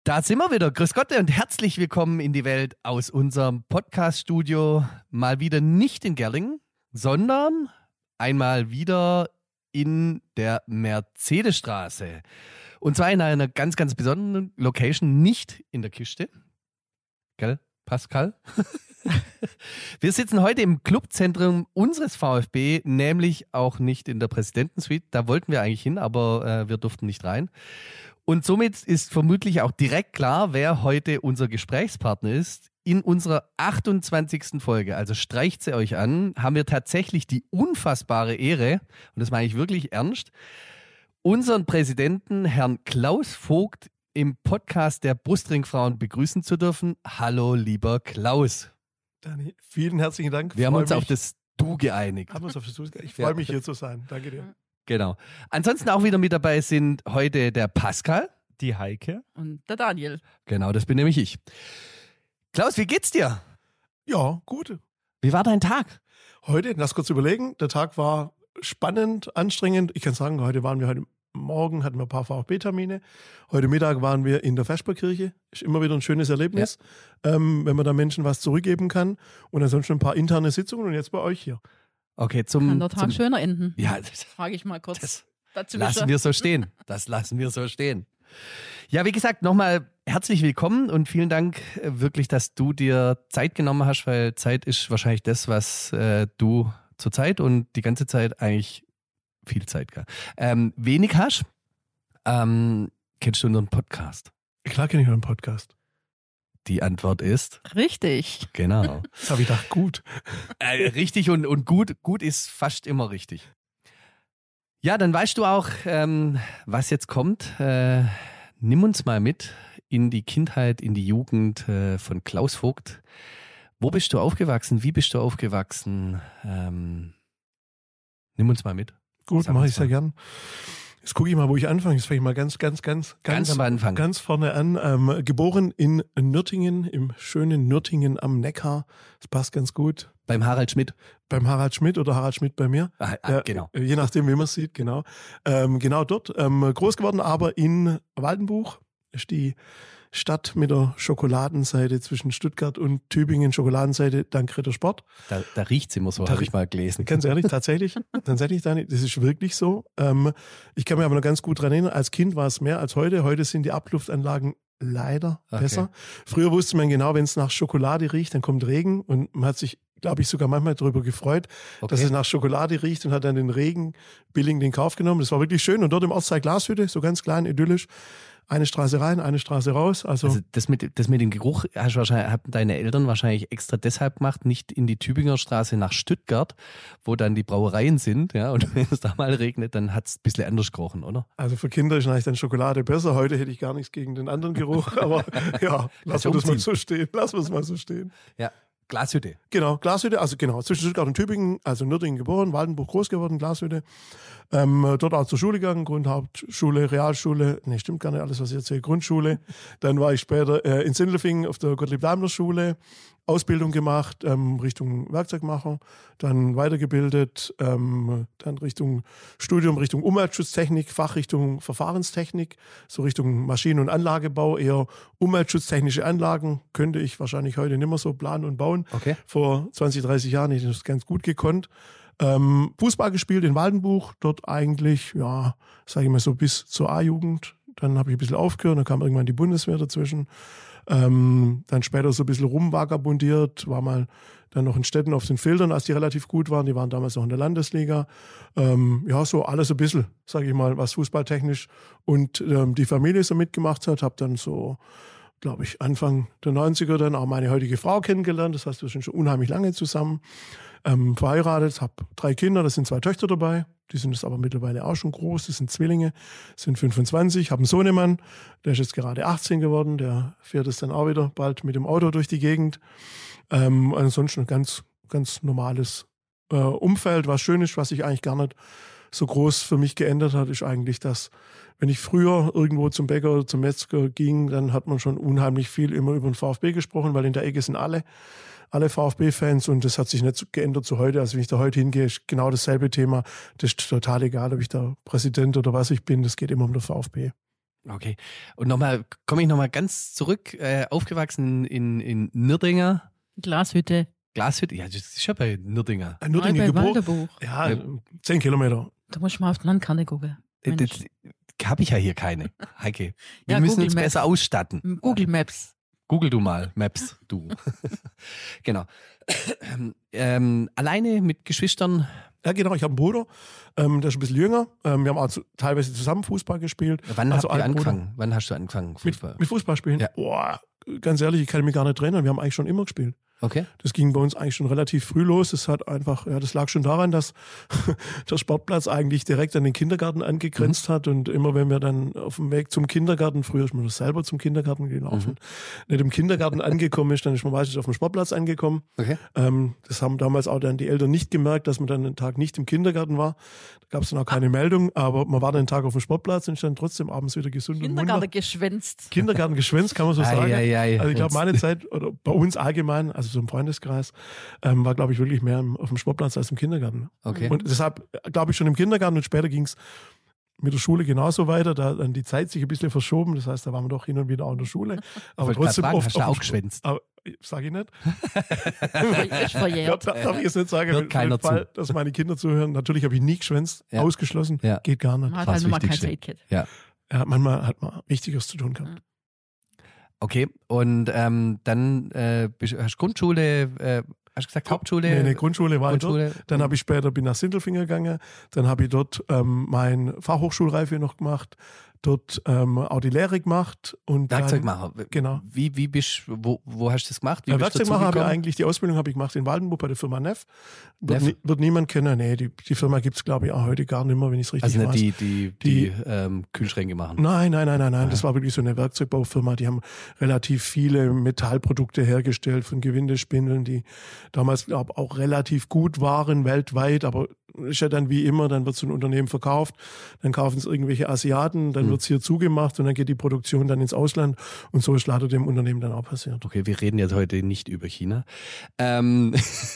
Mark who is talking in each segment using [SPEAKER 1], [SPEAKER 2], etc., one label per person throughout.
[SPEAKER 1] Da sind wir wieder. Grüß Gott und herzlich willkommen in die Welt aus unserem Podcast-Studio. Mal wieder nicht in Gerlingen, sondern einmal wieder in der Mercedesstraße. Und zwar in einer ganz, ganz besonderen Location, nicht in der Kiste. Gell, Pascal? Wir sitzen heute im Clubzentrum unseres VfB, nämlich auch nicht in der Präsidentensuite. Da wollten wir eigentlich hin, aber wir durften nicht rein. Und somit ist vermutlich auch direkt klar, wer heute unser Gesprächspartner ist. In unserer 28. Folge, also streicht sie euch an, haben wir tatsächlich die unfassbare Ehre, und das meine ich wirklich ernst, unseren Präsidenten, Herrn Klaus Vogt, im Podcast der Brustringfrauen begrüßen zu dürfen. Hallo, lieber Klaus.
[SPEAKER 2] Dani, vielen herzlichen Dank.
[SPEAKER 1] Wir haben uns auf das Du geeinigt.
[SPEAKER 2] Haben wir uns auf das Du geeinigt. Ich freue mich, hier zu sein. Danke dir.
[SPEAKER 1] Genau. Ansonsten auch wieder mit dabei sind heute der Pascal,
[SPEAKER 3] die Heike
[SPEAKER 4] und der Daniel.
[SPEAKER 1] Genau, das bin nämlich ich. Klaus, wie geht's dir?
[SPEAKER 2] Ja, gut.
[SPEAKER 1] Wie war dein Tag?
[SPEAKER 2] Heute, lass kurz überlegen, der Tag war spannend, anstrengend. Ich kann sagen, heute Morgen hatten wir ein paar VfB-Termine. Heute Mittag waren wir in der Vesperkirche. Ist immer wieder ein schönes Erlebnis, wenn man da Menschen was zurückgeben kann. Und ansonsten ein paar interne Sitzungen und jetzt bei euch hier.
[SPEAKER 1] Okay,
[SPEAKER 4] kann der Tag schöner enden?
[SPEAKER 1] Ja,
[SPEAKER 4] frage ich mal kurz.
[SPEAKER 1] Das lassen wir so stehen. Das lassen wir so stehen. Ja, wie gesagt, nochmal herzlich willkommen und vielen Dank wirklich, dass du dir Zeit genommen hast, weil Zeit ist wahrscheinlich das, was du zur Zeit und die ganze Zeit eigentlich viel Zeit wenig hast. Kennst du unseren Podcast?
[SPEAKER 2] Klar kenne ich unseren Podcast.
[SPEAKER 1] Die Antwort ist?
[SPEAKER 4] Richtig.
[SPEAKER 1] Genau.
[SPEAKER 2] Das habe ich gedacht, gut.
[SPEAKER 1] Richtig und gut ist fast immer richtig. Ja, dann weißt du auch, was jetzt kommt. Nimm uns mal mit in die Kindheit, in die Jugend von Klaus Vogt. Wo bist du aufgewachsen? Wie bist du aufgewachsen? Nimm uns mal mit.
[SPEAKER 2] Gut, mache ich sehr gern. Jetzt gucke ich mal, wo ich anfange. Jetzt fange ich mal ganz
[SPEAKER 1] am Anfang.
[SPEAKER 2] Ganz vorne an. Geboren in Nürtingen, im schönen Nürtingen am Neckar. Das passt ganz gut.
[SPEAKER 1] Beim Harald Schmidt.
[SPEAKER 2] Beim Harald Schmidt oder Harald Schmidt bei mir.
[SPEAKER 1] Genau.
[SPEAKER 2] Je nachdem, wie man es sieht, genau. Genau dort. Groß geworden, aber in Waldenbuch. Ist die Stadt mit der Schokoladenseite zwischen Stuttgart und Tübingen. Schokoladenseite dank Rittersport.
[SPEAKER 1] Da riecht es immer so, habe ich mal gelesen.
[SPEAKER 2] Ganz ehrlich, tatsächlich, Dani, das ist wirklich so. Ich kann mich aber noch ganz gut daran erinnern, als Kind war es mehr als heute. Heute sind die Abluftanlagen leider besser. Früher wusste man genau, wenn es nach Schokolade riecht, dann kommt Regen und man hat sich, glaube ich, sogar manchmal darüber gefreut, dass es nach Schokolade riecht und hat dann den Regen billig in den Kauf genommen. Das war wirklich schön und dort im Ortsteil Glashütte, so ganz klein, idyllisch. Eine Straße rein, eine Straße raus. Also
[SPEAKER 1] das mit dem Geruch haben deine Eltern wahrscheinlich extra deshalb gemacht, nicht in die Tübinger Straße nach Stuttgart, wo dann die Brauereien sind. Ja, und wenn es da mal regnet, dann hat es ein bisschen anders gerochen, oder?
[SPEAKER 2] Also für Kinder ist eigentlich dann Schokolade besser. Heute hätte ich gar nichts gegen den anderen Geruch. Aber ja, lassen wir das mal so stehen. Lassen wir es mal so stehen.
[SPEAKER 1] Ja. Glashütte.
[SPEAKER 2] Genau, Glashütte, also genau, zwischen Stuttgart und Tübingen, also Nürtingen geboren, Waldenbuch groß geworden, Glashütte. Dort auch zur Schule gegangen, Grundhauptschule, Realschule, stimmt gar nicht alles, was ich erzähle, Grundschule. Dann war ich später in Sindelfingen auf der Gottlieb-Daimler-Schule, Ausbildung gemacht, Richtung Werkzeugmacher, dann weitergebildet, dann Richtung Studium, Richtung Umweltschutztechnik, Fachrichtung Verfahrenstechnik, so Richtung Maschinen- und Anlagebau, eher umweltschutztechnische Anlagen, könnte ich wahrscheinlich heute nicht mehr so planen und bauen.
[SPEAKER 1] Okay.
[SPEAKER 2] Vor 20, 30 Jahren hätte ich das ganz gut gekonnt. Fußball gespielt in Waldenbuch, dort eigentlich, ja, sage ich mal so bis zur A-Jugend. Dann habe ich ein bisschen aufgehört, dann kam irgendwann die Bundeswehr dazwischen. Dann später so ein bisschen rumvagabundiert, war mal dann noch in Städten auf den Filtern, als die relativ gut waren. Die waren damals noch in der Landesliga. Ja, so alles ein bisschen, sage ich mal, was fußballtechnisch und die Familie so mitgemacht hat. Habe dann so, glaube ich, Anfang der 90er dann auch meine heutige Frau kennengelernt. Das heißt, wir sind schon unheimlich lange zusammen. Verheiratet, habe 3 Kinder, da sind 2 Töchter dabei. Die sind jetzt aber mittlerweile auch schon groß, das sind Zwillinge, sind 25, habe einen Sohnemann, der ist jetzt gerade 18 geworden, der fährt es dann auch wieder bald mit dem Auto durch die Gegend. Ansonsten ein ganz normales Umfeld, was schön ist, was sich eigentlich gar nicht so groß für mich geändert hat, ist eigentlich, dass wenn ich früher irgendwo zum Bäcker oder zum Metzger ging, dann hat man schon unheimlich viel immer über den VfB gesprochen, weil in der Ecke sind alle VfB-Fans und das hat sich nicht geändert zu heute. Also wenn ich da heute hingehe, ist genau dasselbe Thema. Das ist total egal, ob ich da Präsident oder was ich bin. Das geht immer um den VfB.
[SPEAKER 1] Okay. Und komme ich nochmal ganz zurück, aufgewachsen in Nürdinger.
[SPEAKER 4] Glashütte.
[SPEAKER 1] Glashütte, ja, das ist ja bei Nürdinger.
[SPEAKER 2] Nürdinger
[SPEAKER 4] Bei
[SPEAKER 2] geboren.
[SPEAKER 4] Walderbuch.
[SPEAKER 2] Ja, 10 Kilometer.
[SPEAKER 4] Da muss ich mal auf die Landkarte gucken.
[SPEAKER 1] Das habe ich ja hier keine, Heike. Wir
[SPEAKER 4] Ja,
[SPEAKER 1] müssen
[SPEAKER 4] Google
[SPEAKER 1] uns
[SPEAKER 4] Maps.
[SPEAKER 1] besser ausstatten.
[SPEAKER 4] Google Maps.
[SPEAKER 1] Google du mal, Maps, du. Genau. Alleine mit Geschwistern.
[SPEAKER 2] Ja, genau. Ich habe einen Bruder, der ist ein bisschen jünger. Wir haben auch teilweise zusammen Fußball gespielt.
[SPEAKER 1] Wann
[SPEAKER 2] Also
[SPEAKER 1] habt ihr
[SPEAKER 2] ein Bruder.
[SPEAKER 1] angefangen? Wann hast du angefangen, Fußball?
[SPEAKER 2] Mit Fußball spielen?
[SPEAKER 1] Ja.
[SPEAKER 2] Boah, ganz ehrlich, ich kann mich gar nicht erinnern. Wir haben eigentlich schon immer gespielt.
[SPEAKER 1] Okay.
[SPEAKER 2] Das ging bei uns eigentlich schon relativ früh los. Das hat einfach, ja, das lag schon daran, dass der Sportplatz eigentlich direkt an den Kindergarten angegrenzt hat. Und immer wenn wir dann auf dem Weg zum Kindergarten, früher ist man das selber zum Kindergarten gelaufen, nicht im Kindergarten angekommen ist, dann ist man meistens auf dem Sportplatz angekommen.
[SPEAKER 1] Okay.
[SPEAKER 2] Das haben damals auch dann die Eltern nicht gemerkt, dass man dann den Tag nicht im Kindergarten war. Da gab es dann auch keine Meldung, aber man war den Tag auf dem Sportplatz und ist dann trotzdem abends wieder gesund und
[SPEAKER 4] Kindergarten
[SPEAKER 2] munter.
[SPEAKER 4] geschwänzt.
[SPEAKER 2] Kindergarten geschwänzt, kann man so sagen.
[SPEAKER 1] Ei.
[SPEAKER 2] Also ich glaube, meine Zeit, oder bei uns allgemein, also so im Freundeskreis, war, glaube ich, wirklich mehr auf dem Sportplatz als im Kindergarten.
[SPEAKER 1] Okay.
[SPEAKER 2] Und deshalb, glaube ich, schon im Kindergarten und später ging es mit der Schule genauso weiter. Da hat dann die Zeit sich ein bisschen verschoben. Das heißt, da waren wir doch hin und wieder auch in der Schule. Aber trotzdem
[SPEAKER 1] fragen,
[SPEAKER 2] oft
[SPEAKER 1] hast du
[SPEAKER 2] auf
[SPEAKER 1] auch
[SPEAKER 2] dem
[SPEAKER 1] geschwänzt?
[SPEAKER 2] Aber sage ich nicht.
[SPEAKER 4] Ist verjährt.
[SPEAKER 2] Darf ich jetzt nicht sagen,
[SPEAKER 1] Hört keiner
[SPEAKER 2] für den Fall, dass meine Kinder zuhören. Natürlich habe ich nie geschwänzt,
[SPEAKER 1] Ja.
[SPEAKER 2] ausgeschlossen,
[SPEAKER 1] Ja.
[SPEAKER 2] geht gar nicht.
[SPEAKER 4] Man hat
[SPEAKER 1] Das
[SPEAKER 4] halt nur mal kein
[SPEAKER 1] Wichtigste.
[SPEAKER 4] Sidekind.
[SPEAKER 1] Ja.
[SPEAKER 2] Ja, manchmal hat man Wichtigeres zu tun gehabt.
[SPEAKER 1] Okay. Und dann hast du Grundschule, hast du gesagt Hauptschule?
[SPEAKER 2] Nee, Grundschule war ich
[SPEAKER 1] Grundschule.
[SPEAKER 2] dort. Dann bin nach Sindelfingen gegangen. Dann habe ich dort mein Fachhochschulreife noch gemacht. Dort auch die Lehre gemacht. Und
[SPEAKER 1] Werkzeugmacher.
[SPEAKER 2] Genau.
[SPEAKER 1] Wo hast du das gemacht? Wie bist du
[SPEAKER 2] Werkzeugmacher habe ich
[SPEAKER 1] dazugekommen?
[SPEAKER 2] eigentlich, die Ausbildung habe ich gemacht in Waldenburg bei der Firma Neff.
[SPEAKER 1] Neff?
[SPEAKER 2] Wird niemand kennen. Nee, die Firma gibt es, glaube ich, auch heute gar nicht mehr, wenn ich es richtig
[SPEAKER 1] Also
[SPEAKER 2] weiß.
[SPEAKER 1] nicht die Kühlschränke machen.
[SPEAKER 2] Nein. Das war wirklich so eine Werkzeugbaufirma. Die haben relativ viele Metallprodukte hergestellt von Gewindespindeln, die damals, glaube ich, auch relativ gut waren weltweit. Aber ist ja dann wie immer, dann wird so ein Unternehmen verkauft, dann kaufen es irgendwelche Asiaten, dann wird es hier zugemacht und dann geht die Produktion dann ins Ausland. Und so ist leider dem Unternehmen dann auch passiert.
[SPEAKER 1] Okay, wir reden jetzt heute nicht über China. Nein.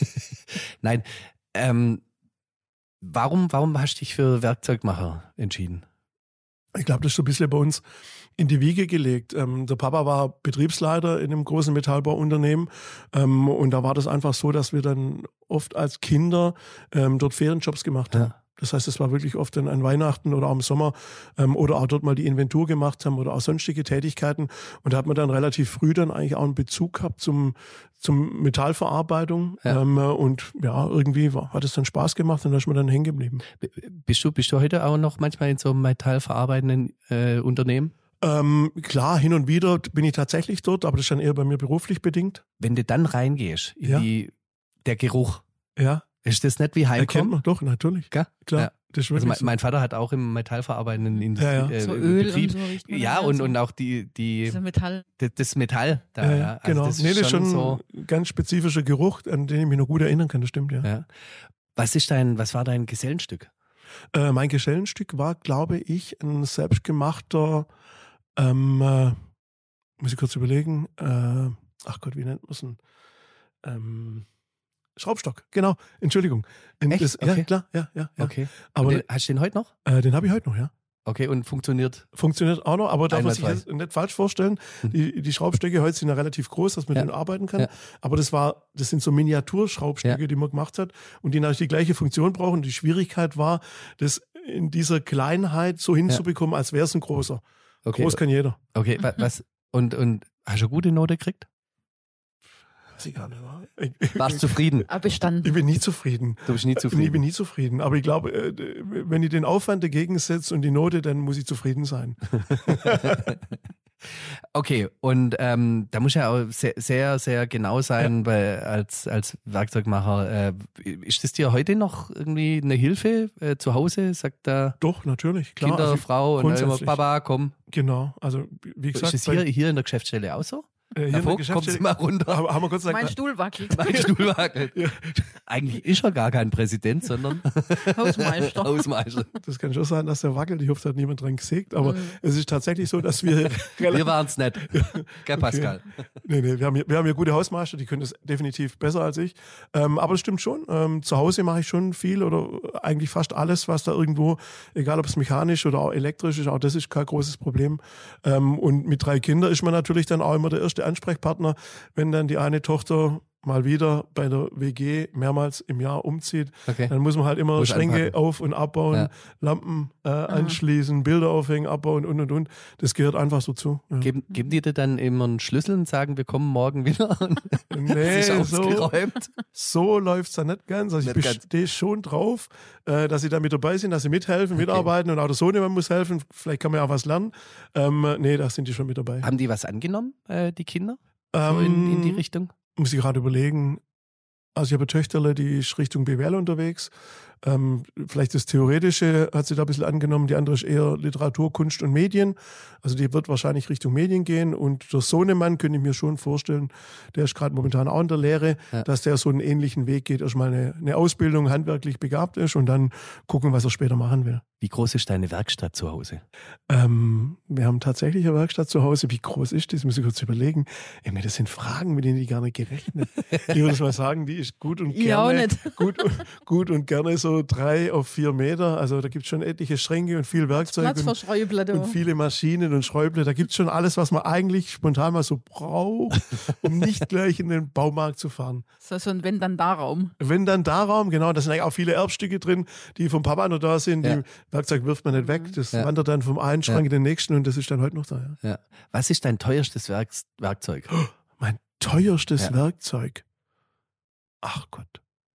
[SPEAKER 1] Warum hast du dich für Werkzeugmacher entschieden?
[SPEAKER 2] Ich glaube, das ist so ein bisschen bei uns in die Wiege gelegt. Der Papa war Betriebsleiter in einem großen Metallbauunternehmen und da war das einfach so, dass wir dann oft als Kinder dort Ferienjobs gemacht haben.
[SPEAKER 1] Ja.
[SPEAKER 2] Das heißt, es war wirklich oft dann an Weihnachten oder auch im Sommer oder auch dort mal die Inventur gemacht haben oder auch sonstige Tätigkeiten. Und da hat man dann relativ früh dann eigentlich auch einen Bezug gehabt zum Metallverarbeitung.
[SPEAKER 1] Ja.
[SPEAKER 2] Und ja, irgendwie hat es dann Spaß gemacht und da ist man dann hängen geblieben.
[SPEAKER 1] Bist du heute auch noch manchmal in so einem metallverarbeitenden Unternehmen?
[SPEAKER 2] Klar, hin und wieder bin ich tatsächlich dort, aber das ist dann eher bei mir beruflich bedingt.
[SPEAKER 1] Wenn du dann reingehst in der Geruch,
[SPEAKER 2] Ja,
[SPEAKER 1] ist das nicht wie
[SPEAKER 2] erkennt
[SPEAKER 1] Heimkommen?
[SPEAKER 2] man doch, natürlich.
[SPEAKER 1] Gell?
[SPEAKER 2] Klar,
[SPEAKER 1] Ja.
[SPEAKER 2] das ist
[SPEAKER 1] Also
[SPEAKER 2] wirklich
[SPEAKER 1] mein Vater hat auch im metallverarbeitenden
[SPEAKER 2] Ja.
[SPEAKER 4] So Öl
[SPEAKER 1] Betrieb.
[SPEAKER 4] und so riecht man
[SPEAKER 1] Ja,
[SPEAKER 4] dann
[SPEAKER 1] und,
[SPEAKER 4] so.
[SPEAKER 1] und auch
[SPEAKER 4] Diese Metall.
[SPEAKER 1] das Metall da.
[SPEAKER 2] so.
[SPEAKER 1] Ja. Also
[SPEAKER 2] Genau.
[SPEAKER 1] das
[SPEAKER 2] Das
[SPEAKER 1] ist
[SPEAKER 2] ist schon
[SPEAKER 1] so.
[SPEAKER 2] ein ganz spezifischer Geruch, an den ich mich noch gut erinnern kann, das stimmt, ja.
[SPEAKER 1] Ja. Was war dein Gesellenstück?
[SPEAKER 2] Mein Gesellenstück war, glaube ich, ein selbstgemachter, muss ich kurz überlegen, ach Gott, wie nennt man es denn? Schraubstock, genau, Entschuldigung.
[SPEAKER 1] Echt? Okay.
[SPEAKER 2] Ja, klar, ja.
[SPEAKER 1] Okay.
[SPEAKER 2] Aber
[SPEAKER 1] Und hast du den heute noch?
[SPEAKER 2] den habe ich heute noch, ja.
[SPEAKER 1] Okay, und funktioniert?
[SPEAKER 2] Funktioniert auch noch, aber darf man sich
[SPEAKER 1] Einwandfrei.
[SPEAKER 2] jetzt nicht falsch vorstellen. Die Schraubstöcke heute sind ja relativ groß, dass man
[SPEAKER 1] Ja.
[SPEAKER 2] denen arbeiten kann.
[SPEAKER 1] Ja.
[SPEAKER 2] Aber das sind so Miniaturschraubstöcke,
[SPEAKER 1] Ja.
[SPEAKER 2] die man gemacht hat und die natürlich die gleiche Funktion brauchen. Die Schwierigkeit war, das in dieser Kleinheit so hinzubekommen, als wäre es ein großer.
[SPEAKER 1] Okay.
[SPEAKER 2] Groß kann jeder.
[SPEAKER 1] Okay, was? Und hast du eine gute Note gekriegt?
[SPEAKER 2] Weiß ich gar nicht.
[SPEAKER 1] Warst zufrieden?
[SPEAKER 4] Aber bestanden.
[SPEAKER 2] Ich bin nie zufrieden.
[SPEAKER 1] Du bist nie
[SPEAKER 2] Ich bin
[SPEAKER 1] zufrieden.
[SPEAKER 2] nie zufrieden. Aber ich glaube, wenn ich den Aufwand dagegen setze und die Note, dann muss ich zufrieden sein.
[SPEAKER 1] Okay, und da muss ja auch sehr, sehr, sehr genau sein, weil als Werkzeugmacher. Ist das dir heute noch irgendwie eine Hilfe zu Hause? Sagt da
[SPEAKER 2] Doch, natürlich. Klar.
[SPEAKER 1] Kinder,
[SPEAKER 2] Also
[SPEAKER 1] Frau und dann immer,
[SPEAKER 2] grundsätzlich.
[SPEAKER 1] Papa, komm.
[SPEAKER 2] Genau. Also, wie gesagt.
[SPEAKER 1] Ist das hier in der Geschäftsstelle auch so?
[SPEAKER 2] Hier
[SPEAKER 1] Herr
[SPEAKER 2] in der
[SPEAKER 1] Vogt, kommen Sie
[SPEAKER 2] Geschäftsstelle
[SPEAKER 1] mal runter.
[SPEAKER 2] haben wir kurz gesagt,
[SPEAKER 4] Mein Stuhl wackelt.
[SPEAKER 1] Mein Stuhl wackelt. Eigentlich ist er gar kein Präsident, sondern
[SPEAKER 4] Hausmeister.
[SPEAKER 1] Hausmeister.
[SPEAKER 2] das kann schon sein, dass der wackelt. Ich hoffe, da hat niemand dran gesägt. Aber es ist tatsächlich so, dass wir
[SPEAKER 1] Wir waren es nicht. Gell, Pascal?
[SPEAKER 2] Nee, wir haben hier gute Hausmeister, die können das definitiv besser als ich. Aber das stimmt schon. Zu Hause mache ich schon viel oder eigentlich fast alles, was da irgendwo, egal ob es mechanisch oder auch elektrisch ist, auch das ist kein großes Problem. Und mit 3 Kindern ist man natürlich dann auch immer der erste Ansprechpartner, wenn dann die eine Tochter mal wieder bei der WG mehrmals im Jahr umzieht.
[SPEAKER 1] Okay.
[SPEAKER 2] Dann muss man halt immer
[SPEAKER 1] Muss
[SPEAKER 2] Schränke
[SPEAKER 1] anpacken.
[SPEAKER 2] auf- und abbauen,
[SPEAKER 1] Ja.
[SPEAKER 2] Lampen anschließen, Bilder aufhängen, abbauen und. Das gehört einfach so zu. Ja.
[SPEAKER 1] Geben die dir dann immer einen Schlüssel und sagen, wir kommen morgen wieder? Und
[SPEAKER 2] Nee,
[SPEAKER 1] es ist
[SPEAKER 2] so,
[SPEAKER 1] ausgeräumt.
[SPEAKER 2] so läuft es da nicht ganz. Also ich
[SPEAKER 1] Nicht ganz.
[SPEAKER 2] bestehe schon drauf, dass sie da mit dabei sind, dass sie mithelfen, mitarbeiten und auch der Sohnemann muss helfen. Vielleicht kann man ja auch was lernen. Nee, da sind die schon mit dabei.
[SPEAKER 1] Haben die was angenommen, die Kinder? So in die Richtung?
[SPEAKER 2] Muss ich gerade überlegen. Also ich habe eine Töchterle, die ist Richtung BWL unterwegs. Vielleicht das Theoretische hat sie da ein bisschen angenommen. Die andere ist eher Literatur, Kunst und Medien. Also die wird wahrscheinlich Richtung Medien gehen. Und der Sohnemann könnte ich mir schon vorstellen, der ist gerade momentan auch in der Lehre, dass der so einen ähnlichen Weg geht. Erstmal eine Ausbildung, handwerklich begabt ist und dann gucken, was er später machen will.
[SPEAKER 1] Wie groß ist deine Werkstatt zu Hause?
[SPEAKER 2] Wir haben tatsächlich eine Werkstatt zu Hause. Wie groß ist das? Muss ich kurz überlegen. Ich meine, das sind Fragen, mit denen ich gar nicht gerechnet. Ich würde mal sagen, die ist gut und
[SPEAKER 4] Ich auch
[SPEAKER 2] gerne.
[SPEAKER 4] nicht.
[SPEAKER 2] Gut und gerne so 3 auf 4 Meter. Also da gibt es schon etliche Schränke und viel Werkzeug
[SPEAKER 4] Platz für
[SPEAKER 2] und
[SPEAKER 4] Schreibleute.
[SPEAKER 2] viele Maschinen und Schräuble. Da gibt es schon alles, was man eigentlich spontan mal so braucht, um nicht gleich in den Baumarkt zu fahren.
[SPEAKER 4] Das ist so ein Wenn-dann-da-Raum.
[SPEAKER 2] Wenn dann da Raum, genau, da sind eigentlich auch viele Erbstücke drin, die vom Papa noch da sind.
[SPEAKER 1] Ja.
[SPEAKER 2] Die Werkzeug wirft man nicht weg. Das
[SPEAKER 1] Ja.
[SPEAKER 2] wandert dann vom einen Schrank in den nächsten und das ist dann heute noch da. Ja.
[SPEAKER 1] Ja. Was ist dein teuerstes Werkzeug?
[SPEAKER 2] Mein teuerstes
[SPEAKER 1] Ja.
[SPEAKER 2] Werkzeug. Ach Gott,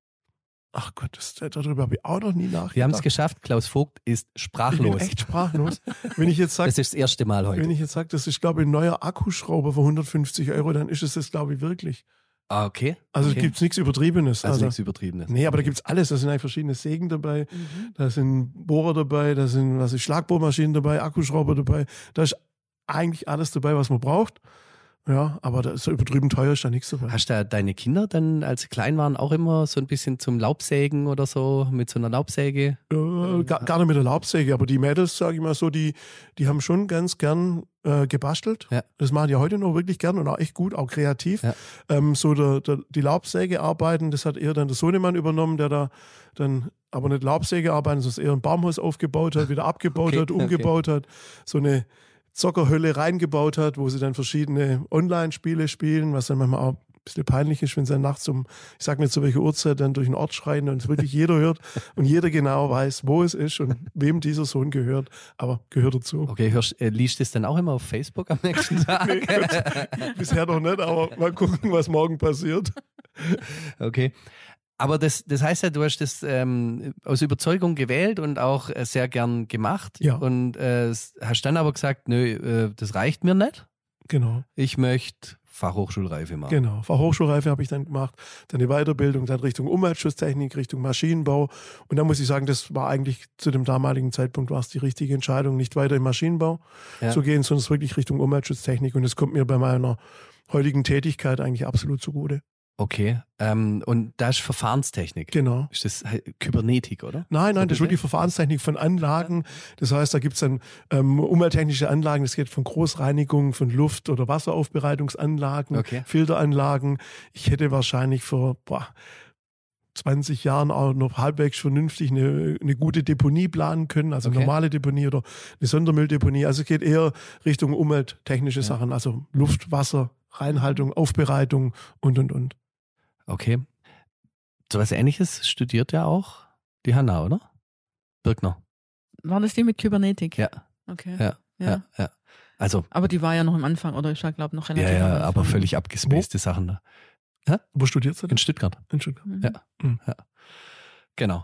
[SPEAKER 2] darüber habe ich auch noch nie nachgedacht.
[SPEAKER 1] Wir haben es geschafft. Klaus Vogt ist
[SPEAKER 2] Ich bin
[SPEAKER 1] sprachlos.
[SPEAKER 2] echt sprachlos. Wenn ich jetzt sage,
[SPEAKER 1] Das ist das erste Mal heute.
[SPEAKER 2] wenn ich jetzt sage, das ist, glaube ich, ein neuer Akkuschrauber für 150 €, dann ist es das, glaube ich, wirklich.
[SPEAKER 1] Ah, okay.
[SPEAKER 2] Also
[SPEAKER 1] okay.
[SPEAKER 2] es gibt nichts Übertriebenes.
[SPEAKER 1] Also nichts Übertriebenes.
[SPEAKER 2] Nee, aber da gibt es alles. Da sind eigentlich verschiedene Sägen dabei, da sind Bohrer dabei, da sind Schlagbohrmaschinen dabei, Akkuschrauber dabei. Da ist eigentlich alles dabei, was man braucht. Ja, aber da ist so übertrieben teuer, ist da nichts dabei.
[SPEAKER 1] Hast du deine Kinder dann, als sie klein waren, auch immer so ein bisschen zum Laubsägen oder so, mit so einer Laubsäge?
[SPEAKER 2] Gar nicht mit der Laubsäge, aber die Mädels, sage ich mal so, die haben schon ganz gern gebastelt.
[SPEAKER 1] Ja.
[SPEAKER 2] Das machen die heute noch wirklich gern und auch echt gut, auch kreativ.
[SPEAKER 1] Ja.
[SPEAKER 2] Die Laubsäge arbeiten, das hat eher dann der Sohnemann übernommen, der da dann aber nicht Laubsäge arbeiten, sondern eher ein Baumhaus aufgebaut hat, wieder abgebaut
[SPEAKER 1] Okay,
[SPEAKER 2] hat, umgebaut hat, so eine Zockerhölle reingebaut hat, wo sie dann verschiedene Online-Spiele spielen, was dann manchmal auch ein bisschen peinlich ist, wenn sie dann nachts ich sag nicht zu welcher Uhrzeit, dann durch den Ort schreien und es wirklich jeder hört und jeder genau weiß, wo es ist und wem dieser Sohn gehört, aber gehört dazu.
[SPEAKER 1] Okay, liest du das dann auch immer auf Facebook am nächsten Tag?
[SPEAKER 2] Nee, bisher noch nicht, aber mal gucken, was morgen passiert.
[SPEAKER 1] Okay. Aber das heißt ja, du hast das aus Überzeugung gewählt und auch sehr gern gemacht.
[SPEAKER 2] Ja.
[SPEAKER 1] Und hast dann aber gesagt, nö, das reicht mir nicht.
[SPEAKER 2] Genau.
[SPEAKER 1] Ich möchte Fachhochschulreife machen.
[SPEAKER 2] Genau, Fachhochschulreife habe ich dann gemacht, dann die Weiterbildung, dann Richtung Umweltschutztechnik, Richtung Maschinenbau. Und da muss ich sagen, das war eigentlich zu dem damaligen Zeitpunkt war es die richtige Entscheidung, nicht weiter im Maschinenbau zu gehen, sondern wirklich Richtung Umweltschutztechnik. Und das kommt mir bei meiner heutigen Tätigkeit eigentlich absolut zugute.
[SPEAKER 1] Okay. Und da ist Verfahrenstechnik.
[SPEAKER 2] Genau.
[SPEAKER 1] Ist das Kybernetik, oder?
[SPEAKER 2] Nein, das ist wirklich Verfahrenstechnik von Anlagen. Das heißt, da gibt es dann umwelttechnische Anlagen, das geht von Großreinigung, von Luft- oder Wasseraufbereitungsanlagen,
[SPEAKER 1] Okay.
[SPEAKER 2] Filteranlagen. Ich hätte wahrscheinlich vor 20 Jahren auch noch halbwegs vernünftig eine gute Deponie planen können, also
[SPEAKER 1] Okay.
[SPEAKER 2] normale Deponie oder eine Sondermülldeponie. Also es geht eher Richtung umwelttechnische Sachen, also Luft, Wasser, Reinhaltung, Aufbereitung und.
[SPEAKER 1] Okay. So was Ähnliches studiert ja auch die Hanna, oder? Birkner.
[SPEAKER 4] War das die mit Kybernetik?
[SPEAKER 1] Ja.
[SPEAKER 4] Okay.
[SPEAKER 1] Ja. Also,
[SPEAKER 4] Aber die war ja noch am Anfang, oder ich glaube noch relativ
[SPEAKER 1] ja,
[SPEAKER 4] am Anfang.
[SPEAKER 1] aber völlig abgespacede Sachen da.
[SPEAKER 2] Wo studierst du
[SPEAKER 1] In
[SPEAKER 2] denn?
[SPEAKER 1] Stuttgart.
[SPEAKER 2] In Stuttgart.
[SPEAKER 4] Mhm.
[SPEAKER 1] Ja. Ja. Genau.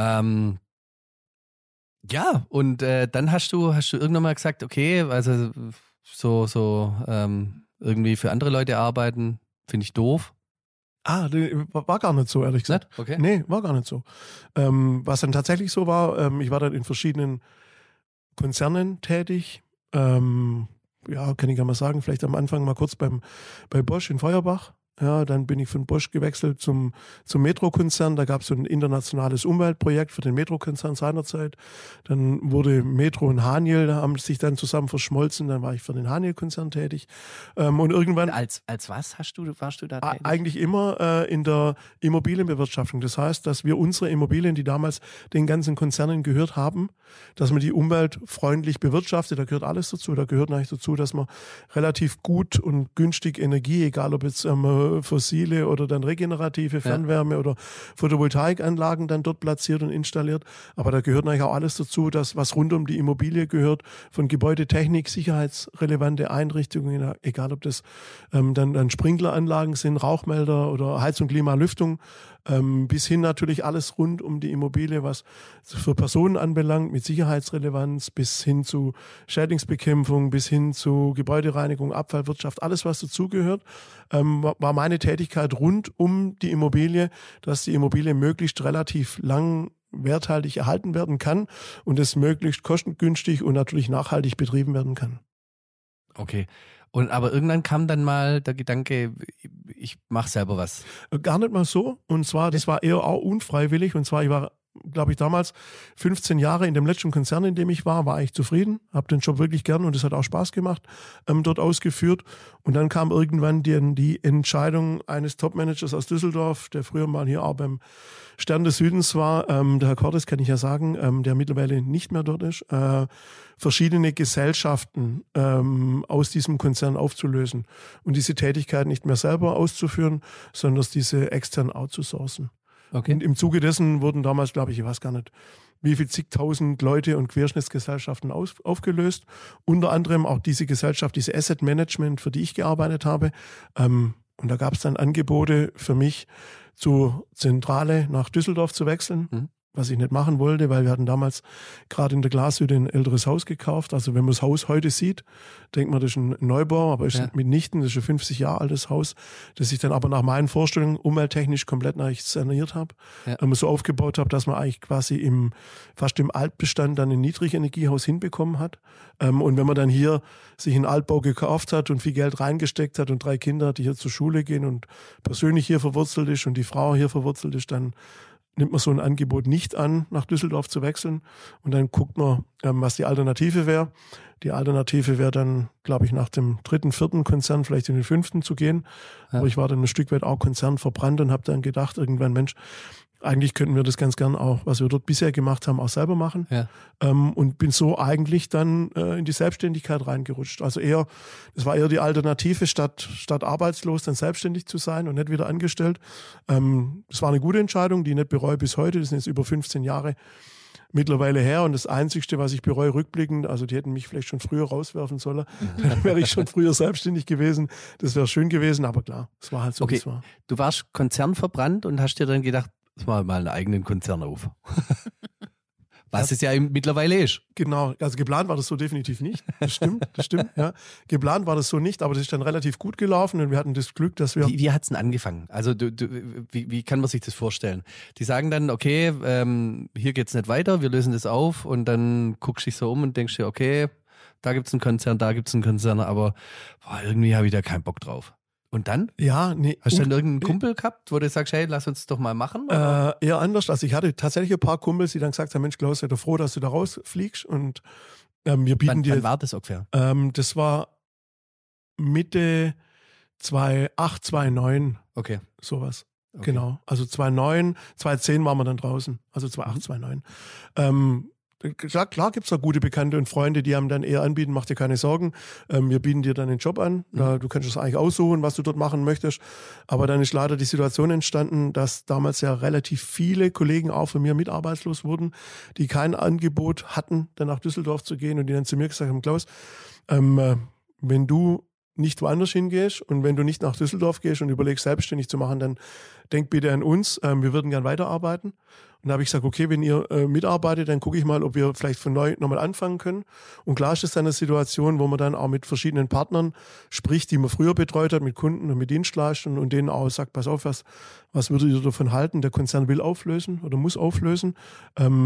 [SPEAKER 1] Ja, und dann hast du irgendwann mal gesagt, okay, also so irgendwie für andere Leute arbeiten, finde ich doof.
[SPEAKER 2] War gar nicht so, ehrlich gesagt.
[SPEAKER 1] Nicht? Okay.
[SPEAKER 2] Nee, war gar nicht so. Was dann tatsächlich so war, ich war dann in verschiedenen Konzernen tätig, ja, kann ich ja mal sagen, vielleicht am Anfang mal kurz bei Bosch in Feuerbach. Ja, dann bin ich von Bosch gewechselt zum Metro-Konzern. Da gab es so ein internationales Umweltprojekt für den Metro-Konzern seinerzeit. Dann wurde Metro und Haniel, da haben sich dann zusammen verschmolzen. Dann war ich für den Haniel-Konzern tätig. Und irgendwann...
[SPEAKER 1] Als was warst du da tätig?
[SPEAKER 2] Eigentlich immer in der Immobilienbewirtschaftung. Das heißt, dass wir unsere Immobilien, die damals den ganzen Konzernen gehört haben, dass man die umweltfreundlich bewirtschaftet. Da gehört alles dazu. Da gehört eigentlich dazu, dass man relativ gut und günstig Energie, egal ob jetzt fossile oder dann regenerative Fernwärme oder Photovoltaikanlagen dann dort platziert und installiert. Aber da gehört natürlich auch alles dazu, dass was rund um die Immobilie gehört, von Gebäudetechnik, sicherheitsrelevante Einrichtungen, egal ob das dann Sprinkleranlagen sind, Rauchmelder oder Heizung, Klima, Lüftung, bis hin natürlich alles rund um die Immobilie, was für Personen anbelangt, mit Sicherheitsrelevanz, bis hin zu Schädlingsbekämpfung, bis hin zu Gebäudereinigung, Abfallwirtschaft, alles was dazugehört, war meine Tätigkeit rund um die Immobilie, dass die Immobilie möglichst relativ lang werthaltig erhalten werden kann und es möglichst kostengünstig und natürlich nachhaltig betrieben werden kann.
[SPEAKER 1] Okay. Aber irgendwann kam dann mal der Gedanke, ich mache selber was.
[SPEAKER 2] Gar nicht mal so. Und zwar, das war eher auch unfreiwillig. Und zwar, ich war, glaube ich, damals 15 Jahre in dem letzten Konzern, in dem ich war ich zufrieden, habe den Job wirklich gern und es hat auch Spaß gemacht, dort ausgeführt. Und dann kam irgendwann die Entscheidung eines Topmanagers aus Düsseldorf, der früher mal hier auch beim Stern des Südens war, der Herr Cordes, kann ich ja sagen, der mittlerweile nicht mehr dort ist, verschiedene Gesellschaften aus diesem Konzern aufzulösen und diese Tätigkeit nicht mehr selber auszuführen, sondern diese extern outzusourcen.
[SPEAKER 1] Okay.
[SPEAKER 2] Und im Zuge dessen wurden damals, glaube ich weiß gar nicht, wie viel zigtausend Leute und Querschnittsgesellschaften aufgelöst. Unter anderem auch diese Gesellschaft, diese Asset Management, für die ich gearbeitet habe. Und da gab es dann Angebote für mich, zur Zentrale nach Düsseldorf zu wechseln. Was ich nicht machen wollte, weil wir hatten damals gerade in der Glashütte ein älteres Haus gekauft. Also wenn man das Haus heute sieht, denkt man, das ist ein Neubau, aber ist mitnichten, das ist ein 50 Jahre altes Haus, das ich dann aber nach meinen Vorstellungen umwelttechnisch komplett saniert habe. So aufgebaut habe, dass man eigentlich quasi fast im Altbestand dann ein Niedrigenergiehaus hinbekommen hat. Und wenn man dann hier sich einen Altbau gekauft hat und viel Geld reingesteckt hat und 3 Kinder hat, die hier zur Schule gehen und persönlich hier verwurzelt ist und die Frau hier verwurzelt ist, dann nimmt man so ein Angebot nicht an, nach Düsseldorf zu wechseln. Und dann guckt man, was die Alternative wäre. Die Alternative wäre dann, glaube ich, nach dem 3., 4. Konzern vielleicht in den 5. zu gehen. Ja. Aber ich war dann ein Stück weit auch Konzern verbrannt und habe dann gedacht, irgendwann, Mensch, eigentlich könnten wir das ganz gern auch, was wir dort bisher gemacht haben, auch selber machen. Ja. Und bin so eigentlich dann in die Selbstständigkeit reingerutscht. Also das war eher die Alternative, statt arbeitslos dann selbstständig zu sein und nicht wieder angestellt. Das war eine gute Entscheidung, die ich nicht bereue bis heute. Das sind jetzt über 15 Jahre mittlerweile her. Und das Einzigste, was ich bereue rückblickend, also die hätten mich vielleicht schon früher rauswerfen sollen, dann wäre ich schon früher selbstständig gewesen. Das wäre schön gewesen, aber klar, es war halt so, wie es war.
[SPEAKER 1] Du warst konzernverbrannt und hast dir dann gedacht, jetzt mal einen eigenen Konzern auf. Was es ja mittlerweile ist.
[SPEAKER 2] Genau, also geplant war das so definitiv nicht. Das stimmt, ja. Geplant war das so nicht, aber das ist dann relativ gut gelaufen und wir hatten das Glück, dass wir...
[SPEAKER 1] Wie hat es denn angefangen? Also wie kann man sich das vorstellen? Die sagen dann, okay, hier geht es nicht weiter, wir lösen das auf und dann guckst du dich so um und denkst dir, okay, da gibt es einen Konzern, da gibt es einen Konzern, aber irgendwie habe ich da keinen Bock drauf. Und dann?
[SPEAKER 2] Ja, nee.
[SPEAKER 1] Hast du dann irgendeinen Kumpel gehabt, wo du sagst, hey, lass uns doch mal machen?
[SPEAKER 2] Eher anders. Also ich hatte tatsächlich ein paar Kumpels, die dann gesagt haben, Mensch, Klaus, sei doch froh, dass du da rausfliegst. Und wir bieten dir...
[SPEAKER 1] Wann war das ungefähr?
[SPEAKER 2] Das war Mitte 2008, 2009.
[SPEAKER 1] Okay.
[SPEAKER 2] Sowas. Okay. Genau. Also 2009, 2010 waren wir dann draußen. Also 2008, 2009. Klar gibt es da gute Bekannte und Freunde, die einem dann eher anbieten, mach dir keine Sorgen, wir bieten dir dann den Job an, du kannst es eigentlich aussuchen, was du dort machen möchtest, aber dann ist leider die Situation entstanden, dass damals ja relativ viele Kollegen auch von mir mit arbeitslos wurden, die kein Angebot hatten, dann nach Düsseldorf zu gehen und die dann zu mir gesagt haben, Klaus, wenn du nicht woanders hingehst und wenn du nicht nach Düsseldorf gehst und überlegst, selbstständig zu machen, dann denk bitte an uns, wir würden gern weiterarbeiten. Und da habe ich gesagt, okay, wenn ihr mitarbeitet, dann gucke ich mal, ob wir vielleicht von neu nochmal anfangen können. Und klar ist es dann eine Situation, wo man dann auch mit verschiedenen Partnern spricht, die man früher betreut hat, mit Kunden und mit Dienstleistern und denen auch sagt, pass auf, was würdet ihr davon halten? Der Konzern will auflösen oder muss auflösen.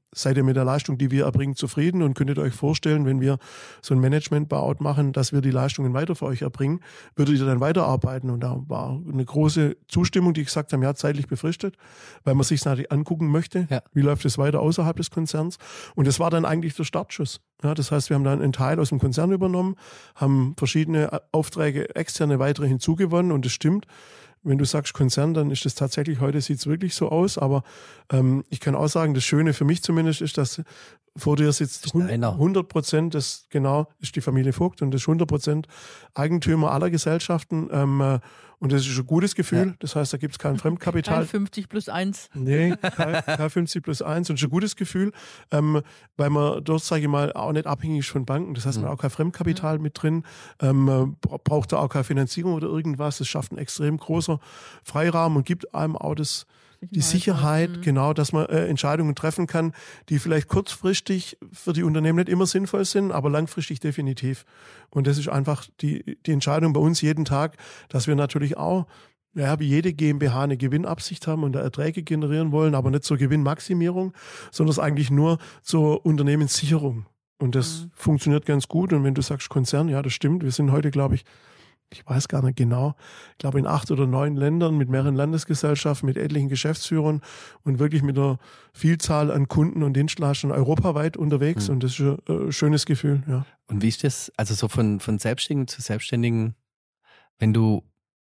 [SPEAKER 2] seid ihr mit der Leistung, die wir erbringen, zufrieden und könntet euch vorstellen, wenn wir so ein Management-Buyout machen, dass wir die Leistungen weiter für euch erbringen, würdet ihr dann weiterarbeiten? Und da war eine große Zustimmung, die gesagt haben, ja, zeitlich befristet, weil man sich natürlich angucken möchte, wie läuft es weiter außerhalb des Konzerns. Und das war dann eigentlich der Startschuss. Ja, das heißt, wir haben dann einen Teil aus dem Konzern übernommen, haben verschiedene Aufträge, externe weitere hinzugewonnen und es stimmt. Wenn du sagst Konzern, dann ist das tatsächlich, heute sieht es wirklich so aus, aber ich kann auch sagen, das Schöne für mich zumindest ist, dass vor dir sitzt 100%, das genau ist die Familie Vogt und das ist 100% Eigentümer aller Gesellschaften und das ist ein gutes Gefühl,
[SPEAKER 1] Ja.
[SPEAKER 2] Das heißt, da gibt es kein Fremdkapital.
[SPEAKER 4] Kein 50 plus 1.
[SPEAKER 2] Nee, kein 50 plus 1 und das ist ein gutes Gefühl, weil man dort, sage ich mal, auch nicht abhängig ist von Banken, das heißt, man hat auch kein Fremdkapital mit drin, braucht da auch keine Finanzierung oder irgendwas, das schafft einen extrem großer Freirahmen und gibt einem auch die Sicherheit, genau, dass man Entscheidungen treffen kann, die vielleicht kurzfristig für die Unternehmen nicht immer sinnvoll sind, aber langfristig definitiv. Und das ist einfach die Entscheidung bei uns jeden Tag, dass wir natürlich auch, wie jede GmbH eine Gewinnabsicht haben und da Erträge generieren wollen, aber nicht zur Gewinnmaximierung, sondern es eigentlich nur zur Unternehmenssicherung. Und das funktioniert ganz gut. Und wenn du sagst Konzern, ja, das stimmt. Wir sind heute, glaube ich weiß gar nicht genau, ich glaube in 8 oder 9 Ländern mit mehreren Landesgesellschaften, mit etlichen Geschäftsführern und wirklich mit einer Vielzahl an Kunden und Dienstleistern europaweit unterwegs und das ist ein schönes Gefühl, ja.
[SPEAKER 1] Und wie ist das, also so von Selbstständigen zu Selbstständigen, wenn du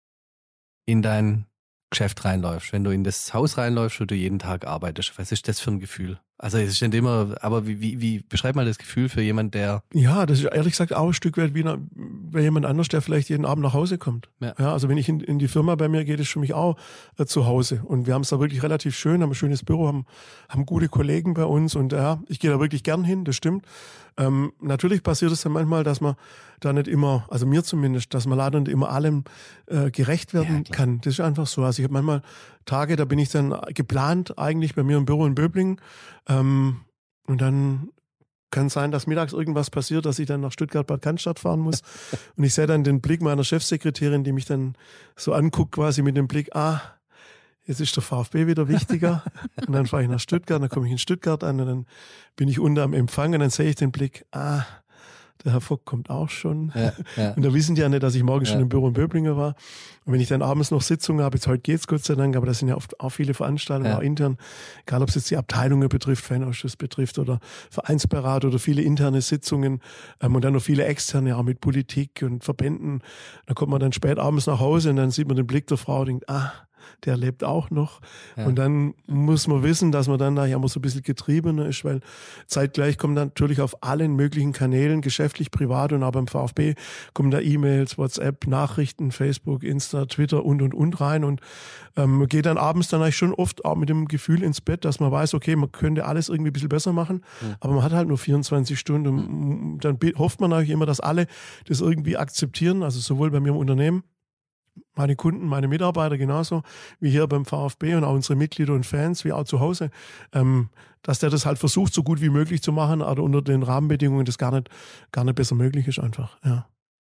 [SPEAKER 1] in dein Geschäft reinläufst, wenn du in das Haus reinläufst, wo du jeden Tag arbeitest, was ist das für ein Gefühl? Also es ist nicht immer, aber wie beschreib mal das Gefühl für jemand, der...
[SPEAKER 2] Ja, das ist ehrlich gesagt auch ein Stück weit wie bei jemand anders, der vielleicht jeden Abend nach Hause kommt. Ja, also wenn ich in die Firma bei mir gehe, ist für mich auch zu Hause. Und wir haben es da wirklich relativ schön, haben ein schönes Büro, haben gute Kollegen bei uns und ich gehe da wirklich gern hin, das stimmt. Natürlich passiert es dann manchmal, dass man da nicht immer, also mir zumindest, dass man leider nicht immer allem gerecht werden kann. Das ist einfach so. Also ich habe manchmal Tage, da bin ich dann geplant eigentlich bei mir im Büro in Böblingen und dann kann sein, dass mittags irgendwas passiert, dass ich dann nach Stuttgart-Bad Cannstatt fahren muss und ich sehe dann den Blick meiner Chefsekretärin, die mich dann so anguckt quasi mit dem Blick, jetzt ist der VfB wieder wichtiger und dann fahre ich nach Stuttgart, dann komme ich in Stuttgart an und dann bin ich unter am Empfang und dann sehe ich den Blick, der Herr Vogt kommt auch schon. Ja. Und da wissen die ja nicht, dass ich morgen schon im Büro in Böblingen war. Und wenn ich dann abends noch Sitzungen habe, jetzt heute geht's Gott sei Dank, aber das sind ja oft auch viele Veranstaltungen, auch intern, egal ob es jetzt die Abteilungen betrifft, Fanausschuss betrifft oder Vereinsberat oder viele interne Sitzungen und dann noch viele externe, auch mit Politik und Verbänden. Da kommt man dann spät abends nach Hause und dann sieht man den Blick der Frau und denkt, der lebt auch noch. Ja. Und dann muss man wissen, dass man dann nachher immer so ein bisschen getriebener ist, weil zeitgleich kommen dann natürlich auf allen möglichen Kanälen, geschäftlich, privat und auch beim VfB, kommen da E-Mails, WhatsApp, Nachrichten, Facebook, Insta, Twitter und rein und man geht dann abends dann eigentlich schon oft auch mit dem Gefühl ins Bett, dass man weiß, okay, man könnte alles irgendwie ein bisschen besser machen, aber man hat halt nur 24 Stunden und dann hofft man natürlich immer, dass alle das irgendwie akzeptieren, also sowohl bei mir im Unternehmen, meine Kunden, meine Mitarbeiter genauso wie hier beim VfB und auch unsere Mitglieder und Fans, wie auch zu Hause, dass der das halt versucht, so gut wie möglich zu machen, aber unter den Rahmenbedingungen das gar nicht besser möglich ist einfach, ja.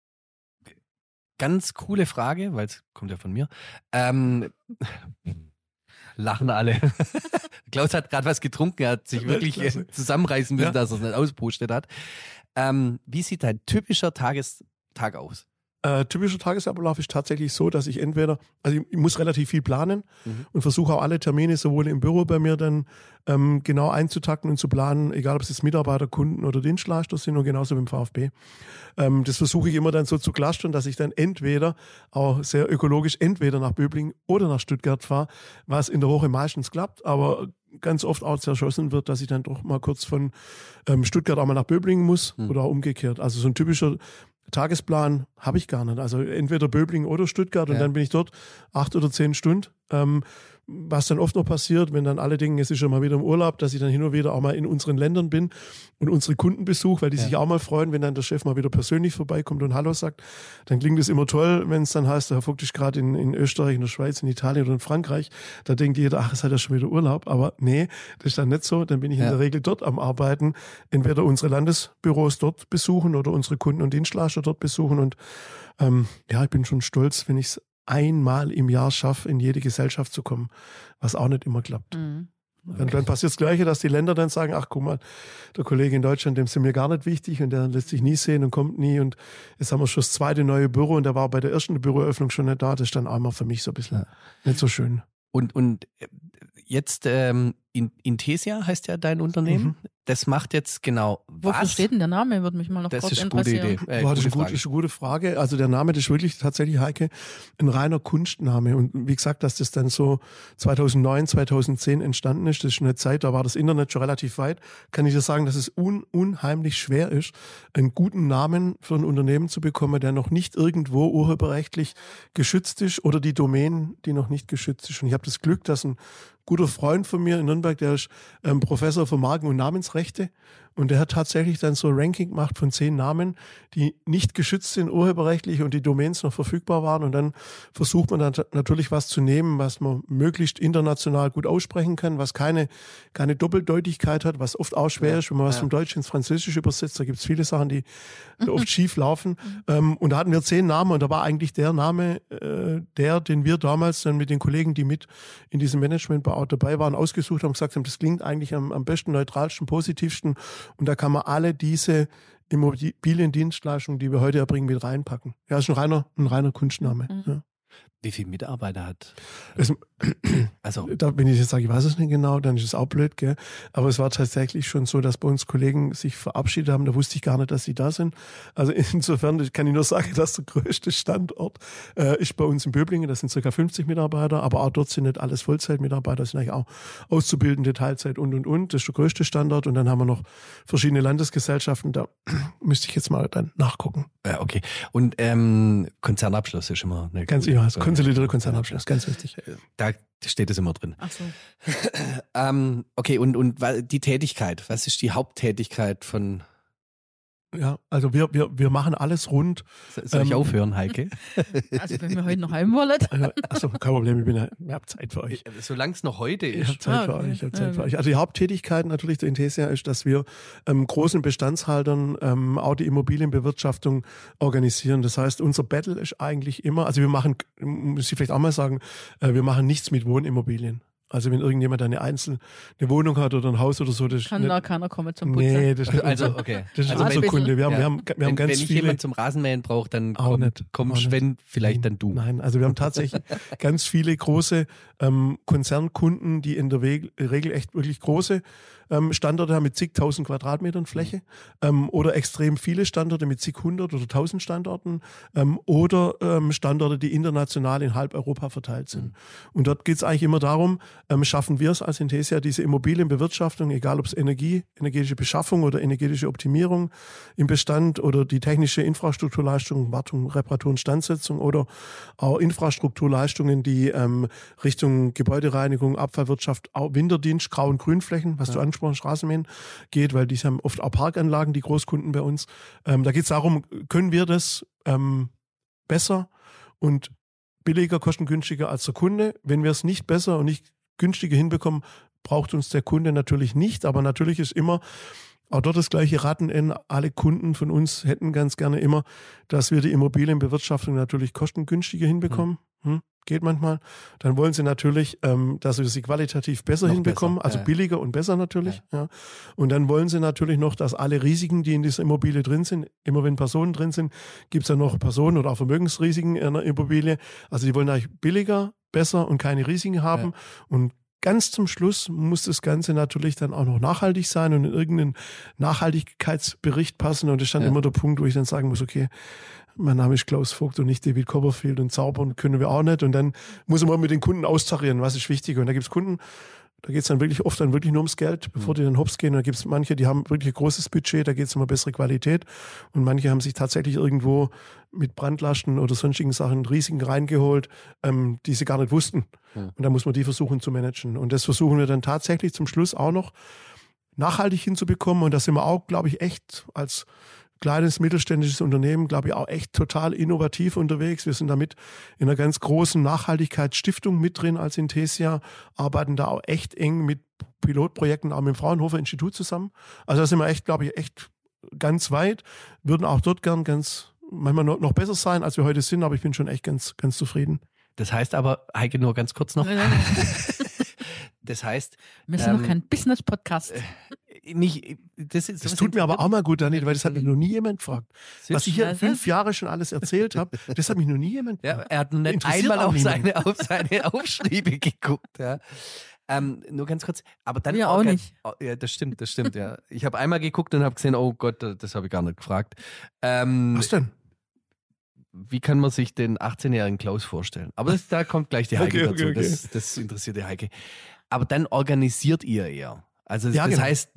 [SPEAKER 1] Ganz coole Frage, weil es kommt ja von mir. Lachen alle. Klaus hat gerade was getrunken, er hat sich wirklich zusammenreißen müssen, dass er es nicht auspostet hat. Wie sieht dein typischer Tagestag aus?
[SPEAKER 2] Typischer Tagesablauf ist tatsächlich so, dass ich ich muss relativ viel planen und versuche auch alle Termine sowohl im Büro bei mir dann genau einzutakten und zu planen, egal ob es jetzt Mitarbeiter, Kunden oder Dienstleister sind und genauso beim VfB. Das versuche ich immer dann so zu clustern, dass ich dann entweder auch sehr ökologisch entweder nach Böblingen oder nach Stuttgart fahre, was in der Woche meistens klappt, aber ganz oft auch zerschossen wird, dass ich dann doch mal kurz von Stuttgart auch mal nach Böblingen muss oder auch umgekehrt. Also so ein typischer Tagesplan habe ich gar nicht. Also entweder Böblingen oder Stuttgart und dann bin ich dort 8 oder 10 Stunden. Was dann oft noch passiert, wenn dann alle denken, es ist schon mal wieder im Urlaub, dass ich dann hin und wieder auch mal in unseren Ländern bin und unsere Kunden besuche, weil die sich auch mal freuen, wenn dann der Chef mal wieder persönlich vorbeikommt und Hallo sagt. Dann klingt es immer toll, wenn es dann heißt, der Herr Vogt ist gerade in Österreich, in der Schweiz, in Italien oder in Frankreich. Da denkt jeder, es hat ja schon wieder Urlaub. Aber nee, das ist dann nicht so. Dann bin ich in der Regel dort am Arbeiten. Entweder unsere Landesbüros dort besuchen oder unsere Kunden und Dienstleister dort besuchen. Und ich bin schon stolz, wenn ich es einmal im Jahr schaffe, in jede Gesellschaft zu kommen, was auch nicht immer klappt. Dann passiert das Gleiche, dass die Länder dann sagen, ach guck mal, der Kollege in Deutschland, dem sind wir gar nicht wichtig und der lässt sich nie sehen und kommt nie und jetzt haben wir schon das zweite neue Büro und der war bei der ersten Büroeröffnung schon nicht da. Das ist dann einmal für mich so ein bisschen nicht so schön.
[SPEAKER 1] Und jetzt Intesia heißt ja dein Unternehmen. Das macht jetzt genau was?
[SPEAKER 4] Wofür steht denn der Name? Würde mich mal noch
[SPEAKER 1] Das
[SPEAKER 4] kurz
[SPEAKER 1] ist eine gute
[SPEAKER 4] interessieren.
[SPEAKER 1] Idee.
[SPEAKER 2] Das ist eine gute Frage. Also der Name, das ist wirklich tatsächlich, Heike, ein reiner Kunstname. Und wie gesagt, dass das dann so 2009, 2010 entstanden ist, das ist eine Zeit, da war das Internet schon relativ weit, kann ich dir sagen, dass es unheimlich schwer ist, einen guten Namen für ein Unternehmen zu bekommen, der noch nicht irgendwo urheberrechtlich geschützt ist oder die Domain, die noch nicht geschützt ist. Und ich habe das Glück, dass ein guter Freund von mir in Nürnberg, der ist Professor für Marken- und Namensrechte und der hat tatsächlich dann so ein Ranking gemacht von 10 Namen, die nicht geschützt sind urheberrechtlich und die Domains noch verfügbar waren und dann versucht man dann natürlich was zu nehmen, was man möglichst international gut aussprechen kann, was keine Doppeldeutigkeit hat, was oft auch schwer ist, wenn man was vom Deutsch ins Französische übersetzt, da gibt es viele Sachen, die oft schief laufen und da hatten wir 10 Namen und da war eigentlich der Name, den wir damals dann mit den Kollegen, die mit in diesem Management auch dabei waren, ausgesucht haben, gesagt haben, das klingt eigentlich am besten, neutralsten, positivsten und da kann man alle diese Immobiliendienstleistungen, die wir heute erbringen, mit reinpacken. Ja, ist ein reiner Kunstname. Ja.
[SPEAKER 1] Wie viele Mitarbeiter hat?
[SPEAKER 2] Wenn ich jetzt sage, ich weiß es nicht genau, dann ist es auch blöd, gell? Aber es war tatsächlich schon so, dass bei uns Kollegen sich verabschiedet haben, da wusste ich gar nicht, dass sie da sind. Also insofern kann ich nur sagen, dass der größte Standort ist bei uns in Böblingen, das sind ca. 50 Mitarbeiter, aber auch dort sind nicht alles Vollzeitmitarbeiter, das sind eigentlich auch Auszubildende, Teilzeit und. Das ist der größte Standort und dann haben wir noch verschiedene Landesgesellschaften, da müsste ich jetzt mal dann nachgucken.
[SPEAKER 1] Ja, okay. Und Konzernabschluss ist immer eine
[SPEAKER 2] ganz ja, konsolidierter Konzernabschluss, ganz wichtig.
[SPEAKER 1] Da steht es immer drin.
[SPEAKER 4] Ach so.
[SPEAKER 1] Okay, und die Tätigkeit, was ist die Haupttätigkeit von...
[SPEAKER 2] Ja, also wir machen alles rund.
[SPEAKER 1] Soll ich aufhören, Heike?
[SPEAKER 4] Also wenn wir heute noch heim wollen.
[SPEAKER 2] Achso, kein Problem, ich habe Zeit für euch.
[SPEAKER 1] Solange es noch heute ist.
[SPEAKER 2] Ich habe Zeit für euch. Also die Haupttätigkeit natürlich der Intesia ist, dass wir großen Bestandshaltern auch die Immobilienbewirtschaftung organisieren. Das heißt, unser Battle ist eigentlich immer, also wir machen, muss ich vielleicht auch mal sagen, wir machen nichts mit Wohnimmobilien. Also wenn irgendjemand eine Wohnung hat oder ein Haus oder so, das
[SPEAKER 4] kann da keiner kommen zum Putzen.
[SPEAKER 2] Nee, das ist
[SPEAKER 1] also okay.
[SPEAKER 2] Das ist unser Kunde. Wir haben ganz
[SPEAKER 1] wenn
[SPEAKER 2] viele.
[SPEAKER 1] Wenn jemand zum Rasenmähen braucht, dann kommst wenn vielleicht dann du.
[SPEAKER 2] Nein, also wir haben tatsächlich ganz viele große Konzernkunden, die in der Regel echt wirklich große Standorte haben mit zigtausend Quadratmetern Fläche oder extrem viele Standorte mit zig hundert oder 1000 Standorten oder Standorte, die international in halb Europa verteilt sind. Und dort geht es eigentlich immer darum, schaffen wir es als Intesia, diese Immobilienbewirtschaftung, egal ob es energetische Beschaffung oder energetische Optimierung im Bestand oder die technische Infrastrukturleistung, Wartung, Reparatur und Standsetzung oder auch Infrastrukturleistungen, die Richtung Gebäudereinigung, Abfallwirtschaft, auch Winterdienst, Grau- und Grünflächen, was du angesprochen hast, Straßenmähen geht, weil die haben oft auch Parkanlagen, die Großkunden bei uns. Da geht es darum, können wir das besser und billiger, kostengünstiger als der Kunde. Wenn wir es nicht besser und nicht günstiger hinbekommen, braucht uns der Kunde natürlich nicht. Aber natürlich ist immer auch dort das gleiche Raten-N. Alle Kunden von uns hätten ganz gerne immer, dass wir die Immobilienbewirtschaftung natürlich kostengünstiger hinbekommen. Geht manchmal. Dann wollen sie natürlich, dass wir sie qualitativ besser hinbekommen, also billiger und besser natürlich. Ja. Und dann wollen sie natürlich noch, dass alle Risiken, die in dieser Immobilie drin sind, immer wenn Personen drin sind, gibt es ja noch Personen- oder auch Vermögensrisiken in einer Immobilie. Also die wollen eigentlich billiger, besser und keine Risiken haben. Ja. Und ganz zum Schluss muss das Ganze natürlich dann auch noch nachhaltig sein und in irgendeinen Nachhaltigkeitsbericht passen. Und das ist dann immer der Punkt, wo ich dann sagen muss, okay, mein Name ist Klaus Vogt und nicht David Copperfield und zaubern können wir auch nicht. Und dann muss man mit den Kunden austarieren, was ist wichtig. Und da gibt es Kunden, da geht es dann wirklich oft nur ums Geld, bevor die dann hops gehen. Und da gibt es manche, die haben wirklich ein großes Budget, da geht es um eine bessere Qualität. Und manche haben sich tatsächlich irgendwo mit Brandlasten oder sonstigen Sachen Risiken reingeholt, die sie gar nicht wussten. Und da muss man die versuchen zu managen. Und das versuchen wir dann tatsächlich zum Schluss auch noch nachhaltig hinzubekommen. Und da sind wir auch, glaube ich, echt als kleines mittelständisches Unternehmen, glaube ich, auch echt total innovativ unterwegs. Wir sind damit in einer ganz großen Nachhaltigkeitsstiftung mit drin als Intesia, arbeiten da auch echt eng mit Pilotprojekten, auch mit dem Fraunhofer Institut zusammen. Also da sind wir echt, glaube ich, echt ganz weit, würden auch dort gern manchmal noch besser sein, als wir heute sind, aber ich bin schon echt ganz, ganz zufrieden.
[SPEAKER 1] Das heißt aber, Heike, nur ganz kurz noch, Das heißt,
[SPEAKER 4] Wir sind noch kein Business-Podcast.
[SPEAKER 2] Das tut mir aber auch mal gut, Daniel, weil das hat mich noch nie jemand gefragt. Was ich hier 5 Jahre schon alles erzählt habe, das hat mich noch nie jemand gefragt.
[SPEAKER 1] Ja, er hat noch nicht einmal auf seine Aufschriebe geguckt. Ja. Nur ganz kurz, aber dann
[SPEAKER 4] Wir auch nicht.
[SPEAKER 1] Ja, das stimmt, ja. Ich habe einmal geguckt und habe gesehen, oh Gott, das habe ich gar nicht gefragt.
[SPEAKER 2] Was denn?
[SPEAKER 1] Wie kann man sich den 18-jährigen Klaus vorstellen? Aber da kommt gleich die Heike dazu.
[SPEAKER 2] Okay.
[SPEAKER 1] Das interessiert die Heike. Aber dann organisiert ihr eher. Also
[SPEAKER 2] Ja,
[SPEAKER 1] das
[SPEAKER 2] genau.
[SPEAKER 1] heißt,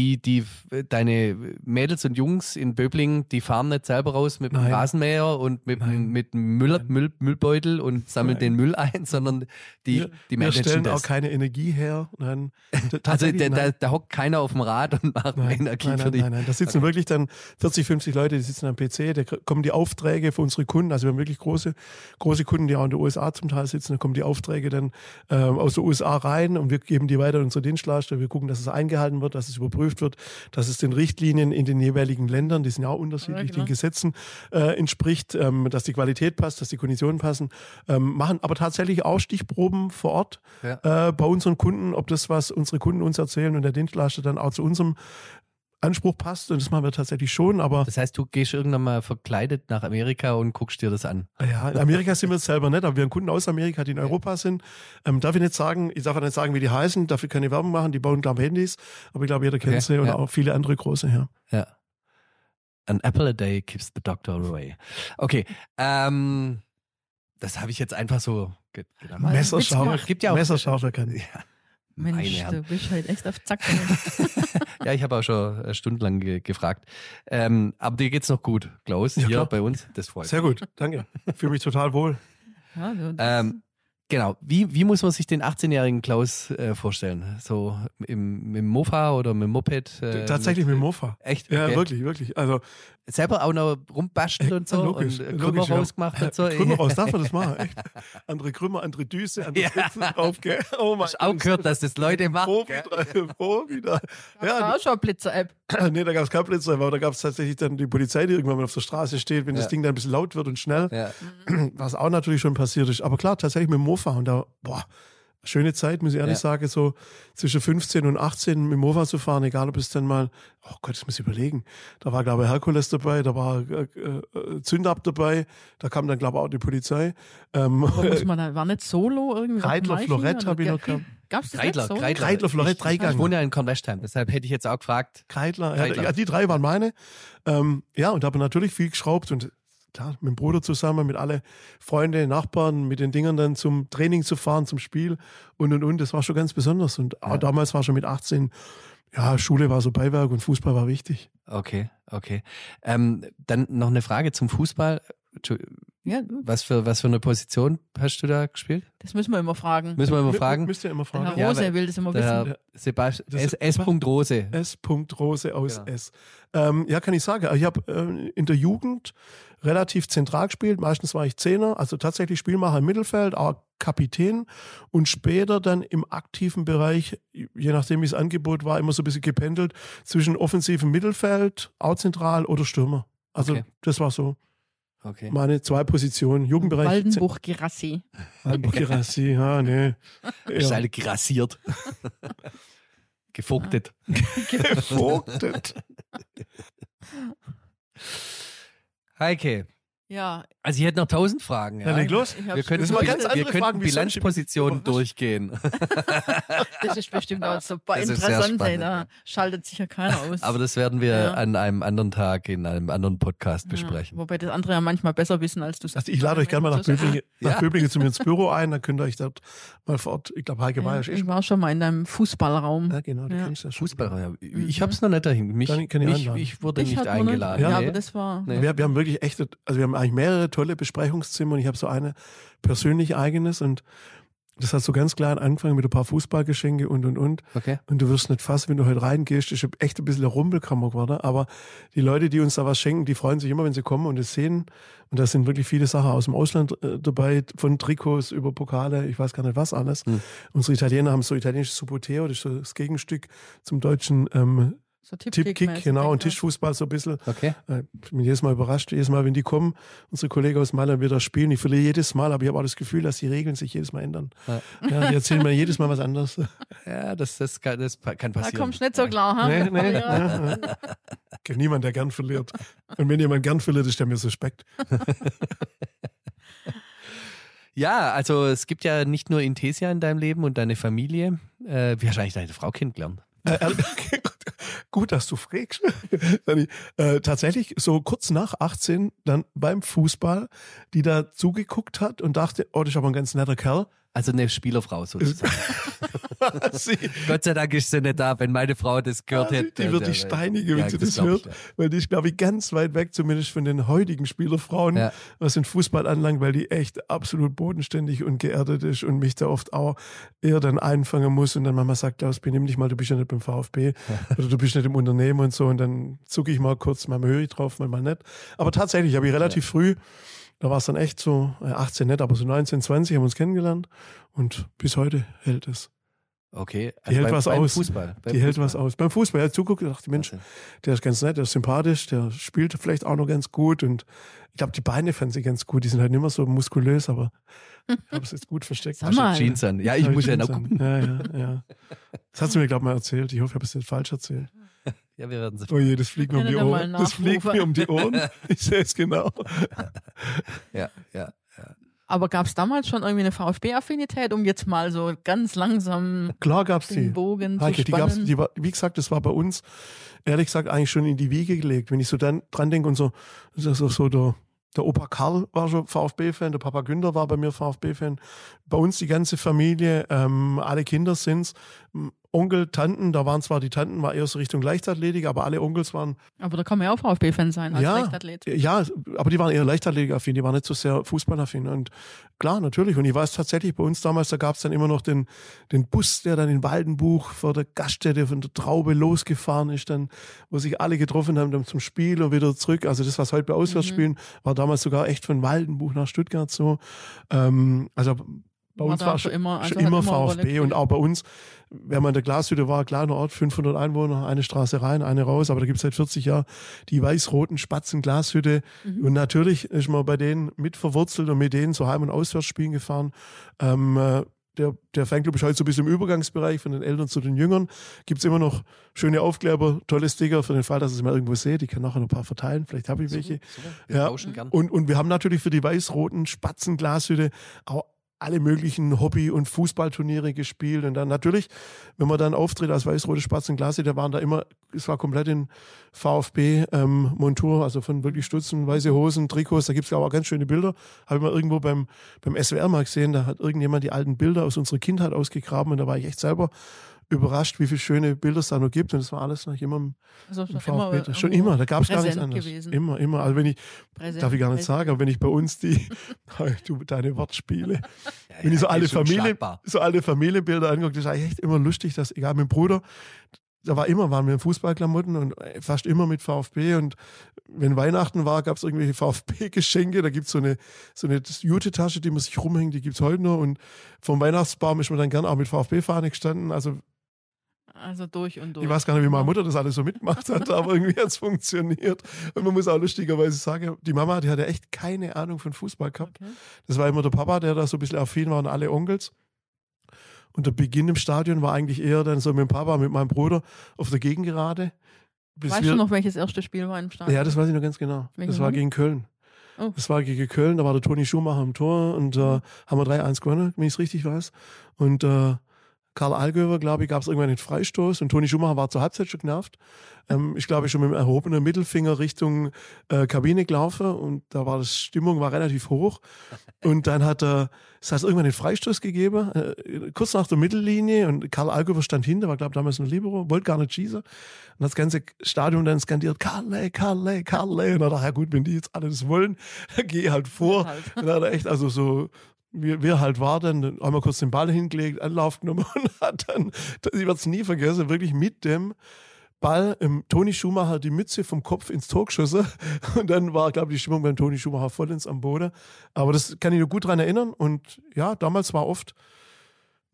[SPEAKER 1] deine Mädels und Jungs in Böblingen, die fahren nicht selber raus mit dem
[SPEAKER 2] Nein.
[SPEAKER 1] Rasenmäher und mit dem Müllbeutel und sammeln
[SPEAKER 2] Nein.
[SPEAKER 1] den Müll ein, sondern die
[SPEAKER 2] Wir
[SPEAKER 1] managen
[SPEAKER 2] stellen
[SPEAKER 1] das.
[SPEAKER 2] auch keine Energie her. Nein.
[SPEAKER 1] Also
[SPEAKER 2] Tatsächlich, nein.
[SPEAKER 1] da hockt keiner auf dem Rad und macht Energie für dich.
[SPEAKER 2] Nein. Da sitzen wirklich dann 40, 50 Leute, die sitzen am PC, da kommen die Aufträge für unsere Kunden, also wir haben wirklich große Kunden, die auch in den USA zum Teil sitzen, da kommen die Aufträge dann aus den USA rein und wir geben die weiter an unsere Dienstleister, wir gucken, dass es eingehalten wird, dass es überprüft wird, dass es den Richtlinien in den jeweiligen Ländern, die sind ja auch unterschiedlich, den Gesetzen entspricht, dass die Qualität passt, dass die Konditionen passen, machen aber tatsächlich auch Stichproben vor Ort bei unseren Kunden, ob das, was unsere Kunden uns erzählen und der Dienstleister dann auch zu unserem Anspruch passt, und das machen wir tatsächlich schon, aber
[SPEAKER 1] Das heißt, du gehst irgendwann mal verkleidet nach Amerika und guckst dir das an.
[SPEAKER 2] ja, in Amerika sind wir es selber nicht, aber wir haben Kunden aus Amerika, die in Europa sind. Ich darf nicht sagen, wie die heißen, dafür keine Werbung machen, die bauen, glaube ich, Handys, aber ich glaube, jeder kennt sie und auch viele andere große, ja.
[SPEAKER 1] Ja. An apple a day keeps the doctor away. Okay, das habe ich jetzt einfach so gedacht.
[SPEAKER 4] Mal
[SPEAKER 2] Messerscharf,
[SPEAKER 1] Gibt ja auch-
[SPEAKER 2] Messerscharfer kann ich.
[SPEAKER 1] Ja.
[SPEAKER 4] Mensch,
[SPEAKER 1] Meine Herren.
[SPEAKER 4] du bist halt echt auf Zack.
[SPEAKER 1] Ja, ich habe auch schon stundenlang gefragt. Aber dir geht's noch gut, Klaus,
[SPEAKER 2] Ja,
[SPEAKER 1] hier
[SPEAKER 2] klar.
[SPEAKER 1] bei uns. Das freut mich.
[SPEAKER 2] Sehr gut, danke. Fühle mich total wohl.
[SPEAKER 4] Ja, du,
[SPEAKER 1] Genau. Wie muss man sich den 18-jährigen Klaus vorstellen? So im Mofa oder mit dem Moped?
[SPEAKER 2] Tatsächlich mit dem Mofa.
[SPEAKER 1] Echt?
[SPEAKER 2] Ja,
[SPEAKER 1] Okay.
[SPEAKER 2] wirklich. Also
[SPEAKER 1] Selber auch noch rumbasteln und so
[SPEAKER 2] logisch,
[SPEAKER 1] und Krümmer
[SPEAKER 2] ja.
[SPEAKER 1] rausgemacht und so.
[SPEAKER 2] Krümmer raus, darf man das machen? Echt? Andere Krümmer, andere Düse, andere
[SPEAKER 1] Ja.
[SPEAKER 2] Sitzen drauf, gell? Oh mein
[SPEAKER 1] Hast auch gehört, dass das Leute machen. gell?
[SPEAKER 2] Profi da.
[SPEAKER 4] ja, auch schon eine Blitzer-App.
[SPEAKER 2] Nee, da gab es kein Blitzer, aber da gab es tatsächlich dann die Polizei, die irgendwann mal auf der Straße steht, wenn das Ding dann ein bisschen laut wird und schnell,
[SPEAKER 1] Ja.
[SPEAKER 2] was auch natürlich schon passiert ist. Aber klar, tatsächlich mit dem Mofa und da, schöne Zeit, muss ich ehrlich sagen, so zwischen 15 und 18 mit dem Mofa zu fahren, egal ob es dann mal, oh Gott, das muss ich überlegen, da war, glaube ich, Herkules dabei, da war Zündab dabei, da kam dann, glaube ich, auch die Polizei.
[SPEAKER 4] Aber muss man da, war nicht Solo irgendwie?
[SPEAKER 2] Kreidler Florett habe ich noch gehabt.
[SPEAKER 4] Gab's das
[SPEAKER 1] Kreidler,
[SPEAKER 4] nicht so?
[SPEAKER 2] Kreidler, Florett,
[SPEAKER 1] Ich
[SPEAKER 2] Dreigang.
[SPEAKER 1] wohne ja in Kornwestheim, deshalb hätte ich jetzt auch gefragt.
[SPEAKER 2] Kreidler.
[SPEAKER 1] Kreidler.
[SPEAKER 2] Ja, die 3 waren meine. Ja, und da habe natürlich viel geschraubt und klar, mit dem Bruder zusammen, mit alle Freunde, Nachbarn, mit den Dingern dann zum Training zu fahren, zum Spiel und. Das war schon ganz besonders. Und auch damals war schon mit 18, ja, Schule war so Beiwerk und Fußball war wichtig.
[SPEAKER 1] Okay. Dann noch eine Frage zum Fußball.
[SPEAKER 4] Ja,
[SPEAKER 1] Was für eine Position hast du da gespielt?
[SPEAKER 4] das müssen wir immer fragen.
[SPEAKER 1] Müssen wir immer fragen.
[SPEAKER 2] Müsst ihr immer
[SPEAKER 4] Der
[SPEAKER 2] fragen.
[SPEAKER 4] Herr
[SPEAKER 1] Ja,
[SPEAKER 4] Rose
[SPEAKER 1] weil-
[SPEAKER 4] will das immer
[SPEAKER 1] Der
[SPEAKER 4] wissen.
[SPEAKER 1] Herr Sebastian
[SPEAKER 2] Das-
[SPEAKER 1] S. Rose.
[SPEAKER 2] S. Rose aus
[SPEAKER 1] Genau.
[SPEAKER 2] S. Ja, kann ich sagen. Ich habe in der Jugend relativ zentral gespielt. Meistens war ich Zehner, also tatsächlich Spielmacher im Mittelfeld, auch Kapitän und später dann im aktiven Bereich, je nachdem wie das Angebot war, immer so ein bisschen gependelt zwischen offensivem Mittelfeld, auch zentral oder Stürmer. Also
[SPEAKER 1] Okay.
[SPEAKER 2] das war so
[SPEAKER 1] Okay.
[SPEAKER 2] meine 2 Positionen. Jugendbereich.
[SPEAKER 4] Waldenbuch-Gerassi.
[SPEAKER 2] Waldenbuch-Gerassi, ja, nee.
[SPEAKER 1] Ist
[SPEAKER 2] Ja.
[SPEAKER 1] alle grassiert. Gefogtet.
[SPEAKER 2] Gefogtet.
[SPEAKER 1] Heike,
[SPEAKER 4] Ja,
[SPEAKER 1] also ich hätte noch 1000 Fragen.
[SPEAKER 2] Ja, leg los.
[SPEAKER 4] ich
[SPEAKER 1] Wir
[SPEAKER 4] hab's
[SPEAKER 1] könnten,
[SPEAKER 2] Das sind mal ganz
[SPEAKER 1] wir
[SPEAKER 2] andere
[SPEAKER 1] könnten
[SPEAKER 2] Fragen, wie sonst.
[SPEAKER 1] Bilanzpositionen durchgehen.
[SPEAKER 4] Das ist bestimmt auch super
[SPEAKER 1] Das ist sehr
[SPEAKER 4] interessant. Ey,
[SPEAKER 1] spannend,
[SPEAKER 4] da schaltet sich ja keiner aus.
[SPEAKER 1] Aber das werden wir
[SPEAKER 4] Ja.
[SPEAKER 1] an einem anderen Tag in einem anderen Podcast besprechen.
[SPEAKER 4] Ja, wobei das andere ja manchmal besser wissen, als du
[SPEAKER 2] Also ich lade euch gerne mal nach
[SPEAKER 1] Ja.
[SPEAKER 2] Böblingen zu mir ins Büro ein, dann könnt ihr euch dort mal fort. Ich glaube, Heike war ja
[SPEAKER 4] Ich war schon mal in deinem Fußballraum.
[SPEAKER 2] Ja, genau, du
[SPEAKER 4] Ja.
[SPEAKER 2] kennst das schon.
[SPEAKER 1] Fußball, ja. Ich habe es noch nicht dahin.
[SPEAKER 2] Kann ich einladen.
[SPEAKER 1] Ich wurde
[SPEAKER 4] Ich
[SPEAKER 1] nicht
[SPEAKER 4] hatte noch nicht-
[SPEAKER 1] eingeladen.
[SPEAKER 4] Ja,
[SPEAKER 1] Nee.
[SPEAKER 4] aber das war.
[SPEAKER 1] Nee.
[SPEAKER 2] Wir haben wirklich echte, also wir haben eigentlich mehrere tolle Besprechungszimmer und ich habe so eine persönlich eigenes und das hat so ganz klein angefangen mit ein paar Fußballgeschenke und.
[SPEAKER 1] Okay.
[SPEAKER 2] Und du wirst nicht fassen, wenn du heute reingehst, ist echt ein bisschen eine Rumpelkammer geworden. Aber die Leute, die uns da was schenken, die freuen sich immer, wenn sie kommen und es sehen. Und da sind wirklich viele Sachen aus dem Ausland dabei, von Trikots über Pokale, ich weiß gar nicht was alles. Unsere Italiener haben so italienisches Suboteo, das ist so das Gegenstück zum deutschen
[SPEAKER 4] So
[SPEAKER 2] Tippkick, genau, und Tischfußball so ein bisschen.
[SPEAKER 1] Okay.
[SPEAKER 2] Ich bin jedes Mal überrascht, jedes Mal, wenn die kommen, unsere Kollegen aus Mailand wieder spielen. Ich verliere jedes Mal, aber ich habe auch das Gefühl, dass die Regeln sich jedes Mal ändern. Ja, die erzählen mir jedes Mal was anderes.
[SPEAKER 1] Ja, das kann passieren.
[SPEAKER 4] Da kommst du nicht so klar, ha?
[SPEAKER 2] Nee. Ja. Ich kenne niemanden, der gern verliert. Und wenn jemand gern verliert, ist der mir suspekt.
[SPEAKER 1] Ja, also es gibt ja nicht nur Intesia in deinem Leben und deine Familie. Wie hast du eigentlich deine Frau kennengelernt?
[SPEAKER 2] Gut, dass du fragst. Tatsächlich so kurz nach 18 dann beim Fußball, die da zugeguckt hat und dachte, oh, das ist aber ein ganz netter Kerl.
[SPEAKER 1] Also eine Spielerfrau sozusagen. Gott sei Dank ist sie nicht da, wenn meine Frau das gehört hätte.
[SPEAKER 2] Die wird dich steinigen, wenn sie das hört. Weil die ist, glaube ich, ganz weit weg, zumindest von den heutigen Spielerfrauen, was den Fußball anlangt, weil die echt absolut bodenständig und geerdet ist und mich da oft auch eher dann einfangen muss und dann Mama sagt, Klaus, benimm dich mal, du bist ja nicht beim VfB oder du bist nicht im Unternehmen und so und dann zucke ich mal kurz, mal höre ich drauf, mal nicht. Aber tatsächlich habe ich relativ früh, da war es dann echt so, 18 nicht, aber so 19, 20 haben wir uns kennengelernt und bis heute hält es.
[SPEAKER 1] Okay.
[SPEAKER 2] Also die hält was aus.
[SPEAKER 1] Fußball.
[SPEAKER 2] Die hält was aus. Beim Fußball, ja, zuguckt, dachte Mensch, der ist ganz nett, der ist sympathisch, der spielt vielleicht auch noch ganz gut und ich glaube, die Beine fand sie ganz gut, die sind halt nicht mehr so muskulös, aber ich habe es jetzt gut versteckt.
[SPEAKER 1] Hast du Jeans an? Ja, ich muss ja noch gucken.
[SPEAKER 2] Ja. Das hat sie mir, glaube ich, mal erzählt. Ich hoffe, ich habe es nicht falsch erzählt.
[SPEAKER 1] Ja, wir werden sie.
[SPEAKER 2] Oh je, das fliegt mir um die Ohren. Das fliegt mir um die Ohren. Ich sehe es genau.
[SPEAKER 1] Ja.
[SPEAKER 4] Aber gab es damals schon irgendwie eine VfB-Affinität, um jetzt mal so ganz langsam
[SPEAKER 2] Klar gab's
[SPEAKER 4] den
[SPEAKER 2] die.
[SPEAKER 4] Bogen
[SPEAKER 2] Heike,
[SPEAKER 4] zu spannen?
[SPEAKER 2] die war, wie gesagt, das war bei uns, ehrlich gesagt, eigentlich schon in die Wiege gelegt. Wenn ich so dann dran denke und so der Opa Karl war schon VfB-Fan, der Papa Günther war bei mir VfB-Fan. Bei uns die ganze Familie, alle Kinder sind's. Onkel, Tanten, da waren zwar die Tanten, war eher so Richtung Leichtathletik, aber alle Onkels waren...
[SPEAKER 4] Aber da kann man ja auch VfB-Fan sein als Leichtathlet.
[SPEAKER 2] Ja, aber die waren eher Leichtathletaffin, die waren nicht so sehr Fußballaffin. Und klar, natürlich. Und ich weiß tatsächlich, bei uns damals, da gab es dann immer noch den Bus, der dann in Waldenbuch vor der Gaststätte von der Traube losgefahren ist, dann, wo sich alle getroffen haben, dann zum Spiel und wieder zurück. Also das, was heute bei Auswärtsspielen, war damals sogar echt von Waldenbuch nach Stuttgart so. Also bei uns war schon immer VfB und auch bei uns, wenn man in der Glashütte war, kleiner Ort, 500 Einwohner, eine Straße rein, eine raus, aber da gibt es seit 40 Jahren die weiß-roten Spatzen Glashütte und natürlich ist man bei denen mit verwurzelt und mit denen zu Heim- und Auswärtsspielen gefahren. Der Fanclub ist heute so ein bisschen im Übergangsbereich von den Eltern zu den Jüngern. Gibt es immer noch schöne Aufkleber, tolle Sticker für den Fall, dass ich es mal irgendwo sehe. Die kann nachher noch ein paar verteilen, vielleicht habe ich welche.
[SPEAKER 1] Wir tauschen gern.
[SPEAKER 2] Und wir haben natürlich für die weiß-roten Spatzen Glashütte auch alle möglichen Hobby- und Fußballturniere gespielt und dann natürlich, wenn man dann auftritt als weiß-rote Spatzen Glashütte, da waren da immer, es war komplett in VfB-Montur, also von wirklich Stutzen, weiße Hosen, Trikots, da gibt es auch ganz schöne Bilder. Habe ich mal irgendwo beim SWR mal gesehen, da hat irgendjemand die alten Bilder aus unserer Kindheit ausgegraben und da war ich echt selber überrascht, wie viele schöne Bilder es da noch gibt und das war alles noch immer im VfB. Schon immer, da gab es gar nichts anderes.
[SPEAKER 4] Gewesen.
[SPEAKER 2] Immer. Also wenn ich, darf ich gar nicht sagen, aber wenn ich bei uns deine Wortspiele, wenn ich so alle Familienbilder angucke, das ist eigentlich echt immer lustig, dass, egal, mit dem Bruder, waren wir in Fußballklamotten und fast immer mit VfB und wenn Weihnachten war, gab es irgendwelche VfB-Geschenke, da gibt es so eine Jute-Tasche, die man sich rumhängt, die gibt es heute noch und vom Weihnachtsbaum ist man dann gern auch mit VfB-Fahne gestanden, also
[SPEAKER 4] durch und durch.
[SPEAKER 2] Ich weiß gar nicht, wie meine Mutter das alles so mitgemacht hat, aber irgendwie hat es funktioniert. Und man muss auch lustigerweise sagen, die Mama, die hatte echt keine Ahnung von Fußball gehabt. Okay. Das war immer der Papa, der da so ein bisschen affin war und alle Onkels. Und der Beginn im Stadion war eigentlich eher dann so mit dem Papa, mit meinem Bruder auf der Gegengerade.
[SPEAKER 4] Weißt du noch, welches erste Spiel war im Stadion?
[SPEAKER 2] Ja, das weiß ich noch ganz genau. Das war gegen Köln. Oh. Das war gegen Köln, da war der Toni Schumacher im Tor und haben wir 3-1 gewonnen, wenn ich es richtig weiß. Und Karl Allgöwer, glaube ich, gab es irgendwann einen Freistoß und Toni Schumacher war zur Halbzeit schon genervt. Ich glaube, schon mit dem erhobenen Mittelfinger Richtung Kabine gelaufen und da war die Stimmung relativ hoch. Und dann hat es irgendwann einen Freistoß gegeben, kurz nach der Mittellinie und Karl Allgöwer stand hinter, war glaube ich damals ein Libero, wollte gar nicht schießen. Und das ganze Stadion dann skandiert, Karle. Und dann dachte ich, ja gut, wenn die jetzt alle das wollen, dann gehe ich halt vor. Und dann hat er echt also so... Wir halt war, dann haben wir kurz den Ball hingelegt, Anlauf genommen und hat dann, ich werde es nie vergessen, wirklich mit dem Ball Toni Schumacher die Mütze vom Kopf ins Tor geschossen und dann war, glaube ich, die Stimmung beim Toni Schumacher vollends am Boden. Aber das kann ich noch gut daran erinnern und ja, damals war oft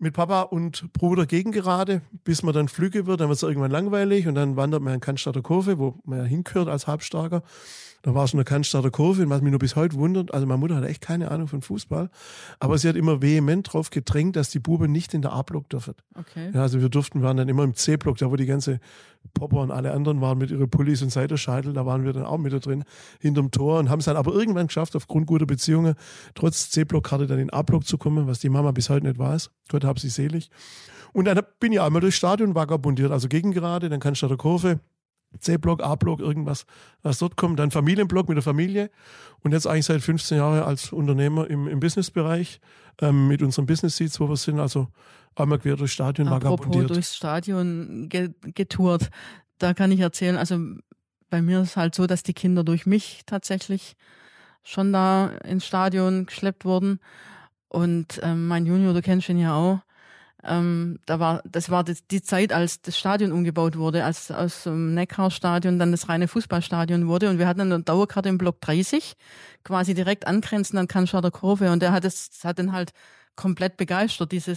[SPEAKER 2] mit Papa und Bruder Gegengerade, bis man dann Flügge wird, dann wird es irgendwann langweilig und dann wandert man in Cannstatter Kurve, wo man ja hingehört als Halbstarker. Da war es in der Cannstatter Kurve und was mich nur bis heute wundert, also meine Mutter hatte echt keine Ahnung von Fußball, aber sie hat immer vehement drauf gedrängt, dass die Buben nicht in der A-Block dürfen.
[SPEAKER 4] Okay.
[SPEAKER 2] Ja, also wir waren dann immer im C-Block, da wo die ganze Popper und alle anderen waren mit ihren Pullis und Seitenscheitel, da waren wir dann auch mit da drin, hinterm Tor und haben es dann aber irgendwann geschafft, aufgrund guter Beziehungen, trotz C-Block-Karte dann in A-Block zu kommen, was die Mama bis heute nicht weiß. Gott hab sie selig. Und dann bin ich einmal durchs Stadion vagabundiert, also Gegengerade, dann Cannstatter Kurve, C-Block, A-Block, irgendwas, was dort kommt. Dann Familienblock mit der Familie. Und jetzt eigentlich seit 15 Jahren als Unternehmer im Businessbereich mit unseren Business Seats, wo wir sind. Also einmal quer durchs Stadion vagabundiert.
[SPEAKER 4] Apropos durchs Stadion getourt. Da kann ich erzählen, also bei mir ist es halt so, dass die Kinder durch mich tatsächlich schon da ins Stadion geschleppt wurden. Und mein Junior, du kennst ihn ja auch, das war die Zeit, als das Stadion umgebaut wurde, als aus dem Neckarstadion dann das reine Fußballstadion wurde und wir hatten eine Dauerkarte im Block 30, quasi direkt angrenzend an Cannstatter Kurve und der hat den halt komplett begeistert, diese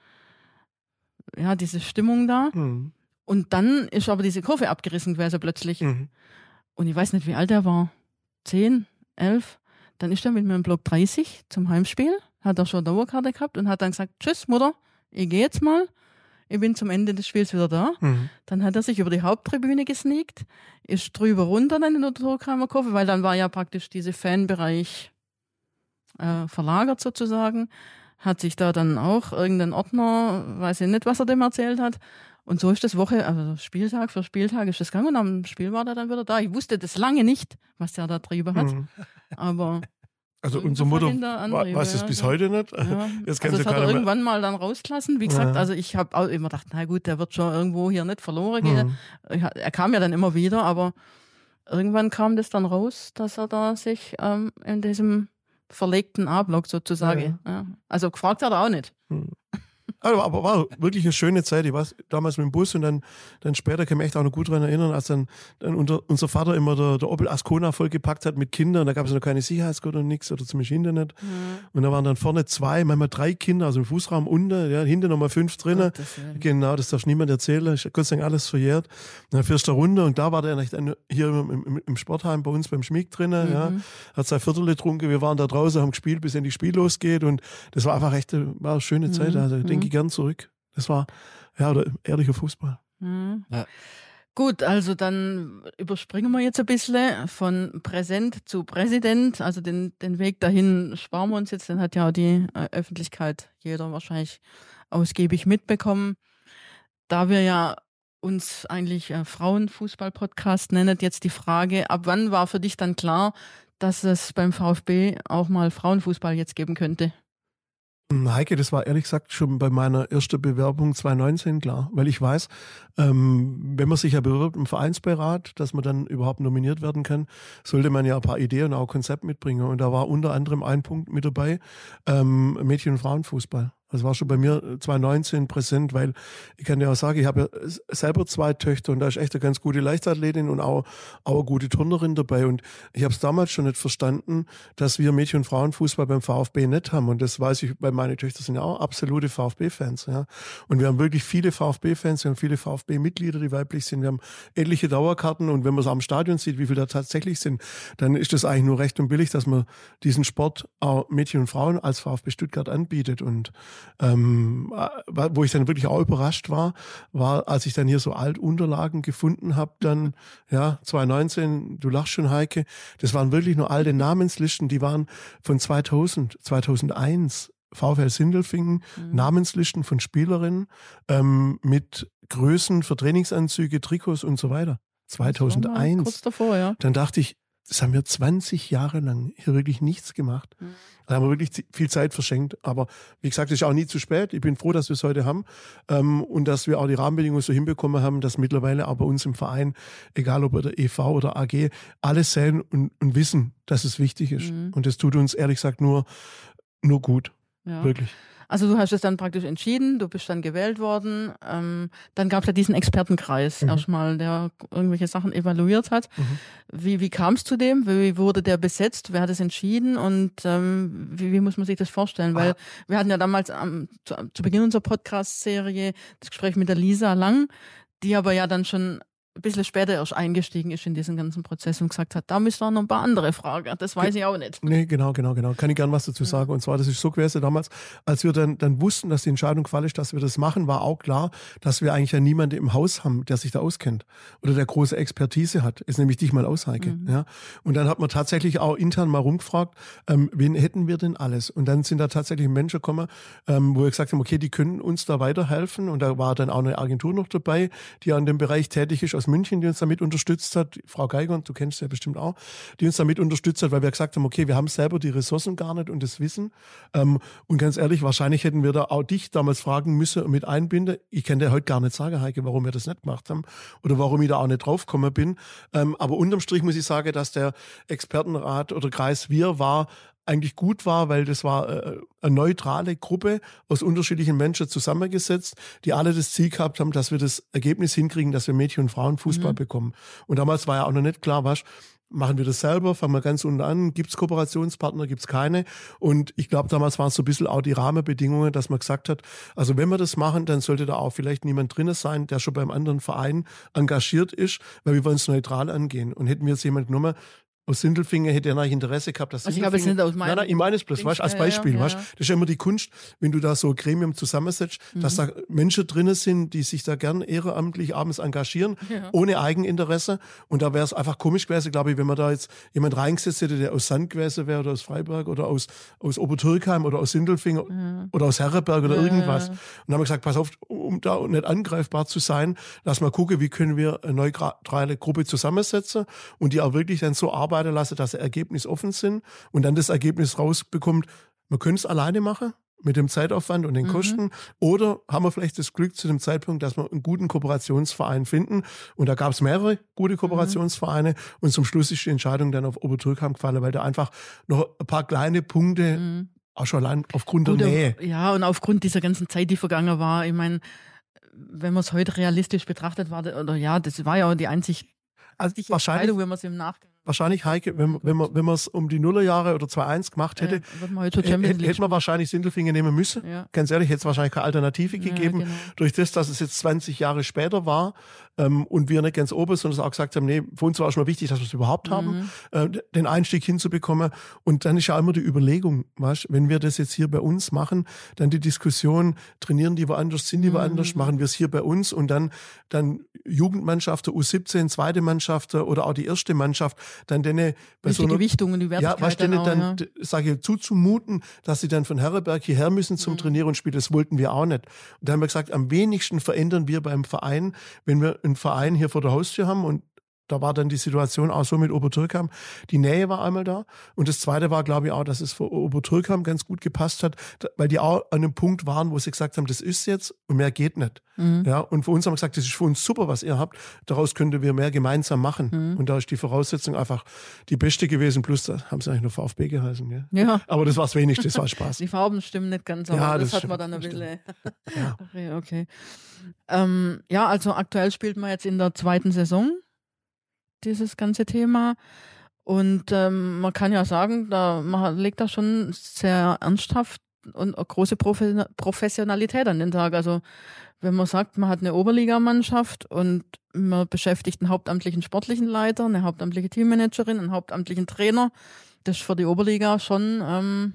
[SPEAKER 4] Stimmung da. Mhm. Und dann ist aber diese Kurve abgerissen gewesen plötzlich. Mhm. Und ich weiß nicht, wie alt er war. 10, 11. Dann ist er mit mir im Block 30 zum Heimspiel, hat er schon eine Dauerkarte gehabt und hat dann gesagt, tschüss Mutter, ich gehe jetzt mal, ich bin zum Ende des Spiels wieder da. Mhm. Dann hat er sich über die Haupttribüne gesneakt, ist drüber runter dann in der Torkramer Kurve, weil dann war ja praktisch dieser Fanbereich verlagert sozusagen, hat sich da dann auch irgendein Ordner, weiß ich nicht, was er dem erzählt hat. Und so ist das Spieltag für Spieltag ist das gegangen und am Spiel war der dann wieder da. Ich wusste das lange nicht, was der da drüber hat, aber...
[SPEAKER 2] Also unsere Mutter weiß das bis heute nicht.
[SPEAKER 4] Ja. Das hat er irgendwann mal dann rausgelassen. Wie gesagt, also ich habe auch immer gedacht, na gut, der wird schon irgendwo hier nicht verloren gehen. Er kam ja dann immer wieder, aber irgendwann kam das dann raus, dass er da sich in diesem verlegten A-Block sozusagen, also gefragt hat er auch nicht.
[SPEAKER 2] Aber war wirklich eine schöne Zeit. Ich war damals mit dem Bus und dann später kann ich mich echt auch noch gut daran erinnern, als dann unser Vater immer der Opel Ascona vollgepackt hat mit Kindern. Da gab es noch keine Sicherheitsgurt und nichts oder zumindest hinten nicht. Und da waren dann vorne 2, manchmal 3 Kinder, also im Fußraum unten, ja, hinten nochmal 5 drinnen. Genau, das darf niemand erzählen. Ist Gott sei Dank alles verjährt. Und dann fährst du da runter und da war der dann hier im Sportheim bei uns beim Schmieg drinnen. Ja, hat 2 Viertel getrunken. Wir waren da draußen, haben gespielt, bis endlich Spiel losgeht. Und das war einfach echt eine schöne Zeit. Also denke ich gern zurück. Das war ehrlicher Fußball.
[SPEAKER 4] Mhm. Ja. Gut, also dann überspringen wir jetzt ein bisschen von Präsent zu Präsident. Also den Weg dahin sparen wir uns jetzt. Den hat ja die Öffentlichkeit, jeder wahrscheinlich ausgiebig mitbekommen. Da wir ja uns eigentlich Frauenfußball-Podcast nennen, jetzt die Frage, ab wann war für dich dann klar, dass es beim VfB auch mal Frauenfußball jetzt geben könnte?
[SPEAKER 2] Heike, das war ehrlich gesagt schon bei meiner ersten Bewerbung 2019 klar, weil ich weiß, wenn man sich ja bewirbt im Vereinsbeirat, dass man dann überhaupt nominiert werden kann, sollte man ja ein paar Ideen und auch Konzept mitbringen. Und da war unter anderem ein Punkt mit dabei, Mädchen- und Frauenfußball. Das war schon bei mir 2019 präsent, weil ich kann dir auch sagen, ich habe ja selber 2 Töchter und da ist echt eine ganz gute Leichtathletin und auch eine gute Turnerin dabei. Und ich habe es damals schon nicht verstanden, dass wir Mädchen- und Frauenfußball beim VfB nicht haben. Und das weiß ich, weil meine Töchter sind ja auch absolute VfB-Fans. Ja. Und wir haben wirklich viele VfB-Fans, wir haben viele VfB-Mitglieder, die weiblich sind. Wir haben etliche Dauerkarten und wenn man es am Stadion sieht, wie viele da tatsächlich sind, dann ist das eigentlich nur recht und billig, dass man diesen Sport auch Mädchen und Frauen als VfB Stuttgart anbietet. Und wo ich dann wirklich auch überrascht war, als ich dann hier so Altunterlagen gefunden habe, dann 2019, du lachst schon, Heike, das waren wirklich nur alte Namenslisten, die waren von 2000, 2001, VfL Sindelfingen, Namenslisten von Spielerinnen mit Größen für Trainingsanzüge, Trikots und so weiter. 2001.
[SPEAKER 4] Kurz davor, ja.
[SPEAKER 2] Dann dachte ich, das haben wir 20 Jahre lang hier wirklich nichts gemacht. Da haben wir wirklich viel Zeit verschenkt. Aber wie gesagt, es ist auch nie zu spät. Ich bin froh, dass wir es heute haben und dass wir auch die Rahmenbedingungen so hinbekommen haben, dass mittlerweile auch bei uns im Verein, egal ob bei der e.V. oder AG, alle sehen und wissen, dass es wichtig ist. Und das tut uns ehrlich gesagt nur gut. Ja. Wirklich.
[SPEAKER 4] Also du hast es dann praktisch entschieden, du bist dann gewählt worden. Dann gab es ja diesen Expertenkreis erstmal, der irgendwelche Sachen evaluiert hat. Wie kam es zu dem? Wie wurde der besetzt? Wer hat es entschieden? Und wie muss man sich das vorstellen? Weil wir hatten ja damals zu Beginn unserer Podcast-Serie das Gespräch mit der Lisa Lang, die aber ja dann schon ein bisschen später erst eingestiegen ist in diesen ganzen Prozess und gesagt hat, da müssen wir noch ein paar andere fragen. Das weiß ich auch nicht.
[SPEAKER 2] Nee, genau. Kann ich gern was dazu sagen. Und zwar, das ist so gewesen damals, als wir dann wussten, dass die Entscheidung gefallen ist, dass wir das machen, war auch klar, dass wir eigentlich ja niemanden im Haus haben, der sich da auskennt oder der große Expertise hat. Ist nämlich dich mal aus, Heike. Ja? Und dann hat man tatsächlich auch intern mal rumgefragt, wen hätten wir denn alles? Und dann sind da tatsächlich Menschen gekommen, wo wir gesagt haben, okay, die können uns da weiterhelfen. Und da war dann auch eine Agentur noch dabei, die an dem Bereich tätig ist, aus München, die uns damit unterstützt hat, Frau Geiger, und du kennst sie ja bestimmt auch, die uns damit unterstützt hat, weil wir gesagt haben, okay, wir haben selber die Ressourcen gar nicht und das Wissen. Und ganz ehrlich, wahrscheinlich hätten wir da auch dich damals fragen müssen und mit einbinden. Ich kann dir heute gar nicht sagen, Heike, warum wir das nicht gemacht haben oder warum ich da auch nicht draufgekommen bin. Aber unterm Strich muss ich sagen, dass der Expertenrat oder Kreis Wir eigentlich gut war, weil das war eine neutrale Gruppe aus unterschiedlichen Menschen zusammengesetzt, die alle das Ziel gehabt haben, dass wir das Ergebnis hinkriegen, dass wir Mädchen- und Frauenfußball bekommen. Und damals war ja auch noch nicht klar, machen wir das selber, fangen wir ganz unten an, gibt es Kooperationspartner, gibt es keine. Und ich glaube, damals waren es so ein bisschen auch die Rahmenbedingungen, dass man gesagt hat, also wenn wir das machen, dann sollte da auch vielleicht niemand drin sein, der schon beim anderen Verein engagiert ist, weil wir wollen es neutral angehen. Und hätten wir jetzt jemanden genommen, aus Sindelfingen hätte er eigentlich Interesse gehabt, dass
[SPEAKER 4] ich habe jetzt nicht aus meinem...
[SPEAKER 2] Nein, ich meine es bloß, weißt, als Beispiel. Ja. Weißt, das ist ja immer die Kunst, wenn du da so ein Gremium zusammensetzt, dass da Menschen drin sind, die sich da gern ehrenamtlich abends engagieren, ohne Eigeninteresse. Und da wäre es einfach komisch gewesen, glaube ich, wenn man da jetzt jemand reingesetzt hätte, der aus Sand gewesen wäre oder aus Freiberg oder aus Obertürkheim oder aus Sindelfingen oder aus Herreberg oder irgendwas. Und dann haben wir gesagt, pass auf, um da nicht angreifbar zu sein, lass mal gucken, wie können wir eine neutrale Gruppe zusammensetzen und die auch wirklich dann so arbeiten lasse, dass sie ergebnisoffen sind und dann das Ergebnis rausbekommt, man könnte es alleine machen mit dem Zeitaufwand und den Kosten oder haben wir vielleicht das Glück zu dem Zeitpunkt, dass wir einen guten Kooperationsverein finden und da gab es mehrere gute Kooperationsvereine und zum Schluss ist die Entscheidung dann auf Obertürkheim gefallen, weil da einfach noch ein paar kleine Punkte auch schon allein aufgrund der Nähe.
[SPEAKER 4] Ja, und aufgrund dieser ganzen Zeit, die vergangen war, ich meine, wenn man es heute realistisch betrachtet war, das war ja auch die einzig
[SPEAKER 2] wahrscheinlich,
[SPEAKER 4] wenn man es im Nachgang.
[SPEAKER 2] Wahrscheinlich, Heike, wenn man es um die Nullerjahre oder 2-1 gemacht hätte, hätte man wahrscheinlich Sindelfingen nehmen müssen. Ja. Ganz ehrlich, hätte es wahrscheinlich keine Alternative gegeben. Genau. Durch das, dass es jetzt 20 Jahre später war und wir nicht ganz oben, sondern auch gesagt haben, nee, für uns war auch schon mal wichtig, dass wir es überhaupt haben, den Einstieg hinzubekommen. Und dann ist ja immer die Überlegung, weißt, wenn wir das jetzt hier bei uns machen, dann die Diskussion, trainieren die woanders, sind die woanders, machen wir es hier bei uns und dann Jugendmannschaft, U17, zweite Mannschaft oder auch die erste Mannschaft, dann denen
[SPEAKER 4] bei so einer Gewichtung und die Wertigkeit
[SPEAKER 2] sage ich, zuzumuten, dass sie dann von Herreberg hierher müssen zum Trainieren und spielen, das wollten wir auch nicht. Und da haben wir gesagt, am wenigsten verändern wir beim Verein, wenn wir einen Verein hier vor der Haustür haben und da war dann die Situation auch so mit Obertürkheim. Die Nähe war einmal da. Und das Zweite war, glaube ich, auch, dass es für Obertürkheim ganz gut gepasst hat, weil die auch an einem Punkt waren, wo sie gesagt haben, das ist jetzt und mehr geht nicht. Ja, und für uns haben wir gesagt, das ist für uns super, was ihr habt. Daraus könnten wir mehr gemeinsam machen. Und da ist die Voraussetzung einfach die beste gewesen. Plus, da haben sie eigentlich noch VfB geheißen. Gell? Ja. Aber das war das Wenigste, das war Spaß.
[SPEAKER 4] Die Farben stimmen nicht ganz, aber das hat man dann ein bisschen. Ja. Okay. Also aktuell spielt man jetzt in der 2. Saison dieses ganze Thema. Und man kann ja sagen, man legt da schon sehr ernsthaft und eine große Professionalität an den Tag. Also wenn man sagt, man hat eine Oberligamannschaft und man beschäftigt einen hauptamtlichen sportlichen Leiter, eine hauptamtliche Teammanagerin, einen hauptamtlichen Trainer, das ist für die Oberliga schon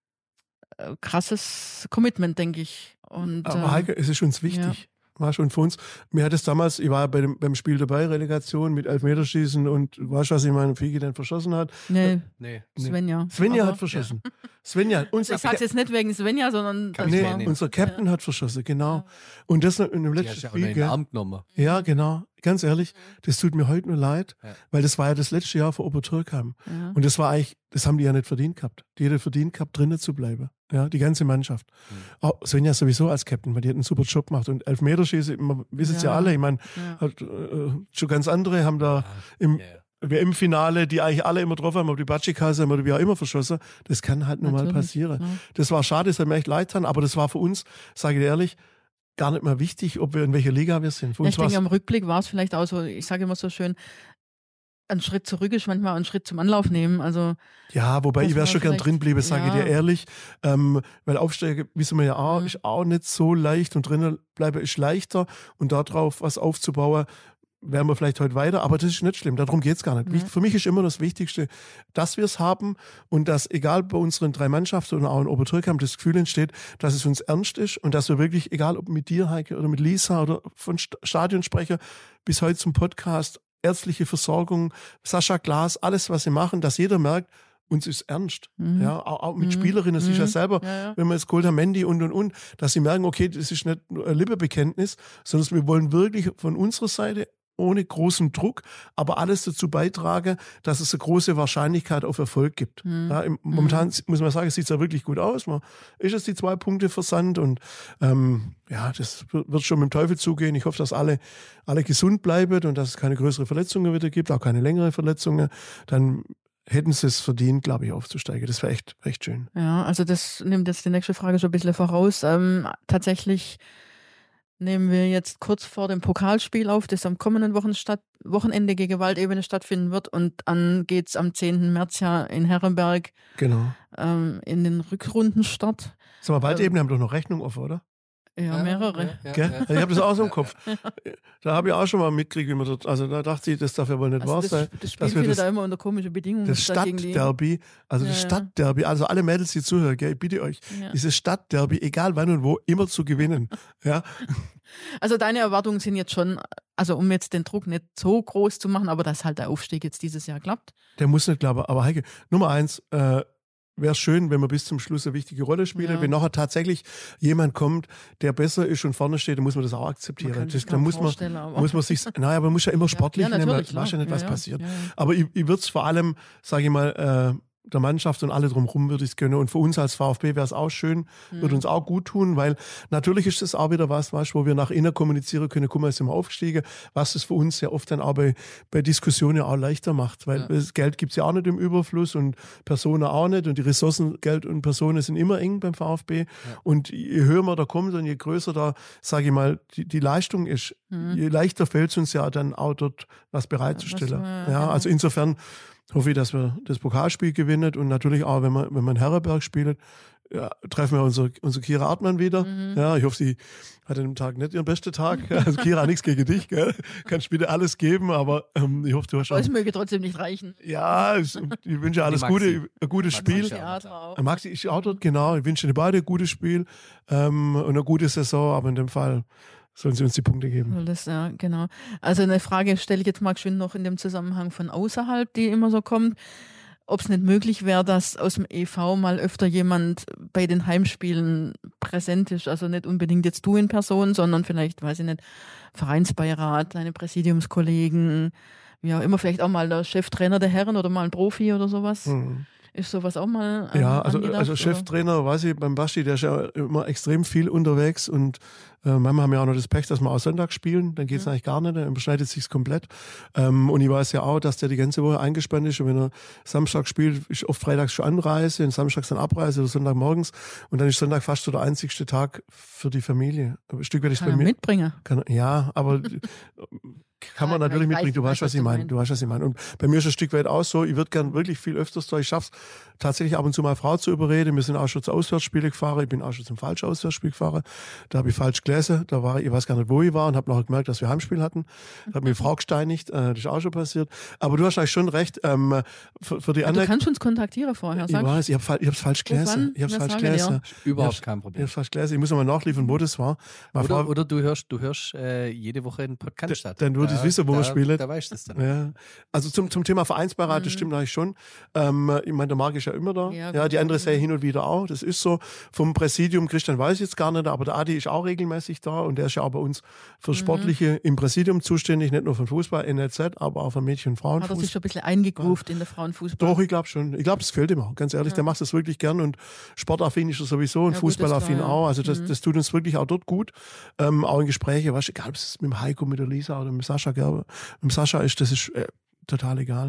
[SPEAKER 4] krasses Commitment, denke ich. Und,
[SPEAKER 2] aber Heike, es ist uns wichtig. Ja. War schon für uns. Mir hat es damals, ich war beim Spiel dabei, Relegation mit Elfmeterschießen und weißt du, was ich meine Figi dann verschossen hat?
[SPEAKER 4] Nee. Svenja.
[SPEAKER 2] Svenja hat verschossen. Ja. Svenja.
[SPEAKER 4] Ich sag's jetzt nicht wegen Svenja, sondern
[SPEAKER 2] unser Captain hat verschossen, genau. Ja. Und das in dem letzten Spiel.
[SPEAKER 1] In den Arm genommen.
[SPEAKER 2] Ja, genau. Ganz ehrlich, das tut mir heute nur leid, weil das war ja das letzte Jahr vor Obertürkheim. Ja. Und das war eigentlich, das haben die ja nicht verdient gehabt. Die hätte verdient gehabt, drinnen zu bleiben. Ja, die ganze Mannschaft. Auch Svenja sowieso als Captain, weil die hat einen super Job gemacht. Und Elfmeterschießen, man wissen es ja alle, ich meine, schon ganz andere haben da WM-Finale, die eigentlich alle immer drauf haben, ob die Batschikasse haben oder wie auch immer verschossen. Das kann halt nur mal passieren. Ja. Das war schade, das hat mir echt leid getan, aber das war für uns, sage ich dir ehrlich, gar nicht mehr wichtig, ob wir in welcher Liga wir sind.
[SPEAKER 4] Ich denke, am Rückblick war es vielleicht auch so, ich sage immer so schön, ein Schritt zurück ist manchmal ein Schritt zum Anlauf nehmen. Also,
[SPEAKER 2] ja, wobei ich wäre schon gern drin bliebe, sage ich dir ehrlich. Weil Aufsteigen, wissen wir ja auch, ist auch nicht so leicht und drinnen bleiben ist leichter und darauf was aufzubauen, wären wir vielleicht heute weiter, aber das ist nicht schlimm, darum geht es gar nicht. Für mich ist immer das Wichtigste, dass wir es haben und dass, egal bei unseren 3 Mannschaften und auch in Obertürkheim, das Gefühl entsteht, dass es uns ernst ist und dass wir wirklich, egal ob mit dir, Heike, oder mit Lisa oder von Stadionsprecher bis heute zum Podcast, ärztliche Versorgung, Sascha Glas, alles, was sie machen, dass jeder merkt, uns ist ernst. Ja, auch mit Spielerinnen, das ist ja selber, wenn wir jetzt geholt haben, Mandy und, dass sie merken, okay, das ist nicht nur ein Lippenbekenntnis, sondern wir wollen wirklich von unserer Seite ohne großen Druck, aber alles dazu beitragen, dass es eine große Wahrscheinlichkeit auf Erfolg gibt. Ja, momentan muss man sagen, es sieht ja wirklich gut aus. Man ist jetzt die 2 Punkte versandt und das wird schon mit dem Teufel zugehen. Ich hoffe, dass alle gesund bleiben und dass es keine größeren Verletzungen wieder gibt, auch keine längeren Verletzungen. Dann hätten sie es verdient, glaube ich, aufzusteigen. Das wäre echt schön.
[SPEAKER 4] Ja, also das nimmt jetzt die nächste Frage schon ein bisschen voraus. Tatsächlich nehmen wir jetzt kurz vor dem Pokalspiel auf, das am kommenden Wochenende gegen Waldebene stattfinden wird. Und dann geht es am 10. März ja in Herrenberg in den Rückrundenstart.
[SPEAKER 2] Sag mal, Waldebene haben doch noch Rechnung offen, oder?
[SPEAKER 4] Ja, mehrere.
[SPEAKER 2] Ich habe das auch so im Kopf. Da habe ich auch schon mal mitgekriegt, wie man dort, also da dachte ich, das darf ja wohl nicht wahr sein.
[SPEAKER 4] Das Spiel findet da immer unter komischen Bedingungen.
[SPEAKER 2] Das Stadtderby, das Stadtderby, also alle Mädels, die zuhören, gell, ich bitte euch, dieses Stadtderby, egal wann und wo, immer zu gewinnen. Ja.
[SPEAKER 4] Also deine Erwartungen sind jetzt schon, also um jetzt den Druck nicht so groß zu machen, aber dass halt der Aufstieg jetzt dieses Jahr klappt.
[SPEAKER 2] Der muss nicht klappen, aber Heike, Nummer 1, wäre schön, wenn wir bis zum Schluss eine wichtige Rolle spielen. Ja. Wenn nachher tatsächlich jemand kommt, der besser ist und vorne steht, dann muss man das auch akzeptieren. Man muss man sich, naja, man muss ja immer sportlich nehmen, man weiß ja nicht, was passiert. Ja. Aber ich würde es vor allem, sage ich mal, der Mannschaft und alle drumherum würde ich es gönnen. Und für uns als VfB wäre es auch schön, würde uns auch gut tun, weil natürlich ist das auch wieder was, wo wir nach innen kommunizieren können, guck mal, jetzt sind wir aufgestiegen, was es für uns ja oft dann auch bei Diskussionen auch leichter macht, weil das Geld gibt es ja auch nicht im Überfluss und Personen auch nicht und die Ressourcen, Geld und Personen sind immer eng beim VfB und je höher man da kommt und je größer da, sage ich mal, die Leistung ist, je leichter fällt es uns ja dann auch dort was bereitzustellen. Also insofern hoffe ich, dass wir das Pokalspiel gewinnen und natürlich auch, wenn wir in Herrenberg spielen, treffen wir unsere Kira Artmann wieder. Ja, ich hoffe, sie hat an dem Tag nicht ihren besten Tag. Also Kira, nichts gegen dich, gell? Kannst bitte alles geben, aber ich hoffe, du hast schon.
[SPEAKER 4] Es möge trotzdem nicht reichen.
[SPEAKER 2] Ja, ich wünsche alles Gute, ein gutes Spiel. Maxi ist auch dort, genau. Ich wünsche dir beide ein gutes Spiel und eine gute Saison, aber in dem Fall sollen sie uns die Punkte geben.
[SPEAKER 4] Das, ja, genau. Also eine Frage stelle ich jetzt mal schön noch in dem Zusammenhang von außerhalb, die immer so kommt. Ob es nicht möglich wäre, dass aus dem EV mal öfter jemand bei den Heimspielen präsent ist. Also nicht unbedingt jetzt du in Person, sondern vielleicht, weiß ich nicht, Vereinsbeirat, deine Präsidiumskollegen, wie auch immer, vielleicht auch mal der Cheftrainer der Herren oder mal ein Profi oder sowas. Ist sowas auch mal
[SPEAKER 2] also Cheftrainer, weiß ich, beim Basti, der ist ja immer extrem viel unterwegs und manchmal haben wir auch noch das Pech, dass wir auch Sonntag spielen, dann geht es eigentlich gar nicht, dann überschneidet sich komplett. Und ich weiß ja auch, dass der die ganze Woche eingespannt ist und wenn er Samstag spielt, ist oft freitags schon Anreise und samstags dann Abreise oder Sonntagmorgens und dann ist Sonntag fast so der einzigste Tag für die Familie. Ein Stück weit ist bei mir.
[SPEAKER 4] Mitbringen?
[SPEAKER 2] Ja, aber kann man natürlich mitbringen. Du weißt, was ich meine. Und bei mir ist es ein Stück weit auch so, ich würde gern wirklich viel öfters da. Ich schaffe es tatsächlich ab und zu mal Frau zu überreden. Wir sind auch schon zu Auswärtsspielen gefahren. Ich bin auch schon zum falschen Auswärtsspiel gefahren. Da habe ich falsch gelesen. Da war ich weiß gar nicht, wo ich war und habe nachher gemerkt, dass wir Heimspiel hatten. Da hat mir die Frau gesteinigt. Das ist auch schon passiert. Aber du hast eigentlich schon recht. Für die anderen.
[SPEAKER 4] Du kannst uns kontaktieren vorher.
[SPEAKER 2] Ich weiß, ich habe es falsch gelesen.
[SPEAKER 1] Überhaupt kein Problem.
[SPEAKER 2] Ich habe es falsch gelesen. Ich muss nochmal nachliefern, wo das war.
[SPEAKER 1] Oder du hörst jede Woche einen Podcast statt.
[SPEAKER 2] Dann würde ich wissen, wo wir spielen.
[SPEAKER 1] Da weißt du es dann.
[SPEAKER 2] Ja. Also zum Thema Vereinsbeirat, das stimmt eigentlich schon. Ich meine, der Marc ist ja immer da. Ja, die andere Serie hin und wieder auch. Das ist so. Vom Präsidium, Christian weiß ich jetzt gar nicht, aber der Adi ist auch regelmäßig da und der ist ja auch bei uns für Sportliche im Präsidium zuständig, nicht nur für Fußball, NLZ, aber auch für Mädchen- und Frauenfußball.
[SPEAKER 4] Hat er sich schon ein bisschen eingegruft in der Frauenfußball?
[SPEAKER 2] Doch, ich glaube schon. Ich glaube, das gefällt ihm auch. Ganz ehrlich, der macht das wirklich gern und sportaffin ist er sowieso und fußballaffin auch. Also das tut uns wirklich auch dort gut. Auch in Gesprächen, weißt du, egal ob es mit dem Heiko, mit der Lisa oder mit Sascha Gerber. Mit dem Sascha ist, das ist total egal.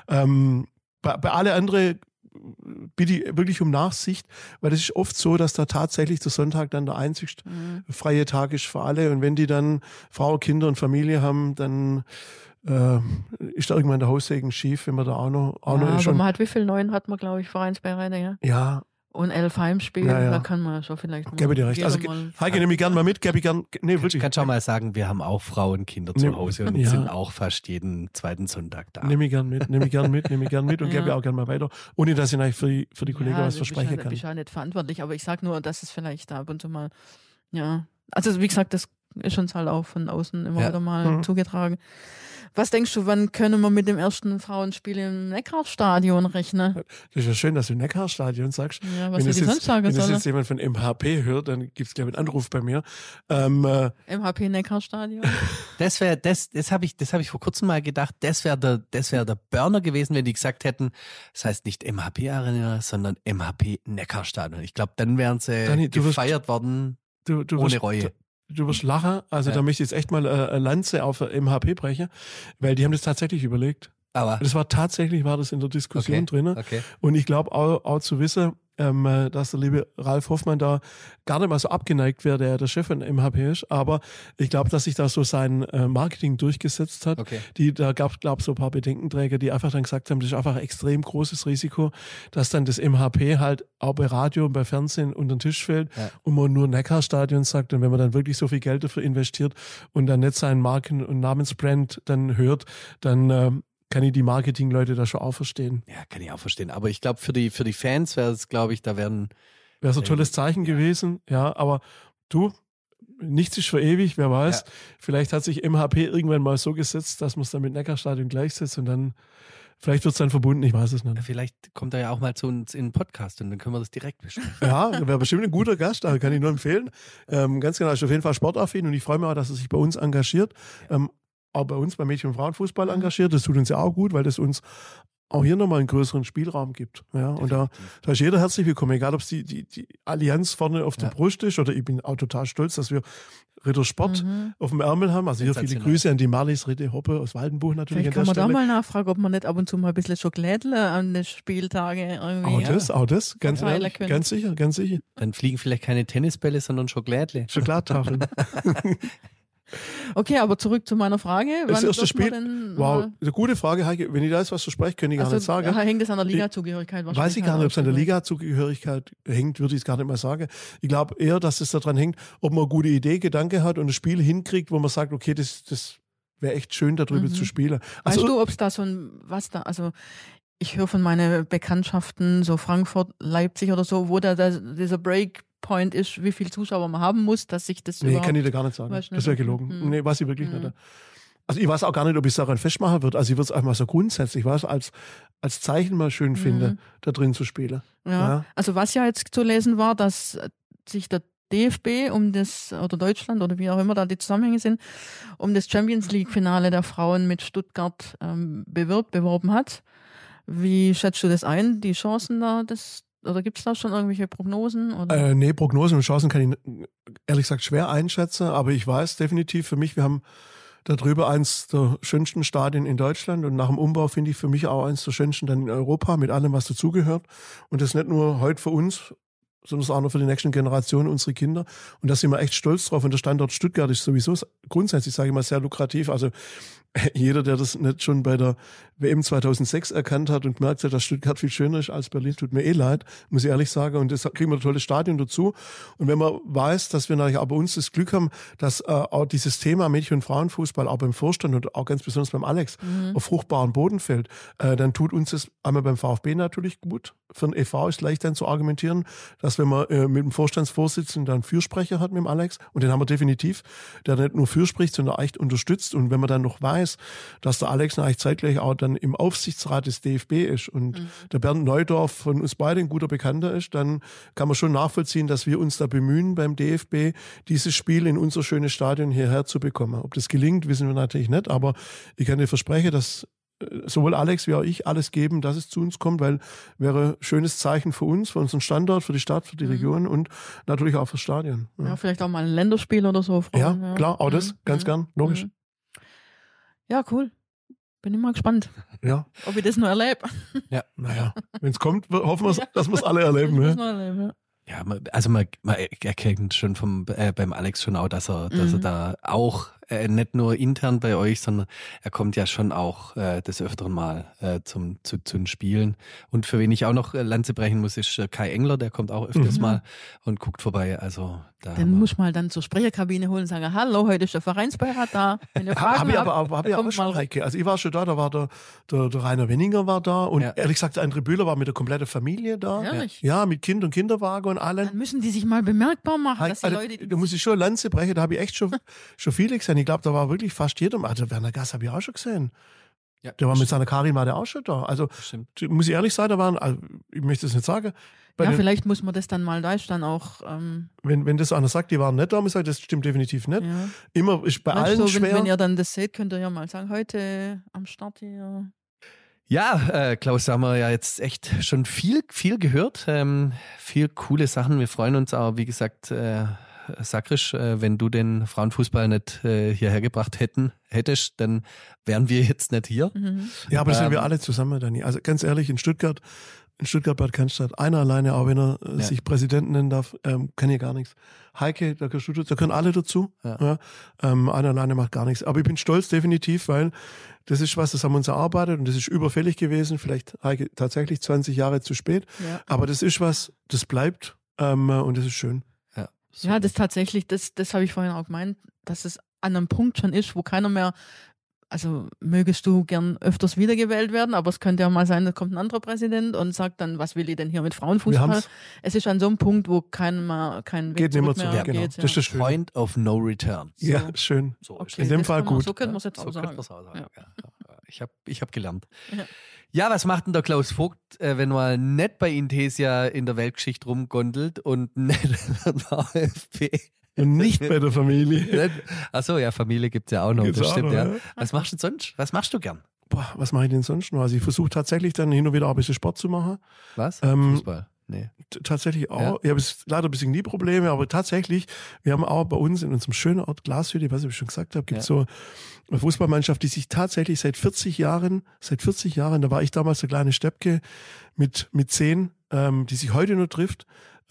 [SPEAKER 2] Bei alle andere bitte ich wirklich um Nachsicht, weil es ist oft so, dass da tatsächlich der Sonntag dann der einzig freie Tag ist für alle. Und wenn die dann Frau, Kinder und Familie haben, dann ist da irgendwann der Haussegen schief, wenn man da auch noch
[SPEAKER 4] aber
[SPEAKER 2] schon...
[SPEAKER 4] man hat, wie viel 9 hat man, glaube ich, Vereinsbeiräte, ja?
[SPEAKER 2] Ja.
[SPEAKER 4] Und 11 Heimspiele, da kann man schon vielleicht mal...
[SPEAKER 2] Gebe dir recht. Also Heike, nehme ich gerne mal mit, nee, wirklich.
[SPEAKER 1] Ich kann schon mal sagen, wir haben auch Frauen, Kinder zu Hause und sind auch fast jeden zweiten Sonntag da.
[SPEAKER 2] Nehme ich gerne mit und gebe auch gerne mal weiter, ohne dass ich eigentlich für die Kollegen was versprechen kann.
[SPEAKER 4] Ich bin ja nicht verantwortlich, aber ich sage nur, dass es vielleicht da ab und zu mal, also wie gesagt, das ist uns halt auch von außen immer wieder mal zugetragen. Was denkst du, wann können wir mit dem ersten Frauenspiel im Neckarstadion rechnen?
[SPEAKER 2] Das ist ja schön, dass du Neckarstadion sagst.
[SPEAKER 4] Ja, was hätte ich sonst sagen sollen?
[SPEAKER 2] Wenn das jetzt jemand von MHP hört, dann gibt es, glaube ich, einen Anruf bei mir.
[SPEAKER 4] MHP Neckarstadion?
[SPEAKER 1] Das habe ich vor kurzem mal gedacht, das wäre der Burner gewesen, wenn die gesagt hätten, das heißt nicht MHP Arena, sondern MHP Neckarstadion. Ich glaube, dann wären sie
[SPEAKER 2] Dani,
[SPEAKER 1] gefeiert worden ohne Reue.
[SPEAKER 2] Du wirst lachen, also da möchte ich jetzt echt mal eine Lanze auf MHP brechen, weil die haben das tatsächlich überlegt.
[SPEAKER 1] Aber
[SPEAKER 2] das war in der Diskussion drin.
[SPEAKER 1] Okay.
[SPEAKER 2] Und ich glaube auch zu wissen, dass der liebe Ralf Hoffmann da gar nicht mal so abgeneigt wäre, der Chef von MHP ist. Aber ich glaube, dass sich da so sein Marketing durchgesetzt hat.
[SPEAKER 1] Okay.
[SPEAKER 2] Da gab es, glaube ich, so ein paar Bedenkenträger, die einfach dann gesagt haben, das ist einfach ein extrem großes Risiko, dass dann das MHP halt auch bei Radio und bei Fernsehen unter den Tisch fällt und man nur Neckarstadion sagt. Und wenn man dann wirklich so viel Geld dafür investiert und dann nicht seinen Marken- und Namensbrand dann hört, dann kann ich die Marketingleute da schon auch verstehen.
[SPEAKER 1] Ja, kann ich auch verstehen. Aber ich glaube, für die Fans wäre es, glaube ich, wäre
[SPEAKER 2] so ein tolles Zeichen gewesen. Ja, aber du, nichts ist für ewig, wer weiß. Ja. Vielleicht hat sich MHP irgendwann mal so gesetzt, dass man es dann mit Neckarstadion gleichsetzt und dann, vielleicht wird es dann verbunden, ich weiß es nicht.
[SPEAKER 1] Vielleicht kommt er ja auch mal zu uns in den Podcast und dann können wir das direkt besprechen.
[SPEAKER 2] Ja, wäre bestimmt ein guter Gast, also kann ich nur empfehlen. Ganz genau, ist auf jeden Fall sportaffin und ich freue mich auch, dass er sich bei uns engagiert. Auch bei uns beim Mädchen- und Frauenfußball engagiert. Das tut uns ja auch gut, weil das uns auch hier nochmal einen größeren Spielraum gibt. Ja, und da ist jeder herzlich willkommen, egal ob es die Allianz vorne auf der Brust ist oder ich bin auch total stolz, dass wir Ritter Sport auf dem Ärmel haben. Also hier viele Grüße an die Marlies Ritte Hoppe aus Waldenbuch natürlich.
[SPEAKER 4] Vielleicht kann man da mal nachfragen, ob man nicht ab und zu mal ein bisschen Schokolädle an den Spieltage irgendwie.
[SPEAKER 2] Auch das, ganz ehrlich, ganz sicher.
[SPEAKER 1] Dann fliegen vielleicht keine Tennisbälle, sondern Schokolädle.
[SPEAKER 2] Schokoladtafeln.
[SPEAKER 4] Okay, aber zurück zu meiner Frage.
[SPEAKER 2] Das erste Spiel, wow, eine gute Frage, Heike. Wenn ich da jetzt was verspreche, kann ich gar nicht sagen.
[SPEAKER 4] Hängt das an der Liga-Zugehörigkeit?
[SPEAKER 2] Weiß ich gar nicht, ob es an der Liga-Zugehörigkeit hängt, würde ich es gar nicht mal sagen. Ich glaube eher, dass es daran hängt, ob man eine gute Idee, Gedanke hat und ein Spiel hinkriegt, wo man sagt, okay, das wäre echt schön, darüber zu spielen.
[SPEAKER 4] Also, weißt du, ob es da also ich höre von meinen Bekanntschaften, so Frankfurt, Leipzig oder so, wo dieser Breakpoint ist, wie viele Zuschauer man haben muss, dass sich das
[SPEAKER 2] überhaupt... Nee, kann ich dir gar nicht sagen. Das wäre gelogen. Nee, weiß ich wirklich nicht. Also ich weiß auch gar nicht, ob ich es daran festmachen würde. Also ich würde es einfach mal so grundsätzlich, als Zeichen mal schön finde, da drin zu spielen.
[SPEAKER 4] Ja. Also was ja jetzt zu lesen war, dass sich der DFB oder Deutschland oder wie auch immer da die Zusammenhänge sind, um das Champions League Finale der Frauen mit Stuttgart beworben hat. Wie schätzt du das ein, die Chancen da, oder gibt es da schon irgendwelche Prognosen? Oder?
[SPEAKER 2] Nee, Prognosen und Chancen kann ich ehrlich gesagt schwer einschätzen, aber ich weiß definitiv für mich, wir haben darüber eins der schönsten Stadien in Deutschland und nach dem Umbau finde ich für mich auch eins der schönsten dann in Europa mit allem, was dazugehört. Und das nicht nur heute für uns, sondern auch noch für die nächsten Generationen, unsere Kinder. Und da sind wir echt stolz drauf. Und der Standort Stuttgart ist sowieso grundsätzlich, sage ich mal, sehr lukrativ. Also jeder, der das nicht schon bei der WM 2006 erkannt hat und gemerkt hat, dass Stuttgart viel schöner ist als Berlin, tut mir leid, muss ich ehrlich sagen. Und das kriegen wir ein tolles Stadion dazu. Und wenn man weiß, dass wir natürlich auch bei uns das Glück haben, dass auch dieses Thema Mädchen- und Frauenfußball auch beim Vorstand und auch ganz besonders beim Alex auf fruchtbaren Boden fällt, dann tut uns das einmal beim VfB natürlich gut. Für den e.V. ist leicht dann zu argumentieren, dass wenn man mit dem Vorstandsvorsitzenden dann einen Fürsprecher hat mit dem Alex, und den haben wir definitiv, der nicht nur fürspricht, sondern echt unterstützt. Und wenn man dann noch weiß, dass der Alex eigentlich zeitgleich auch dann im Aufsichtsrat des DFB ist und der Bernd Neudorf von uns beiden ein guter Bekannter ist, dann kann man schon nachvollziehen, dass wir uns da bemühen beim DFB, dieses Spiel in unser schönes Stadion hierher zu bekommen. Ob das gelingt, wissen wir natürlich nicht, aber ich kann dir versprechen, dass sowohl Alex wie auch ich alles geben, dass es zu uns kommt, weil wäre ein schönes Zeichen für uns, für unseren Standort, für die Stadt, für die Region und natürlich auch fürs Stadion.
[SPEAKER 4] Ja, vielleicht auch mal ein Länderspiel oder so.
[SPEAKER 2] Ja, klar, auch das, ganz gern, logisch.
[SPEAKER 4] Ja, cool. Bin ich mal gespannt,
[SPEAKER 2] Ja,
[SPEAKER 4] ob ich das noch erlebe.
[SPEAKER 2] naja, wenn es kommt, hoffen wir, dass wir es alle erleben.
[SPEAKER 4] Ich muss
[SPEAKER 2] Ne?
[SPEAKER 4] noch erleben, ja.
[SPEAKER 1] Ja, man erkennt schon beim Alex schon auch, dass er da auch nicht nur intern bei euch, sondern er kommt ja schon auch des Öfteren mal zu den Spielen. Und für wen ich auch noch Lanze brechen muss, ist Kai Engler, der kommt auch öfters mal und guckt vorbei. Also
[SPEAKER 4] Den muss ich mal dann zur Sprecherkabine holen und sagen, hallo, heute ist der Vereinsbeirat da. Wenn ihr Fragen
[SPEAKER 2] Hab ich aber
[SPEAKER 4] kommt
[SPEAKER 2] schon,
[SPEAKER 4] mal.
[SPEAKER 2] Heike. Also ich war schon da war der Rainer Wenninger war da und ehrlich gesagt, der André Bühler war mit der kompletten Familie da.
[SPEAKER 4] Ehrlich?
[SPEAKER 2] Ja, mit Kind und Kinderwagen und allen.
[SPEAKER 4] Dann müssen die sich mal bemerkbar machen, dass die
[SPEAKER 2] Also,
[SPEAKER 4] Leute...
[SPEAKER 2] da muss ich schon Lanze brechen, da habe ich echt schon viele gesehen. Ich glaube, da war wirklich fast jeder. Also Werner Gass habe ich auch schon gesehen.
[SPEAKER 1] Ja,
[SPEAKER 2] Der war mit seiner Karin, war der auch schon da. Also
[SPEAKER 1] stimmt.
[SPEAKER 2] muss ich ehrlich sagen, da waren, also, ich möchte es nicht sagen.
[SPEAKER 4] Ja, vielleicht muss man das dann mal, da ist dann auch...
[SPEAKER 2] Wenn das einer sagt, die waren nicht da, muss ich sagen, das stimmt definitiv nicht.
[SPEAKER 4] ja.
[SPEAKER 2] Immer ist bei allen
[SPEAKER 4] So,
[SPEAKER 2] schwer.
[SPEAKER 4] wenn ihr dann das seht, könnt ihr ja mal sagen, heute am Start hier...
[SPEAKER 1] Ja, Klaus, da haben wir ja jetzt echt schon viel gehört. Viel coole Sachen. Wir freuen uns auch, wie gesagt, Sakrisch, wenn du den Frauenfußball nicht hierher gebracht hättest, dann wären wir jetzt nicht hier.
[SPEAKER 4] Mhm.
[SPEAKER 2] Ja, aber das sind wir alle zusammen, Dani. Also ganz ehrlich, in Stuttgart Bad Cannstatt, einer alleine, auch wenn er sich Präsident nennen darf, kann hier gar nichts. Heike, da können alle dazu. Ja. Einer alleine macht gar nichts. Aber ich bin stolz, definitiv, weil das ist was, das haben wir uns erarbeitet und das ist überfällig gewesen. Vielleicht, Heike, tatsächlich 20 Jahre zu spät. Ja. Aber das ist was, das bleibt und das ist schön.
[SPEAKER 4] Ja, das tatsächlich, das habe ich vorhin auch gemeint, dass es an einem Punkt schon ist, wo keiner mehr, also mögest du gern öfters wiedergewählt werden, aber es könnte ja mal sein, da kommt ein anderer Präsident und sagt dann, was will ich denn hier mit Frauenfußball? Es ist an so einem Punkt, wo kein Weg
[SPEAKER 2] geht nicht mehr
[SPEAKER 4] zurück mehr
[SPEAKER 2] genau.
[SPEAKER 4] geht.
[SPEAKER 2] Das ist das Schöne.
[SPEAKER 1] Point of no return.
[SPEAKER 2] So. Ja, schön.
[SPEAKER 1] So
[SPEAKER 4] okay,
[SPEAKER 2] in dem Fall gut.
[SPEAKER 4] So könnte man es jetzt auch sagen.
[SPEAKER 1] Ja. Ich hab gelernt. Ja, was macht denn der Klaus Vogt, wenn mal nicht bei Intesia in der Weltgeschichte rumgondelt und nicht beim VfB?
[SPEAKER 2] Und nicht bei der Familie.
[SPEAKER 1] Achso, ja, Familie gibt es ja auch noch.
[SPEAKER 2] Gibt's
[SPEAKER 1] das
[SPEAKER 2] auch
[SPEAKER 1] stimmt,
[SPEAKER 2] noch,
[SPEAKER 1] ja.
[SPEAKER 2] ja.
[SPEAKER 1] Was machst du denn sonst? Was machst du gern?
[SPEAKER 2] Boah, was mache ich denn sonst noch? Also ich versuche tatsächlich dann hin und wieder auch ein bisschen Sport zu machen.
[SPEAKER 1] Was? Fußball? Nee.
[SPEAKER 2] Tatsächlich auch. Ja. Ich habe leider ein bisschen Knieprobleme, aber tatsächlich, wir haben auch bei uns in unserem schönen Ort Glashütte, was ich schon gesagt habe, gibt es so eine Fußballmannschaft, die sich tatsächlich seit 40 Jahren, da war ich damals der kleine Steppke mit 10, die sich heute nur trifft.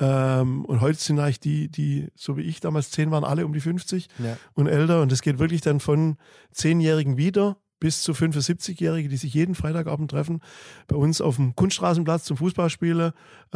[SPEAKER 2] Und heute sind eigentlich die, so wie ich damals 10 waren, alle um die 50 und älter. Und das geht wirklich dann von 10-Jährigen wieder bis zu 75-Jährige, die sich jeden Freitagabend treffen, bei uns auf dem Kunststraßenplatz zum Fußballspielen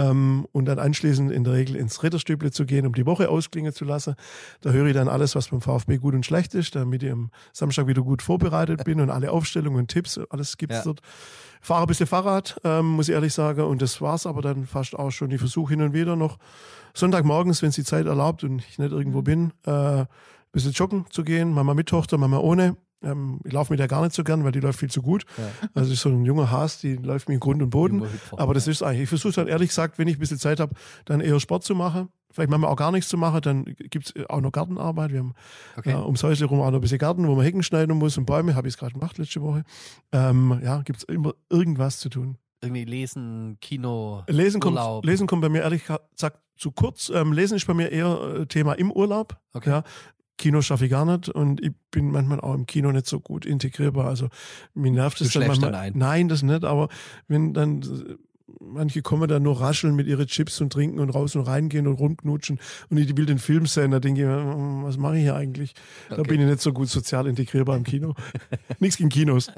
[SPEAKER 2] und dann anschließend in der Regel ins Ritterstüble zu gehen, um die Woche ausklingen zu lassen. Da höre ich dann alles, was beim VfB gut und schlecht ist, damit ich am Samstag wieder gut vorbereitet bin und alle Aufstellungen und Tipps, alles gibt's dort. Fahre ein bisschen Fahrrad, muss ich ehrlich sagen, und das war's aber dann fast auch schon. Ich versuche hin und wieder noch Sonntagmorgens, wenn es die Zeit erlaubt und ich nicht irgendwo bin, ein bisschen joggen zu gehen, Mama mit Tochter, Mama ohne. Ich laufe mit der gar nicht so gern, weil die läuft viel zu gut. Ja. Also ist so ein junger Haas, die läuft mir in Grund und Boden. Aber das ist eigentlich, ich versuche dann ehrlich gesagt, wenn ich ein bisschen Zeit habe, dann eher Sport zu machen. Vielleicht manchmal auch gar nichts zu machen, dann gibt es auch noch Gartenarbeit. Wir haben ums Häusle rum auch noch ein bisschen Garten, wo man Hecken schneiden muss und Bäume, habe ich es gerade gemacht letzte Woche. Gibt es immer irgendwas zu tun.
[SPEAKER 1] Irgendwie Lesen, Kino,
[SPEAKER 2] Urlaub. Lesen kommt bei mir ehrlich gesagt zu kurz. Lesen ist bei mir eher Thema im Urlaub.
[SPEAKER 1] Okay.
[SPEAKER 2] Ja. Kino schaffe ich gar nicht und ich bin manchmal auch im Kino nicht so gut integrierbar. Also mir nervt es dann manchmal.
[SPEAKER 1] Dann
[SPEAKER 2] Nein, das nicht, aber wenn dann manche kommen dann nur rascheln mit ihren Chips und trinken und raus und reingehen und rumknutschen und ich will den Film sehen, da denke ich mir, was mache ich hier eigentlich? Da bin ich nicht so gut sozial integrierbar im Kino. Nichts gegen Kinos.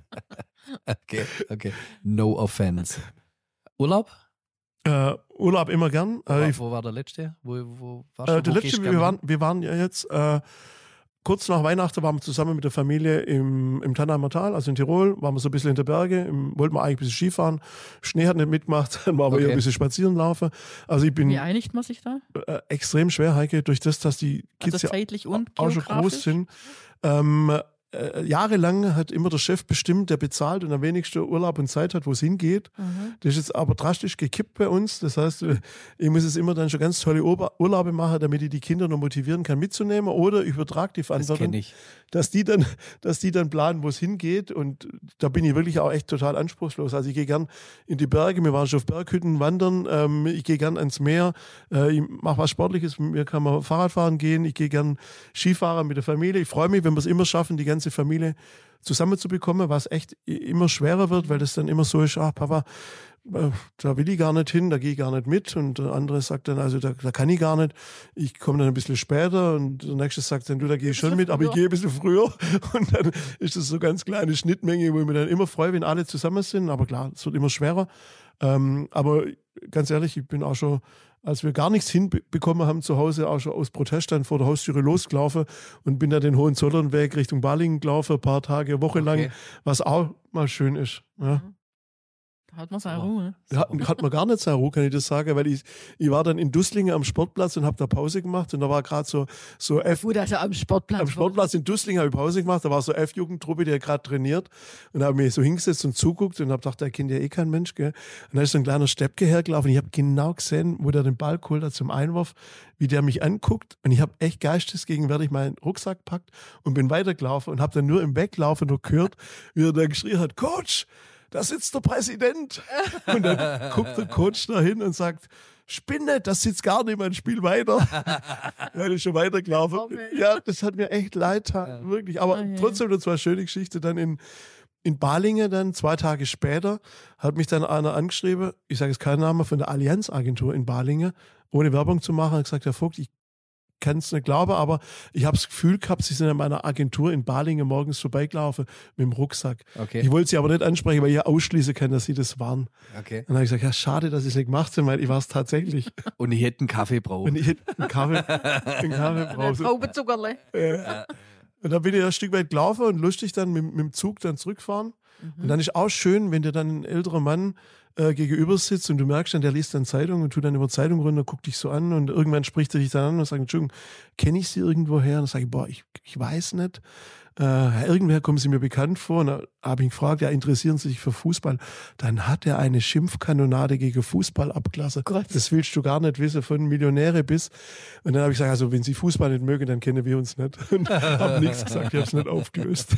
[SPEAKER 1] Okay. No offense. Urlaub?
[SPEAKER 2] Urlaub immer gern.
[SPEAKER 1] Wo war der letzte? Wo warst du?
[SPEAKER 2] Der letzte, wir waren ja jetzt kurz nach Weihnachten waren wir zusammen mit der Familie im Tannheimer Tal, also in Tirol, waren wir so ein bisschen in der Berge, wollten wir eigentlich ein bisschen Skifahren. Schnee hat nicht mitgemacht, dann waren wir eher ein bisschen spazieren laufen. Also
[SPEAKER 4] wie einigt man sich da?
[SPEAKER 2] Extrem schwer, Heike, durch das, dass die Kids
[SPEAKER 4] also zeitlich und
[SPEAKER 2] auch schon groß sind. Jahrelang hat immer der Chef bestimmt, der bezahlt und am wenigsten Urlaub und Zeit hat, wo es hingeht. Mhm. Das ist jetzt aber drastisch gekippt bei uns. Das heißt, ich muss jetzt immer dann schon ganz tolle Urlaube machen, damit ich die Kinder noch motivieren kann mitzunehmen. Oder ich übertrage die Verantwortung, dass die dann planen, wo es hingeht. Und da bin ich wirklich auch echt total anspruchslos. Also ich gehe gern in die Berge, wir waren schon auf Berghütten wandern, ich gehe gern ans Meer, ich mache was Sportliches, mit mir kann man Fahrrad fahren gehen, ich gehe gern Skifahren mit der Familie. Ich freue mich, wenn wir es immer schaffen, die ganze ganze Familie zusammenzubekommen, was echt immer schwerer wird, weil das dann immer so ist, Papa, da will ich gar nicht hin, da gehe ich gar nicht mit. Und der andere sagt dann, also da kann ich gar nicht, ich komme dann ein bisschen später. Und der nächste sagt dann, da gehe ich schon mit, aber ich gehe ein bisschen früher. Und dann ist das so ganz kleine Schnittmenge, wo ich mich dann immer freue, wenn alle zusammen sind. Aber klar, es wird immer schwerer. Aber ganz ehrlich, ich bin auch schon, als wir gar nichts hinbekommen haben zu Hause, auch schon aus Protest dann vor der Haustüre losgelaufen und bin dann den Hohenzollernweg Richtung Balingen gelaufen, ein paar Tage, Woche lang, was auch mal schön ist. Ja.
[SPEAKER 4] Da hat man seine Ruhe.
[SPEAKER 2] Hat man gar nicht seine Ruhe, kann ich das sagen, weil ich war dann in Dusslingen am Sportplatz und habe da Pause gemacht und da war gerade so
[SPEAKER 4] Gut, also am Sportplatz.
[SPEAKER 2] Am Sportplatz in Dusslingen habe ich Pause gemacht, da war so F-Jugendtruppe, die gerade trainiert und habe mich so hingesetzt und zuguckt und habe gedacht, der kennt ja eh kein Mensch, gell. Und dann ist so ein kleiner Steppke hergelaufen und ich habe genau gesehen, wo der den Ball geholt hat zum Einwurf, wie der mich anguckt und ich habe echt geistesgegenwärtig meinen Rucksack gepackt und bin weitergelaufen und habe dann nur im Weglaufen noch gehört, wie er dann geschrien hat, Coach, da sitzt der Präsident. Und dann guckt der Coach da hin und sagt, Spinne, das sitzt gar niemand, spiel weiter. Weil ich schon weitergelaufen. Ja, das hat mir echt leid getan, wirklich. Aber trotzdem, das war eine schöne Geschichte. Dann in Balingen, dann 2 Tage später, hat mich dann einer angeschrieben, ich sage jetzt keinen Namen, von der Allianz-Agentur in Balingen, ohne Werbung zu machen, hat gesagt, Herr Vogt, ich kann es nicht glauben, aber ich habe das Gefühl gehabt, Sie sind an meiner Agentur in Balingen morgens vorbeigelaufen mit dem Rucksack.
[SPEAKER 1] Okay.
[SPEAKER 2] Ich wollte Sie aber nicht ansprechen, weil ich ja ausschließen kann, dass Sie das waren.
[SPEAKER 1] Okay.
[SPEAKER 2] Und dann habe ich gesagt, ja, schade, dass ich es nicht gemacht habe, weil ich war es tatsächlich.
[SPEAKER 1] Und ich hätte einen Kaffee brauchen.
[SPEAKER 2] Und ich hätte einen Kaffee brauchen.
[SPEAKER 4] Traubenzuckerle.
[SPEAKER 2] Und dann bin ich ein Stück weit gelaufen und lustig dann mit dem Zug dann zurückfahren. Und dann ist auch schön, wenn dir dann ein älterer Mann gegenüber sitzt und du merkst dann, der liest dann Zeitung und tut dann über Zeitung runter, guckt dich so an und irgendwann spricht er dich dann an und sagt, Entschuldigung, kenne ich Sie irgendwo her? Und dann sage ich, boah, ich weiß nicht. Irgendwer kommen Sie mir bekannt vor. Und dann habe ich ihn gefragt, ja, interessieren Sie sich für Fußball? Dann hat er eine Schimpfkanonade gegen Fußball abgelassen. Das willst du gar nicht wissen, von Millionäre bis. Und dann habe ich gesagt, also wenn Sie Fußball nicht mögen, dann kennen wir uns nicht. Und habe nichts gesagt, ich habe es nicht aufgelöst.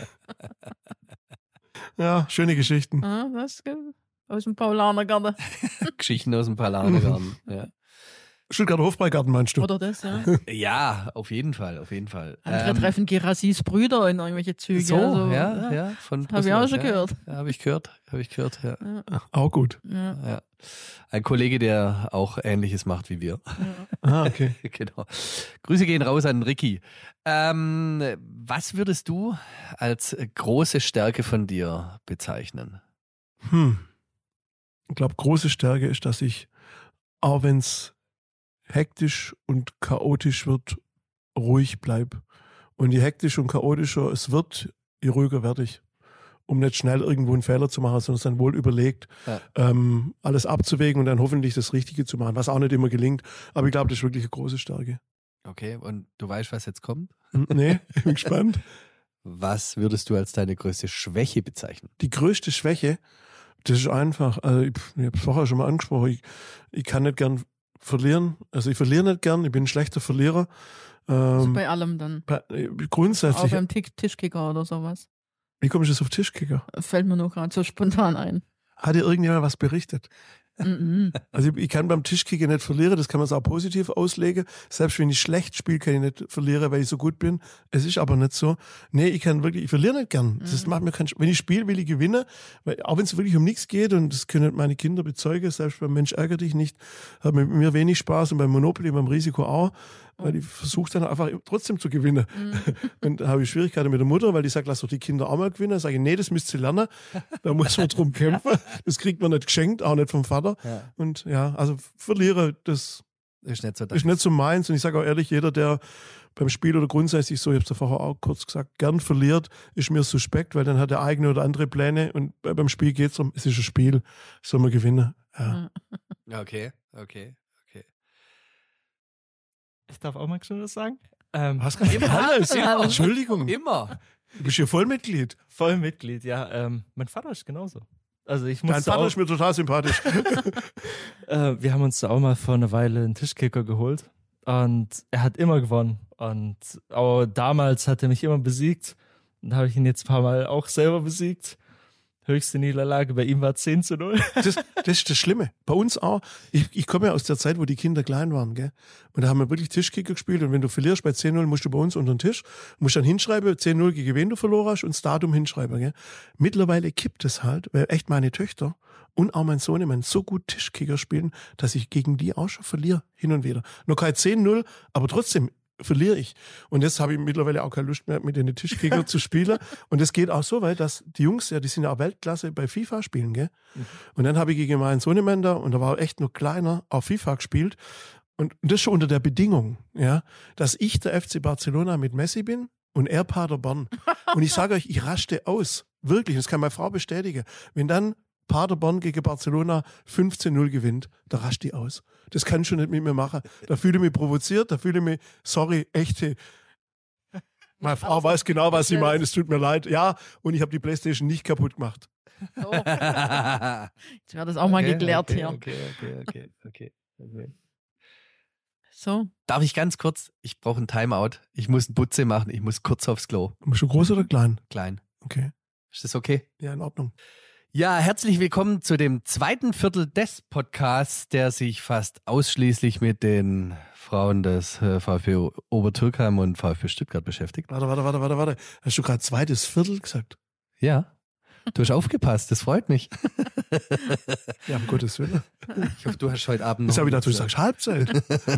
[SPEAKER 2] Ja, schöne Geschichten.
[SPEAKER 4] Das aus dem Paulanergarten.
[SPEAKER 1] Geschichten aus dem Paulanergarten, ja.
[SPEAKER 2] Stuttgarter Hofbräugarten meinst du?
[SPEAKER 4] Oder das, ja.
[SPEAKER 1] Ja, auf jeden Fall, auf jeden Fall.
[SPEAKER 4] Andere treffen Gerassis Brüder in irgendwelche Züge.
[SPEAKER 1] So,
[SPEAKER 4] also,
[SPEAKER 1] ja.
[SPEAKER 4] Habe ich auch schon gehört.
[SPEAKER 1] Ja, habe ich gehört, ja.
[SPEAKER 2] Auch gut.
[SPEAKER 1] Ja. Ein Kollege, der auch Ähnliches macht wie wir.
[SPEAKER 2] Ja. Okay.
[SPEAKER 1] Genau. Grüße gehen raus an Ricky. Was würdest du als große Stärke von dir bezeichnen?
[SPEAKER 2] Ich glaube, große Stärke ist, dass ich, auch wenn es hektisch und chaotisch wird, ruhig bleibe. Und je hektischer und chaotischer es wird, je ruhiger werde ich. Um nicht schnell irgendwo einen Fehler zu machen, sondern es dann wohl überlegt, alles abzuwägen und dann hoffentlich das Richtige zu machen, was auch nicht immer gelingt. Aber ich glaube, das ist wirklich eine große Stärke.
[SPEAKER 1] Okay, und du weißt, was jetzt kommt?
[SPEAKER 2] Nee, ich bin gespannt.
[SPEAKER 1] Was würdest du als deine größte Schwäche bezeichnen?
[SPEAKER 2] Die größte Schwäche, das ist einfach, also ich habe es vorher schon mal angesprochen, ich kann nicht gern verlieren. Also ich verliere nicht gern, ich bin ein schlechter Verlierer.
[SPEAKER 4] Also bei allem dann?
[SPEAKER 2] Grundsätzlich.
[SPEAKER 4] Auch beim Tischkicker oder sowas?
[SPEAKER 2] Wie kommst du jetzt auf Tischkicker?
[SPEAKER 4] Fällt mir nur gerade so spontan ein.
[SPEAKER 2] Hat dir irgendjemand was berichtet? Also ich kann beim Tischkicker nicht verlieren, das kann man auch positiv auslegen. Selbst wenn ich schlecht spiele, kann ich nicht verlieren, weil ich so gut bin. Es ist aber nicht so. Nee, ich verliere nicht gern. Das macht mir wenn ich spiele, will ich gewinnen, weil auch wenn es wirklich um nichts geht und das können meine Kinder bezeugen, selbst beim Mensch ärgere dich nicht, hat mit mir wenig Spaß und beim Monopoly, beim Risiko auch, weil ich versuche dann einfach trotzdem zu gewinnen. Und da habe ich Schwierigkeiten mit der Mutter, weil die sagt, lass doch die Kinder auch mal gewinnen. Da sage ich, nee, das müsst ihr lernen. Da muss man drum kämpfen. Das kriegt man nicht geschenkt, auch nicht vom Vater. Ja. Und ja, also verliere, das ist nicht so meins. Und ich sage auch ehrlich, jeder, der beim Spiel oder grundsätzlich so, ich habe es ja vorher auch kurz gesagt, gern verliert, ist mir suspekt, weil dann hat er eigene oder andere Pläne und beim Spiel geht es um, es ist ein Spiel, soll man gewinnen. Ja.
[SPEAKER 1] Okay.
[SPEAKER 3] Ich darf auch mal schon was sagen.
[SPEAKER 2] Hast gerade alles? Ja, Entschuldigung.
[SPEAKER 1] Immer.
[SPEAKER 2] Du bist ja Vollmitglied.
[SPEAKER 3] Vollmitglied, ja. Mein Vater ist genauso. Also
[SPEAKER 2] Dein Vater ist mir total sympathisch.
[SPEAKER 3] Wir haben uns da auch mal vor einer Weile einen Tischkicker geholt und er hat immer gewonnen. Und auch damals hat er mich immer besiegt und habe ich ihn jetzt ein paar Mal auch selber besiegt. Höchste Niederlage, bei ihm war 10-0.
[SPEAKER 2] Das ist das Schlimme. Bei uns auch. Ich komme ja aus der Zeit, wo die Kinder klein waren, gell? Und da haben wir wirklich Tischkicker gespielt. Und wenn du verlierst bei 10-0, musst du bei uns unter den Tisch, musst dann hinschreiben, 10-0 gegen wen du verloren hast und das Datum hinschreiben, gell? Mittlerweile kippt es halt, weil echt meine Töchter und auch mein Sohnemann so gut Tischkicker spielen, dass ich gegen die auch schon verliere, hin und wieder. Noch kein 10-0, aber trotzdem verliere ich. Und jetzt habe ich mittlerweile auch keine Lust mehr, mit den Tischkicker zu spielen. Und es geht auch so weit, dass die Jungs, ja, die sind ja auch Weltklasse bei FIFA spielen, gell? Und dann habe ich gegen meinen Sohnemann da, und da war echt noch kleiner, auf FIFA gespielt. Und das schon unter der Bedingung, ja, dass ich der FC Barcelona mit Messi bin und er Paderborn. Und ich sage euch, ich raste aus. Wirklich, das kann meine Frau bestätigen. Wenn dann Paderborn gegen Barcelona 15-0 gewinnt, da rascht die aus. Das kann ich schon nicht mit mir machen. Da fühle ich mich provoziert, da fühle ich mich, sorry, echte. Meine Frau weiß genau, was sie meint, es tut mir leid. Ja, und ich habe die Playstation nicht kaputt gemacht.
[SPEAKER 4] So. Jetzt wird das auch mal geklärt hier.
[SPEAKER 1] Okay.
[SPEAKER 4] So.
[SPEAKER 1] Darf ich ganz kurz? Ich brauche ein Timeout. Ich muss ein Butze machen. Ich muss kurz aufs Klo.
[SPEAKER 2] Bist du groß oder klein?
[SPEAKER 1] Klein.
[SPEAKER 2] Okay.
[SPEAKER 1] Ist das okay?
[SPEAKER 2] Ja, in Ordnung.
[SPEAKER 1] Ja, herzlich willkommen zu dem zweiten Viertel des Podcasts, der sich fast ausschließlich mit den Frauen des VfB Obertürkheim und VfB Stuttgart beschäftigt.
[SPEAKER 2] Warte. Hast du gerade zweites Viertel gesagt?
[SPEAKER 1] Ja, du hast aufgepasst, das freut mich.
[SPEAKER 2] Ja, um Gottes Willen.
[SPEAKER 1] Ich hoffe, du hast heute Abend noch...
[SPEAKER 2] Jetzt habe ich gedacht, du sagst Halbzeit.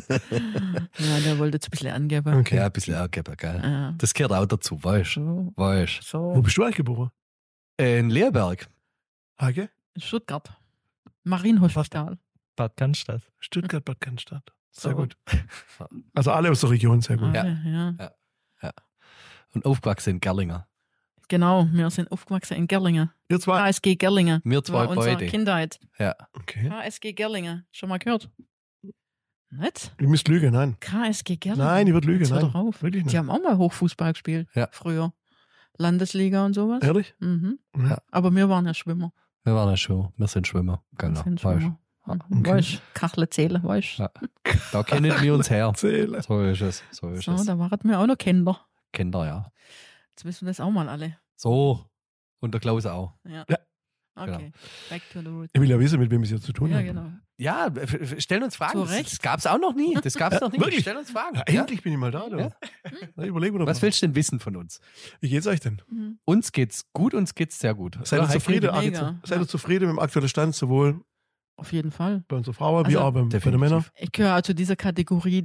[SPEAKER 4] Ja, der wollte jetzt ein bisschen angeben.
[SPEAKER 2] Okay.
[SPEAKER 1] Ja, ein bisschen Ärger, gell?
[SPEAKER 4] Ja.
[SPEAKER 1] Das gehört auch dazu, weißt du?
[SPEAKER 2] Wo
[SPEAKER 4] So.
[SPEAKER 2] bist du eigentlich geboren?
[SPEAKER 1] In Leerberg.
[SPEAKER 2] Hage?
[SPEAKER 4] In Stuttgart. Marienhospital.
[SPEAKER 3] Bad Cannstatt.
[SPEAKER 2] Stuttgart, Bad Cannstatt. Sehr
[SPEAKER 4] So.
[SPEAKER 2] gut. Also alle aus der Region, sehr gut.
[SPEAKER 1] Ja.
[SPEAKER 4] Ja.
[SPEAKER 1] Und aufgewachsen in Gerlinger.
[SPEAKER 4] Genau, wir sind aufgewachsen in Gerlingen.
[SPEAKER 2] Ihr zwei?
[SPEAKER 4] KSG Gerlingen.
[SPEAKER 1] Wir
[SPEAKER 4] War
[SPEAKER 1] zwei
[SPEAKER 4] unsere
[SPEAKER 1] beide.
[SPEAKER 4] Kindheit.
[SPEAKER 1] Ja.
[SPEAKER 2] Okay.
[SPEAKER 4] KSG Gerlingen. Schon mal gehört? Nicht?
[SPEAKER 2] Du müsst lügen, nein.
[SPEAKER 4] KSG Gerlingen.
[SPEAKER 2] Nein, ich würde lügen,
[SPEAKER 4] Jetzt hör
[SPEAKER 2] nein.
[SPEAKER 4] doch auf.
[SPEAKER 2] Wirklich nicht.
[SPEAKER 4] Die haben auch mal Hochfußball gespielt.
[SPEAKER 1] Ja.
[SPEAKER 4] Früher. Landesliga und sowas.
[SPEAKER 2] Ehrlich?
[SPEAKER 4] Mhm.
[SPEAKER 1] Ja.
[SPEAKER 4] Aber wir waren ja Schwimmer.
[SPEAKER 1] Wir waren ja schon, wir sind Schwimmer. Genau.
[SPEAKER 4] Wir sind
[SPEAKER 1] Weißt
[SPEAKER 4] Schwimmer.
[SPEAKER 2] Okay.
[SPEAKER 4] Weißt, Kachle zählen, weißt.
[SPEAKER 1] Ja. Da kennen wir uns her.
[SPEAKER 2] Erzähle.
[SPEAKER 1] So ist es. So ist
[SPEAKER 4] So,
[SPEAKER 1] es.
[SPEAKER 4] da waren wir auch noch Kinder.
[SPEAKER 1] Kinder, ja.
[SPEAKER 4] Jetzt wissen wir das auch mal alle.
[SPEAKER 1] So. Und der Klaus auch.
[SPEAKER 4] Ja.
[SPEAKER 2] Ja.
[SPEAKER 4] Okay. Back to the roots.
[SPEAKER 2] Ich will ja wissen, mit wem ich es hier zu tun
[SPEAKER 4] Ja,
[SPEAKER 2] habe.
[SPEAKER 4] genau.
[SPEAKER 1] Ja, stellen uns Fragen.
[SPEAKER 4] Zu Recht.
[SPEAKER 1] Das gab es auch noch nie. Das gab es noch nie.
[SPEAKER 2] Wirklich?
[SPEAKER 1] Stellen uns Fragen.
[SPEAKER 2] Ja,
[SPEAKER 1] Ja?
[SPEAKER 2] endlich bin ich mal da. Du.
[SPEAKER 1] Ja.
[SPEAKER 2] Na, überlegen wir doch
[SPEAKER 1] Was
[SPEAKER 2] mal.
[SPEAKER 1] willst du denn wissen von uns?
[SPEAKER 2] Wie geht's euch denn?
[SPEAKER 4] Mhm.
[SPEAKER 1] Uns geht's gut, uns geht's sehr gut.
[SPEAKER 2] Seid ihr
[SPEAKER 1] Oder, Heike?
[SPEAKER 2] zufrieden?
[SPEAKER 4] Mega.
[SPEAKER 2] Seid ihr zufrieden mit dem aktuellen Stand, sowohl
[SPEAKER 4] Auf jeden Fall.
[SPEAKER 2] bei unserer Frau wie
[SPEAKER 4] Also,
[SPEAKER 2] auch bei den
[SPEAKER 1] definitiv.
[SPEAKER 2] Männern?
[SPEAKER 4] Ich gehöre auch zu dieser Kategorie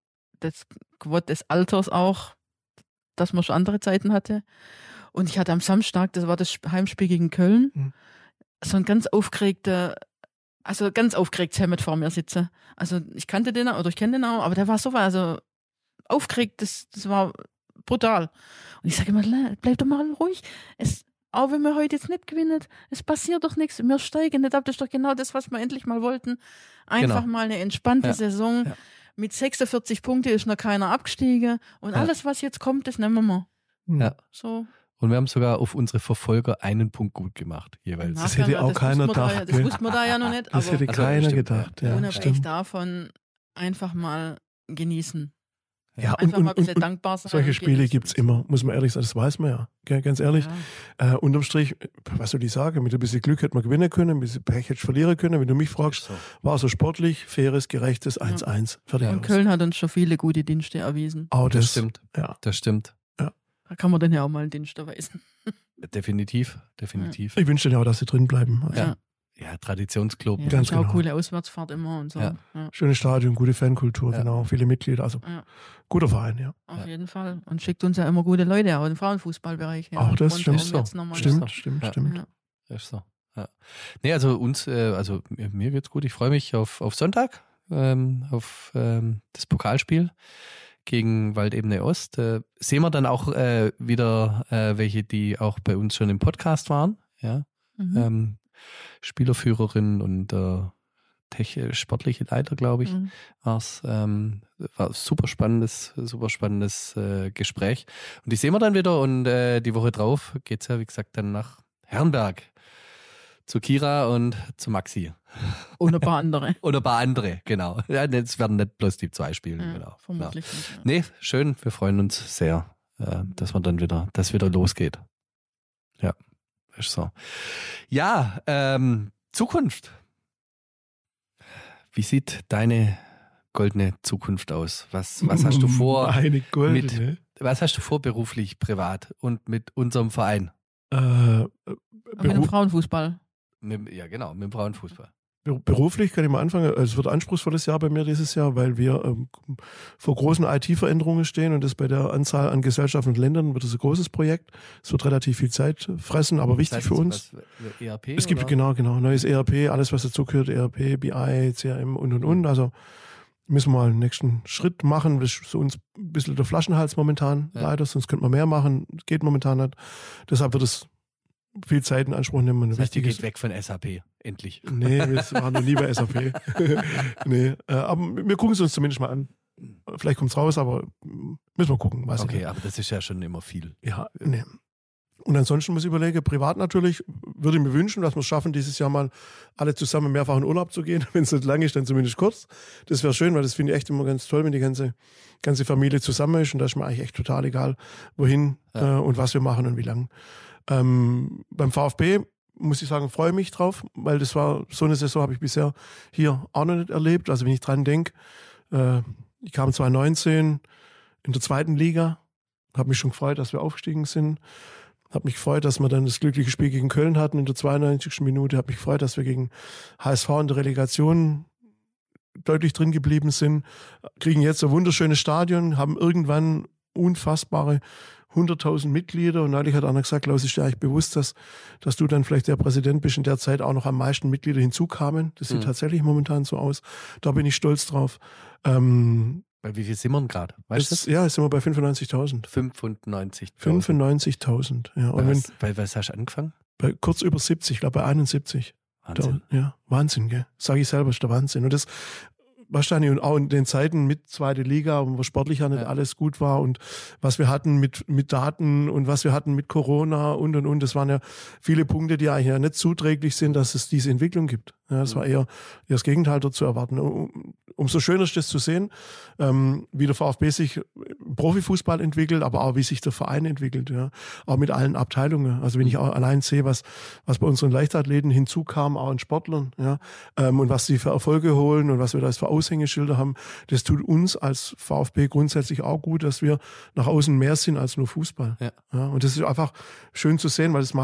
[SPEAKER 4] des Alters auch, dass man schon andere Zeiten hatte. Und ich hatte am Samstag, das war das Heimspiel gegen Köln,
[SPEAKER 2] Mhm.
[SPEAKER 4] so ein ganz aufgeregtes Hemmet vor mir sitzen. Also ich kannte den auch, oder ich kenne den auch, aber der war so aufgeregt, das war brutal. Und ich sage immer, bleib doch mal ruhig. Auch wenn wir heute jetzt nicht gewinnen, es passiert doch nichts. Wir steigen nicht ab. Das ist doch genau das, was wir endlich mal wollten. Einfach
[SPEAKER 1] Genau.
[SPEAKER 4] mal eine entspannte
[SPEAKER 1] Ja.
[SPEAKER 4] Saison.
[SPEAKER 1] Ja.
[SPEAKER 4] Mit 46 Punkten ist noch keiner abgestiegen. Und
[SPEAKER 1] Ja.
[SPEAKER 4] alles, was jetzt kommt, das nehmen wir.
[SPEAKER 1] Ja.
[SPEAKER 4] So.
[SPEAKER 1] Und wir haben sogar auf unsere Verfolger einen Punkt gut gemacht, jeweils.
[SPEAKER 2] Das hätte auch keiner gedacht,
[SPEAKER 4] Das
[SPEAKER 2] gell?
[SPEAKER 4] wusste man da ja noch nicht.
[SPEAKER 2] Das
[SPEAKER 4] aber
[SPEAKER 2] hätte
[SPEAKER 1] Also,
[SPEAKER 2] keiner
[SPEAKER 1] stimmt,
[SPEAKER 2] gedacht.
[SPEAKER 1] ja.
[SPEAKER 2] Ja,
[SPEAKER 4] unabhängig
[SPEAKER 2] stimmt.
[SPEAKER 4] davon einfach mal genießen.
[SPEAKER 2] Ja,
[SPEAKER 4] Einfach mal ein bisschen
[SPEAKER 2] und
[SPEAKER 4] dankbar sein.
[SPEAKER 2] solche
[SPEAKER 4] und
[SPEAKER 2] Spiele
[SPEAKER 4] genießen.
[SPEAKER 2] gibt es immer, muss man ehrlich sagen, das weiß man ja. Gell, ganz ehrlich.
[SPEAKER 4] Ja.
[SPEAKER 2] Unterm Strich, was soll ich sagen, mit ein bisschen Glück hätte man gewinnen können, ein bisschen Pech hätte ich verlieren können. Wenn du mich fragst,
[SPEAKER 1] So.
[SPEAKER 2] war so sportlich, faires, gerechtes 1-1. Fertig
[SPEAKER 1] Ja.
[SPEAKER 4] Und
[SPEAKER 2] aus.
[SPEAKER 4] Köln hat uns schon viele gute Dienste erwiesen.
[SPEAKER 2] Auch
[SPEAKER 1] Das
[SPEAKER 2] das.
[SPEAKER 1] stimmt.
[SPEAKER 2] Ja.
[SPEAKER 1] Das stimmt.
[SPEAKER 4] Da kann man dann ja auch mal einen Dienst erweisen.
[SPEAKER 1] Definitiv.
[SPEAKER 2] Ich wünsche dir auch, dass sie drin bleiben. Also,
[SPEAKER 1] Ja. Ja, Traditionsclub.
[SPEAKER 4] Ja,
[SPEAKER 2] Ganz
[SPEAKER 4] ist auch
[SPEAKER 2] genau.
[SPEAKER 4] coole Auswärtsfahrt immer und so.
[SPEAKER 1] Ja.
[SPEAKER 4] Ja.
[SPEAKER 2] Schönes Stadion, gute Fankultur,
[SPEAKER 1] Ja.
[SPEAKER 2] genau, viele Mitglieder. Also
[SPEAKER 4] Ja.
[SPEAKER 2] guter Verein, ja.
[SPEAKER 4] Auf
[SPEAKER 1] Ja.
[SPEAKER 4] jeden Fall. Und schickt uns ja immer gute Leute, auch im Frauenfußballbereich. Ja.
[SPEAKER 2] Auch das
[SPEAKER 4] Rundherum
[SPEAKER 2] stimmt
[SPEAKER 4] jetzt nochmal.
[SPEAKER 2] Stimmt,
[SPEAKER 1] so.
[SPEAKER 2] stimmt,
[SPEAKER 1] Ja.
[SPEAKER 2] stimmt.
[SPEAKER 4] Ja.
[SPEAKER 1] Ist so. Ja. Nee, also uns, mir geht's gut. Ich freue mich auf Sonntag, auf das Pokalspiel gegen Waldebene Ost. Sehen wir dann auch wieder welche, die auch bei uns schon im Podcast waren. Ja.
[SPEAKER 4] Mhm.
[SPEAKER 1] Spielerführerin und sportliche Leiter, glaube ich,
[SPEAKER 4] Mhm.
[SPEAKER 1] war's. War ein super spannendes Gespräch. Und die sehen wir dann wieder und die Woche drauf geht's ja, wie gesagt, dann nach Herrenberg zu Kira und zu Maxi.
[SPEAKER 4] Und ein paar andere.
[SPEAKER 1] Und ein paar andere, genau. Ja, es werden nicht bloß die zwei spielen.
[SPEAKER 4] Ja,
[SPEAKER 1] Genau.
[SPEAKER 4] vermutlich nicht. Ja.
[SPEAKER 1] Nee, schön. Wir freuen uns sehr, dass das wieder losgeht. Ja. ist so. Ja, Zukunft. Wie sieht deine goldene Zukunft aus? Was hast du vor?
[SPEAKER 2] Eine goldene.
[SPEAKER 1] Was hast du vor beruflich, privat und mit unserem Verein?
[SPEAKER 4] Mit dem Frauenfußball.
[SPEAKER 1] Mit dem Frauenfußball.
[SPEAKER 2] Beruflich kann ich mal anfangen. Es wird ein anspruchsvolles Jahr bei mir dieses Jahr, weil wir vor großen IT-Veränderungen stehen und das bei der Anzahl an Gesellschaften und Ländern wird es ein großes Projekt. Es wird relativ viel Zeit fressen, aber wichtig für uns.
[SPEAKER 1] ERP?
[SPEAKER 2] Es gibt genau, neues ERP, alles was dazugehört, ERP, BI, CRM und. Also müssen wir mal einen nächsten Schritt machen. Das ist für uns ein bisschen der Flaschenhals momentan, leider, sonst könnte man mehr machen. Geht momentan nicht. Deshalb wird es viel Zeit in Anspruch nehmen.
[SPEAKER 1] Das heißt, ihr geht weg von SAP, endlich.
[SPEAKER 2] Nee, wir waren noch nie bei SAP. Nee, aber wir gucken es uns zumindest mal an. Vielleicht kommt es raus, aber müssen wir gucken.
[SPEAKER 1] Okay, aber das ist ja schon immer viel.
[SPEAKER 2] Ja, nee. Und ansonsten muss ich überlegen, privat natürlich, würde ich mir wünschen, dass wir es schaffen, dieses Jahr mal alle zusammen mehrfach in Urlaub zu gehen. Wenn es nicht lang ist, dann zumindest kurz. Das wäre schön, weil das finde ich echt immer ganz toll, wenn die ganze Familie zusammen ist. Und da ist mir eigentlich echt total egal, wohin und was wir machen und wie lang. Beim VfB muss ich sagen, freue mich drauf, weil das war so eine Saison, habe ich bisher hier auch noch nicht erlebt. Also wenn ich dran denke, ich kam 2019 in der 2. Liga, habe mich schon gefreut, dass wir aufgestiegen sind. Habe mich gefreut, dass wir dann das glückliche Spiel gegen Köln hatten in der 92. Minute. Habe mich gefreut, dass wir gegen HSV in der Relegation deutlich drin geblieben sind. Kriegen jetzt ein wunderschönes Stadion, haben irgendwann unfassbare 100.000 Mitglieder und neulich hat einer gesagt, Klaus, ist dir eigentlich bewusst, dass du dann vielleicht der Präsident bist, in der Zeit auch noch am meisten Mitglieder hinzukamen. Das sieht tatsächlich momentan so aus. Da bin ich stolz drauf.
[SPEAKER 1] Bei wie viel sind wir gerade? Weißt du das?
[SPEAKER 2] Ja, jetzt sind wir bei 95.000. 95.000, ja. Und
[SPEAKER 1] bei was hast du angefangen?
[SPEAKER 2] Bei kurz über 70, ich glaube bei 71.
[SPEAKER 1] Wahnsinn.
[SPEAKER 2] Ja, Wahnsinn, gell? Sag ich selber, ist der Wahnsinn. Und das wahrscheinlich und auch in den Zeiten mit 2. Liga, wo sportlich ja nicht alles gut war und was wir hatten mit Daten und was wir hatten mit Corona und. Das waren ja viele Punkte, die eigentlich ja nicht zuträglich sind, dass es diese Entwicklung gibt. Ja, das war eher das Gegenteil dort zu erwarten. Umso schöner ist es zu sehen, wie der VfB sich im Profifußball entwickelt, aber auch wie sich der Verein entwickelt. Ja. Auch mit allen Abteilungen. Also wenn ich auch allein sehe, was bei unseren Leichtathleten hinzukam, auch an Sportlern, ja, und was sie für Erfolge holen und was wir da für Aushängeschilder haben, das tut uns als VfB grundsätzlich auch gut, dass wir nach außen mehr sind als nur Fußball. Ja. Ja, und das ist einfach schön zu sehen, weil es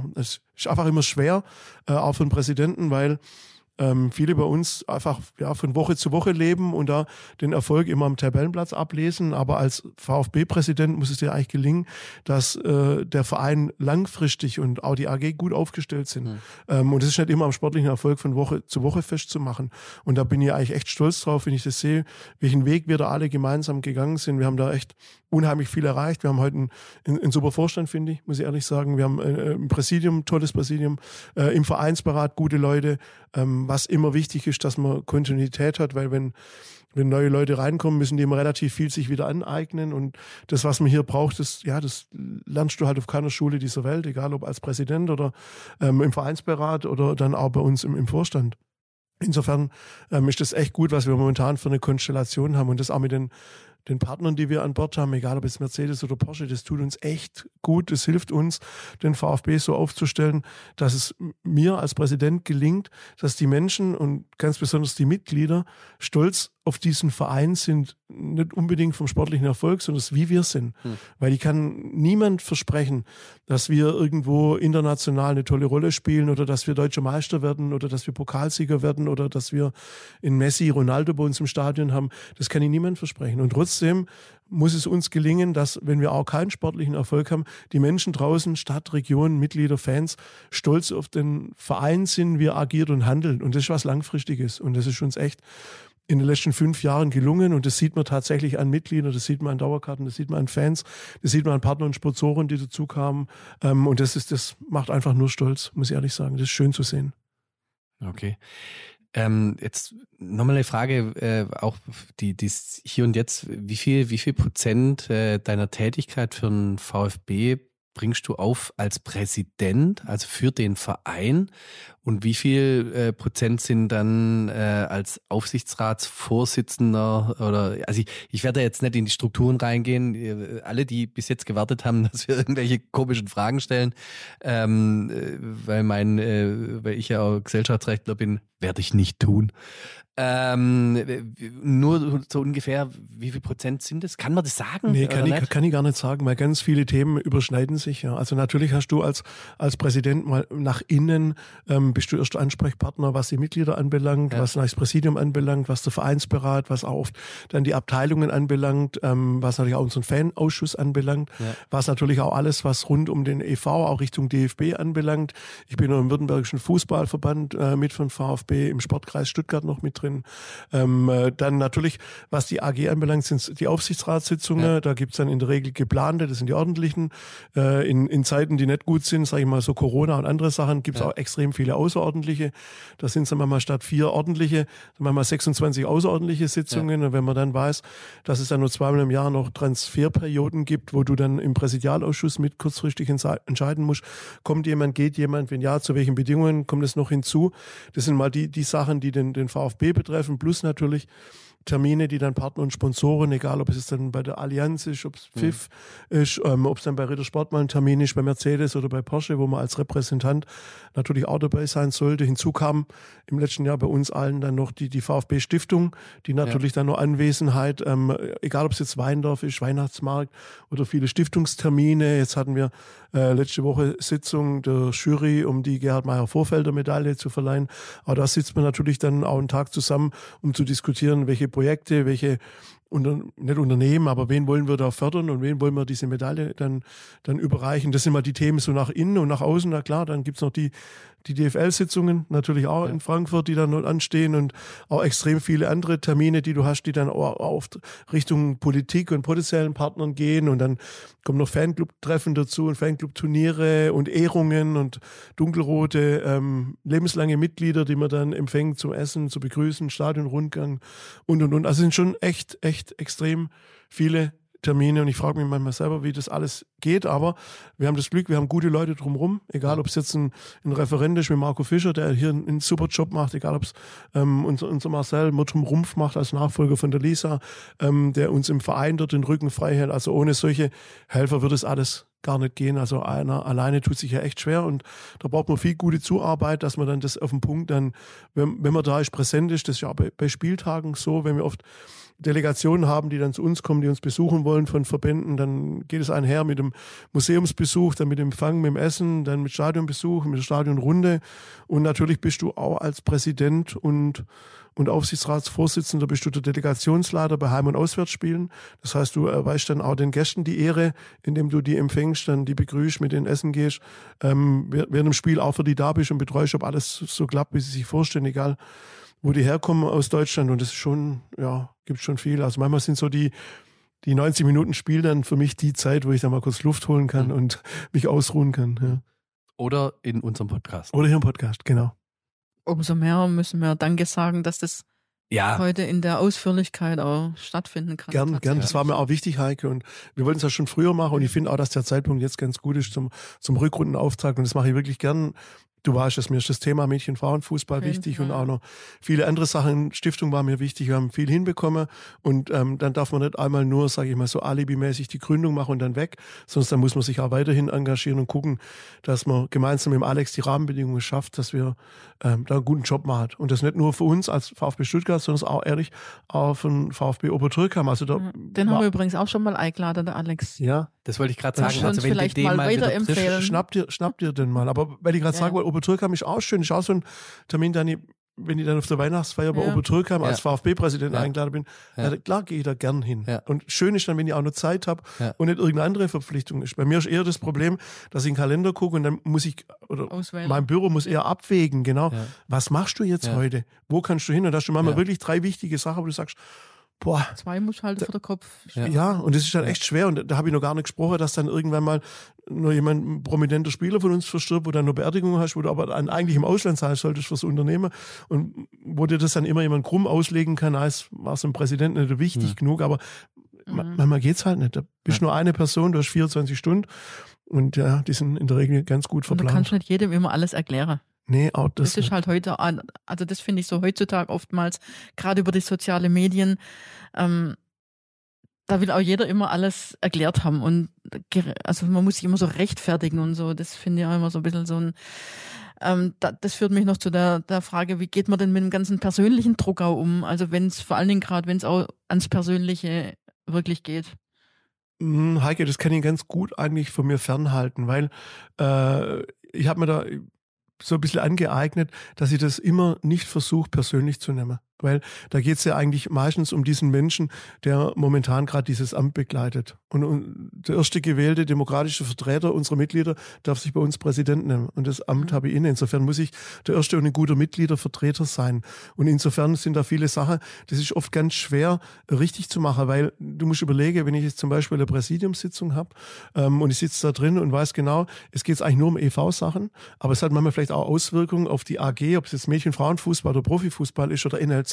[SPEAKER 2] ist einfach immer schwer, auch für einen Präsidenten, weil viele bei uns einfach von Woche zu Woche leben und da den Erfolg immer am Tabellenplatz ablesen. Aber als VfB-Präsident muss es dir eigentlich gelingen, dass der Verein langfristig und auch die AG gut aufgestellt sind. Und es ist nicht immer am sportlichen Erfolg von Woche zu Woche festzumachen. Und da bin ich eigentlich echt stolz drauf, wenn ich das sehe, welchen Weg wir da alle gemeinsam gegangen sind. Wir haben da echt unheimlich viel erreicht. Wir haben heute einen super Vorstand, finde ich, muss ich ehrlich sagen. Wir haben ein Präsidium, tolles Präsidium, im Vereinsberat gute Leute, was immer wichtig ist, dass man Kontinuität hat, weil wenn neue Leute reinkommen, müssen die immer relativ viel sich wieder aneignen und das, was man hier braucht, das lernst du halt auf keiner Schule dieser Welt, egal ob als Präsident oder im Vereinsberat oder dann auch bei uns im Vorstand. Insofern ist das echt gut, was wir momentan für eine Konstellation haben und das auch mit den Partnern, die wir an Bord haben, egal ob es Mercedes oder Porsche, das tut uns echt gut. Das hilft uns, den VfB so aufzustellen, dass es mir als Präsident gelingt, dass die Menschen und ganz besonders die Mitglieder stolz auf diesen Verein sind, nicht unbedingt vom sportlichen Erfolg, sondern wie wir sind. Weil ich kann niemand versprechen, dass wir irgendwo international eine tolle Rolle spielen oder dass wir Deutscher Meister werden oder dass wir Pokalsieger werden oder dass wir in Messi, Ronaldo bei uns im Stadion haben. Das kann ich niemand versprechen. Und trotzdem muss es uns gelingen, dass, wenn wir auch keinen sportlichen Erfolg haben, die Menschen draußen, Stadt, Region, Mitglieder, Fans, stolz auf den Verein sind, wie er agiert und handelt. Und das ist was Langfristiges. Und das ist uns echt in den letzten 5 Jahren gelungen und das sieht man tatsächlich an Mitgliedern, das sieht man an Dauerkarten, das sieht man an Fans, das sieht man an Partnern und Sponsoren, die dazu kamen und das macht einfach nur stolz, muss ich ehrlich sagen. Das ist schön zu sehen.
[SPEAKER 1] Okay. Jetzt nochmal eine Frage, auch die hier und jetzt, wie viel Prozent deiner Tätigkeit für den VfB bringst du auf als Präsident, also für den Verein Und wie viel Prozent sind dann als Aufsichtsratsvorsitzender oder, also ich werde jetzt nicht in die Strukturen reingehen, alle, die bis jetzt gewartet haben, dass wir irgendwelche komischen Fragen stellen, weil ich ja auch Gesellschaftsrechtler bin, werde ich nicht tun. Nur so ungefähr, wie viel Prozent sind es? Kann man das sagen?
[SPEAKER 2] Nee, kann ich gar nicht sagen, weil ganz viele Themen überschneiden sich. Ja. Also natürlich hast du als Präsident mal nach innen, bist du erst Ansprechpartner, was die Mitglieder anbelangt, was das Präsidium anbelangt, was der Vereinsberat, was auch oft dann die Abteilungen anbelangt, was natürlich auch unseren Fanausschuss anbelangt, was natürlich auch alles, was rund um den e.V., auch Richtung DFB anbelangt. Ich bin noch im Württembergischen Fußballverband mit von VfB, im Sportkreis Stuttgart noch mit drin. Dann natürlich, was die AG anbelangt, sind die Aufsichtsratssitzungen. Ja. Da gibt's dann in der Regel geplante, das sind die ordentlichen. In Zeiten, die nicht gut sind, sage ich mal so Corona und andere Sachen, gibt's auch extrem viele außerordentliche. Da sind es dann manchmal statt 4 ordentliche, manchmal 26 außerordentliche Sitzungen. Und wenn man dann weiß, dass es dann nur 2-mal im Jahr noch Transferperioden gibt, wo du dann im Präsidialausschuss mit kurzfristig entscheiden musst, kommt jemand, geht jemand, wenn ja, zu welchen Bedingungen kommt es noch hinzu. Das sind mal die Sachen, die den VfB betreffen, plus natürlich Termine, die dann Partner und Sponsoren, egal ob es dann bei der Allianz ist, ob es Pfiff ist, ob es dann bei Rittersport mal ein Termin ist, bei Mercedes oder bei Porsche, wo man als Repräsentant natürlich auch dabei sein sollte. Hinzu kam im letzten Jahr bei uns allen dann noch die VfB-Stiftung, die natürlich dann noch Anwesenheit, egal ob es jetzt Weindorf ist, Weihnachtsmarkt oder viele Stiftungstermine. Jetzt hatten wir letzte Woche Sitzung der Jury, um die Gerhard-Meyer-Vorfelder-Medaille zu verleihen. Aber da sitzt man natürlich dann auch einen Tag zusammen, um zu diskutieren, welche Projekte, welche nicht Unternehmen, aber wen wollen wir da fördern und wen wollen wir diese Medaille dann überreichen. Das sind mal die Themen so nach innen und nach außen. Na klar, dann gibt's noch die DFL-Sitzungen natürlich auch in Frankfurt, die dann noch anstehen und auch extrem viele andere Termine, die du hast, die dann auch oft Richtung Politik und potenziellen Partnern gehen und dann kommen noch Fanclub-Treffen dazu und Fanclub-Turniere und Ehrungen und dunkelrote lebenslange Mitglieder, die man dann empfängt zum Essen, zu begrüßen, Stadionrundgang und. Also es sind schon echt extrem viele Termine und ich frage mich manchmal selber, wie das alles geht, aber wir haben das Glück, wir haben gute Leute drumherum, egal ob es jetzt ein Referent ist wie Marco Fischer, der hier einen super Job macht, egal ob es unser Marcel Murtum Rumpf macht als Nachfolger von der Lisa, der uns im Verein dort den Rücken frei hält, also ohne solche Helfer wird es alles gar nicht gehen, also einer alleine tut sich ja echt schwer und da braucht man viel gute Zuarbeit, dass man dann das auf den Punkt dann, wenn man da ist, präsent ist, das ist ja auch bei Spieltagen so, wenn wir oft Delegationen haben, die dann zu uns kommen, die uns besuchen wollen von Verbänden, dann geht es einher mit dem Museumsbesuch, dann mit dem Empfang, mit dem Essen, dann mit Stadionbesuch, mit der Stadionrunde und natürlich bist du auch als Präsident und Aufsichtsratsvorsitzender bist du der Delegationsleiter bei Heim- und Auswärtsspielen. Das heißt, du erweist dann auch den Gästen die Ehre, indem du die empfängst, dann die begrüßt, mit denen essen gehst, während dem Spiel auch für die da bist und betreust, ob alles so klappt, wie sie sich vorstellen, egal wo die herkommen aus Deutschland und das ist schon, gibt schon viel. Also manchmal sind so die 90 Minuten Spiel dann für mich die Zeit, wo ich dann mal kurz Luft holen kann und mich ausruhen kann. Ja.
[SPEAKER 1] Oder in unserem Podcast.
[SPEAKER 2] Oder hier im Podcast, genau.
[SPEAKER 4] Umso mehr müssen wir Danke sagen, dass das heute in der Ausführlichkeit auch stattfinden kann.
[SPEAKER 2] Gern. Das war mir auch wichtig, Heike. Und wir wollten es ja schon früher machen und ich finde auch, dass der Zeitpunkt jetzt ganz gut ist zum Rückrundenauftakt und das mache ich wirklich gern. Du weißt es, mir ist das Thema Mädchen-Frauenfußball wichtig und auch noch viele andere Sachen. Stiftung war mir wichtig, wir haben viel hinbekommen und dann darf man nicht einmal nur, sage ich mal, so alibimäßig die Gründung machen und dann weg, sonst dann muss man sich auch weiterhin engagieren und gucken, dass man gemeinsam mit dem Alex die Rahmenbedingungen schafft, dass wir da einen guten Job machen. Und das nicht nur für uns als VfB Stuttgart, sondern auch ehrlich auch von VfB Obertürkheim. Also
[SPEAKER 4] den haben wir übrigens auch schon mal eingeladen, der Alex.
[SPEAKER 2] Ja.
[SPEAKER 1] Das wollte ich gerade sagen.
[SPEAKER 4] Also wenn vielleicht mal weiterempfehlen.
[SPEAKER 2] Schnapp dir den mal. Aber weil ich gerade sage, weil Obertürkheim ist auch schön. Ist auch so ein Termin, wenn ich dann auf der Weihnachtsfeier bei Obertürkheim als VfB-Präsident eingeladen bin, klar gehe ich da gern hin. Ja. Und schön ist dann, wenn ich auch noch Zeit habe und nicht irgendeine andere Verpflichtung ist. Bei mir ist eher das Problem, dass ich in den Kalender gucke und dann muss ich, oder mein Büro muss eher abwägen, genau. Ja. Was machst du jetzt heute? Wo kannst du hin? Und da hast du manchmal wirklich 3 wichtige Sachen, wo du sagst,
[SPEAKER 4] 2 muss halt vor der Kopf.
[SPEAKER 2] Ja, und das ist dann echt schwer. Und da habe ich noch gar nicht gesprochen, dass dann irgendwann mal nur ein prominenter Spieler von uns verstirbt, wo du dann noch Beerdigung hast, wo du aber eigentlich im Ausland sein solltest fürs Unternehmen und wo dir das dann immer jemand krumm auslegen kann, als war es dem Präsidenten nicht wichtig genug, aber manchmal geht's halt nicht. Da bist nur eine Person, du hast 24 Stunden und die sind in der Regel ganz gut verplant.
[SPEAKER 4] Und du kannst nicht jedem immer alles erklären.
[SPEAKER 2] Nee, auch das
[SPEAKER 4] ist halt heute, also das finde ich so heutzutage oftmals, gerade über die sozialen Medien, da will auch jeder immer alles erklärt haben und also man muss sich immer so rechtfertigen und so. Das finde ich auch immer so ein bisschen so ein, das führt mich noch zu der Frage, wie geht man denn mit dem ganzen persönlichen Druck auch um? Also wenn es vor allen Dingen gerade, wenn es auch ans Persönliche wirklich geht.
[SPEAKER 2] Heike, das kann ich ganz gut eigentlich von mir fernhalten, weil ich habe mir da so ein bisschen angeeignet, dass ich das immer nicht versuche, persönlich zu nehmen. Weil da geht es ja eigentlich meistens um diesen Menschen, der momentan gerade dieses Amt begleitet. Und der erste gewählte demokratische Vertreter unserer Mitglieder darf sich bei uns Präsident nennen. Und das Amt habe ich inne. Insofern muss ich der erste und ein guter Mitgliedervertreter sein. Und insofern sind da viele Sachen, das ist oft ganz schwer richtig zu machen, weil du musst überlegen, wenn ich jetzt zum Beispiel eine Präsidiumssitzung habe und ich sitze da drin und weiß genau, es geht eigentlich nur um EV-Sachen, aber es hat manchmal vielleicht auch Auswirkungen auf die AG, ob es jetzt Mädchen-Frauenfußball oder Profifußball ist oder NLZ,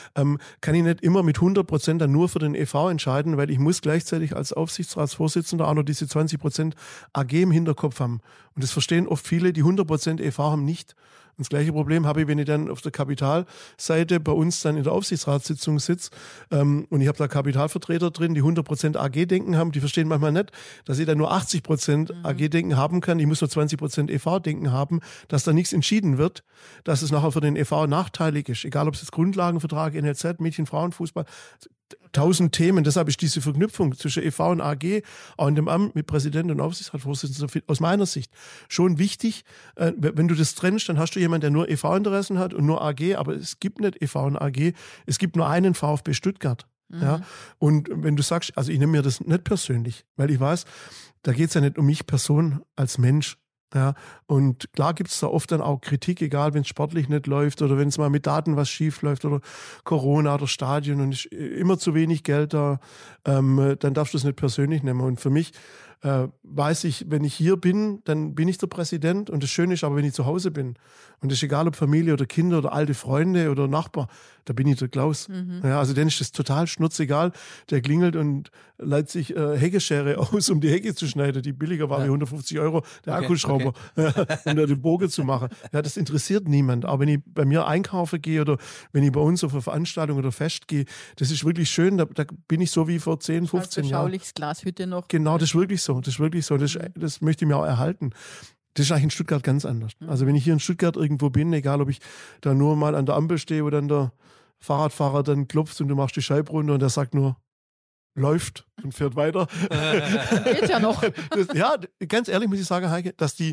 [SPEAKER 2] kann ich nicht immer mit 100% dann nur für den EV entscheiden, weil ich muss gleichzeitig als Aufsichtsratsvorsitzender auch noch diese 20% AG im Hinterkopf haben. Und das verstehen oft viele, die 100% EV haben nicht. Und das gleiche Problem habe ich, wenn ich dann auf der Kapitalseite bei uns dann in der Aufsichtsratssitzung sitze und ich habe da Kapitalvertreter drin, die 100% AG-Denken haben, die verstehen manchmal nicht, dass ich dann nur 80% AG-Denken haben kann, ich muss nur 20% EV-Denken haben, dass da nichts entschieden wird, dass es nachher für den EV nachteilig ist, egal ob es jetzt Grundlagenvertrag, NLZ, Mädchen, Frauenfußball, 1000 Themen. Deshalb ist diese Verknüpfung zwischen EV und AG auch in dem Amt mit Präsident und Aufsichtsratsvorsitzender aus meiner Sicht schon wichtig. Wenn du das trennst, dann hast du jemanden, der nur EV-Interessen hat und nur AG, aber es gibt nicht EV und AG. Es gibt nur einen VfB Stuttgart. Ja? Und wenn du sagst, also ich nehme mir das nicht persönlich, weil ich weiß, da geht es ja nicht um mich Person als Mensch. Ja, und klar gibt es da oft dann auch Kritik, egal wenn es sportlich nicht läuft oder wenn es mal mit Daten was schief läuft oder Corona oder Stadion und ist immer zu wenig Geld da, dann darfst du es nicht persönlich nehmen. Und für mich weiß ich, wenn ich hier bin, dann bin ich der Präsident und das Schöne ist aber, wenn ich zu Hause bin und es ist egal, ob Familie oder Kinder oder alte Freunde oder Nachbar, da bin ich der Klaus. Ja, also denen ist das total schnurzegal, der klingelt und leiht sich Heckeschere aus, um die Hecke zu schneiden, die billiger war wie 150 €, der Akkuschrauber, um da den Bogen zu machen. Ja, das interessiert niemand. Aber wenn ich bei mir einkaufen gehe oder wenn ich bei uns auf eine Veranstaltung oder Fest gehe, das ist wirklich schön, da bin ich so wie vor 10, 15 Jahren.
[SPEAKER 4] Schaulichs Glashütte noch.
[SPEAKER 2] Genau, das ist wirklich so. Das ist wirklich so. Das möchte ich mir auch erhalten. Das ist eigentlich in Stuttgart ganz anders. Also wenn ich hier in Stuttgart irgendwo bin, egal ob ich da nur mal an der Ampel stehe, wo dann der Fahrradfahrer dann klopft und du machst die Scheibe runter und der sagt nur, läuft und fährt weiter.
[SPEAKER 4] Geht ja noch.
[SPEAKER 2] Ja, ganz ehrlich muss ich sagen, Heike,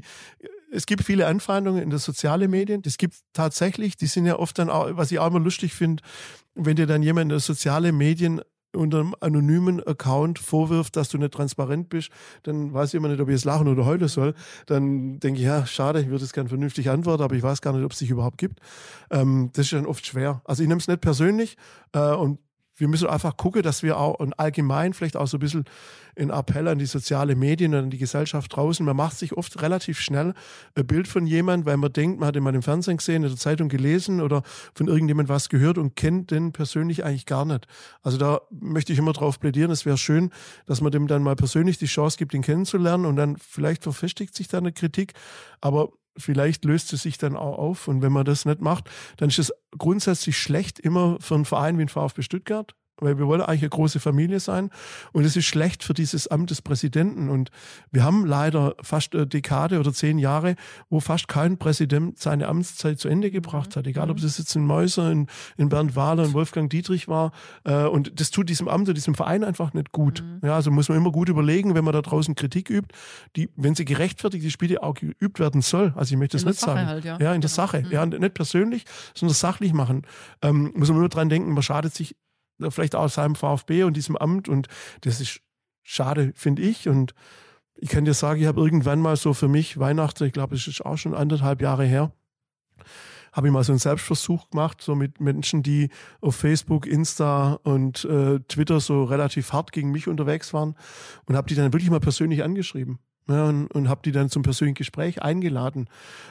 [SPEAKER 2] es gibt viele Anfeindungen in den sozialen Medien. Das gibt tatsächlich, die sind ja oft dann auch, was ich auch immer lustig finde, wenn dir dann jemand in den sozialen Medien unter einem anonymen Account vorwirft, dass du nicht transparent bist, dann weiß ich immer nicht, ob ich jetzt lachen oder heulen soll. Dann denke ich, ja, schade, ich würde es gerne vernünftig antworten, aber ich weiß gar nicht, ob es sich überhaupt gibt. Das ist dann oft schwer. Also ich nehme es nicht persönlich und wir müssen einfach gucken, dass wir auch allgemein vielleicht auch so ein bisschen einen Appell an die sozialen Medien und an die Gesellschaft draußen. Man macht sich oft relativ schnell ein Bild von jemandem, weil man denkt, man hat ihn mal im Fernsehen gesehen, in der Zeitung gelesen oder von irgendjemandem was gehört und kennt den persönlich eigentlich gar nicht. Also da möchte ich immer drauf plädieren, es wäre schön, dass man dem dann mal persönlich die Chance gibt, ihn kennenzulernen und dann vielleicht verfestigt sich da eine Kritik, aber vielleicht löst es sich dann auch auf. Und wenn man das nicht macht, dann ist es grundsätzlich schlecht immer für einen Verein wie den VfB Stuttgart, weil wir wollen eigentlich eine große Familie sein. Und es ist schlecht für dieses Amt des Präsidenten. Und wir haben leider fast eine Dekade oder 10 Jahre, wo fast kein Präsident seine Amtszeit zu Ende gebracht hat. Egal, ob es jetzt in Meuser, in Bernd Wahler, in Wolfgang Dietrich war. Und das tut diesem Amt und diesem Verein einfach nicht gut. Ja, also muss man immer gut überlegen, wenn man da draußen Kritik übt, wenn sie gerechtfertigt, die Spiele auch geübt werden soll. Also ich möchte das nicht sagen.
[SPEAKER 4] Halt, ja.
[SPEAKER 2] Ja, in der Sache. Ja, nicht persönlich, sondern sachlich machen. Muss man immer dran denken, man schadet sich vielleicht auch seinem VfB und diesem Amt und das ist schade, finde ich. Und ich kann dir sagen, ich habe irgendwann mal so für mich Weihnachten, ich glaube, es ist auch schon 1,5 Jahre her, habe ich mal so einen Selbstversuch gemacht, so mit Menschen, die auf Facebook, Insta und Twitter so relativ hart gegen mich unterwegs waren und habe die dann wirklich mal persönlich angeschrieben. Ja, und habe die dann zum persönlichen Gespräch eingeladen.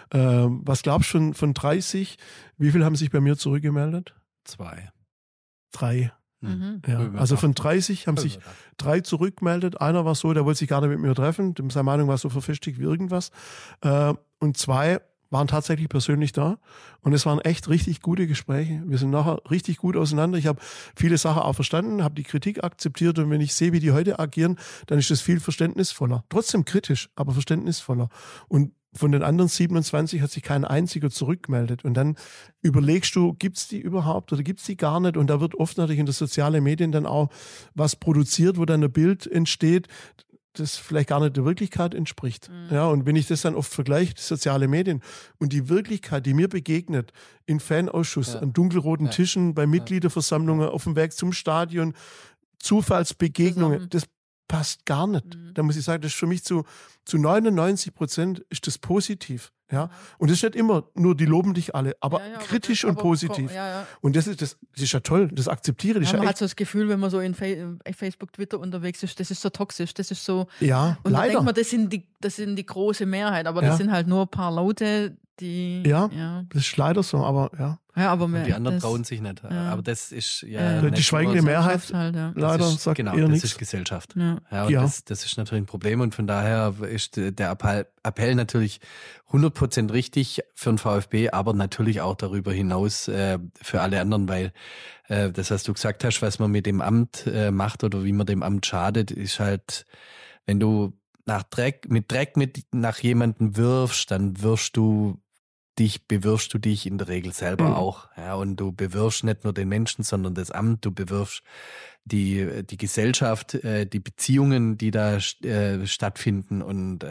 [SPEAKER 2] Was glaubst du von 30? Wie viel haben sich bei mir zurückgemeldet?
[SPEAKER 1] 2.
[SPEAKER 2] 3. Ja, also von 30 haben sich 3 zurückgemeldet. Einer war so, der wollte sich gar nicht mit mir treffen. Seine Meinung war so verfestigt wie irgendwas. Und 2 waren tatsächlich persönlich da und es waren echt richtig gute Gespräche. Wir sind nachher richtig gut auseinander. Ich habe viele Sachen auch verstanden, habe die Kritik akzeptiert und wenn ich sehe, wie die heute agieren, dann ist das viel verständnisvoller. Trotzdem kritisch, aber verständnisvoller. Und von den anderen 27 hat sich kein einziger zurückgemeldet. Und dann überlegst du, gibt's die überhaupt oder gibt's die gar nicht? Und da wird oft natürlich in den sozialen Medien dann auch was produziert, wo dann ein Bild entsteht, das vielleicht gar nicht der Wirklichkeit entspricht. Ja, und wenn ich das dann oft vergleiche, die sozialen Medien und die Wirklichkeit, die mir begegnet, in Fanausschuss, an dunkelroten Tischen, bei Mitgliederversammlungen, auf dem Weg zum Stadion, Zufallsbegegnungen, das passt gar nicht. Da muss ich sagen, das ist für mich zu 99% ist das positiv. Ja? Und das ist nicht immer nur, die loben dich alle, aber kritisch und positiv. Und das ist ja toll, das akzeptiere ich.
[SPEAKER 4] Man hat so das Gefühl, wenn man so in Facebook, Twitter unterwegs ist, das ist so toxisch, das ist so.
[SPEAKER 2] Ja,
[SPEAKER 4] und
[SPEAKER 2] leider.
[SPEAKER 4] dann denkt man, das sind die große Mehrheit, aber das sind halt nur ein paar Leute, die.
[SPEAKER 2] Ja, das ist leider so, aber ja.
[SPEAKER 4] Ja, aber
[SPEAKER 1] die anderen trauen sich nicht. Aber das ist
[SPEAKER 2] die schweigende Mehrheit
[SPEAKER 4] halt,
[SPEAKER 2] leider
[SPEAKER 1] ist,
[SPEAKER 2] sagt
[SPEAKER 1] genau,
[SPEAKER 2] eher
[SPEAKER 1] das
[SPEAKER 2] nichts.
[SPEAKER 1] ist Gesellschaft.
[SPEAKER 4] Ja.
[SPEAKER 1] Und das ist natürlich ein Problem und von daher ist der Appell natürlich 100% richtig für den VfB, aber natürlich auch darüber hinaus für alle anderen, weil das, was du gesagt hast, was man mit dem Amt macht oder wie man dem Amt schadet, ist halt, wenn du nach Dreck nach jemandem wirfst, dann bewirfst du dich in der Regel selber auch. Ja, und du bewirfst nicht nur den Menschen, sondern das Amt, du bewirfst die Gesellschaft, die Beziehungen, die da stattfinden und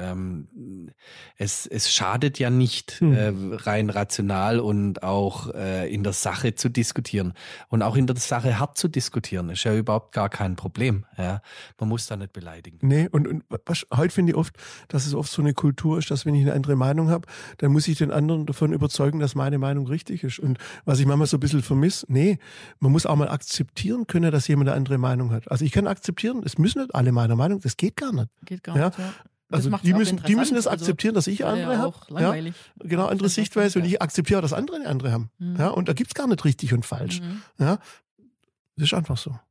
[SPEAKER 1] es schadet ja nicht, rein rational und auch in der Sache zu diskutieren und auch in der Sache hart zu diskutieren, ist ja überhaupt gar kein Problem. Ja, man muss da nicht beleidigen.
[SPEAKER 2] Nee, und heute finde ich oft, dass es oft so eine Kultur ist, dass wenn ich eine andere Meinung habe, dann muss ich den anderen davon überzeugen, dass meine Meinung richtig ist. Und was ich manchmal so ein bisschen vermisse, man muss auch mal akzeptieren können, dass jemand eine andere Meinung hat. Also ich kann akzeptieren, es müssen nicht alle meiner Meinung, das geht gar nicht.
[SPEAKER 4] Geht gar nicht, ja.
[SPEAKER 2] Also die müssen das akzeptieren, dass ich andere habe.
[SPEAKER 4] Langweilig.
[SPEAKER 2] Ja, genau, andere Sichtweise und ich akzeptiere, dass andere eine andere haben. Ja, und da gibt es gar nicht richtig und falsch. Ja, das ist einfach so.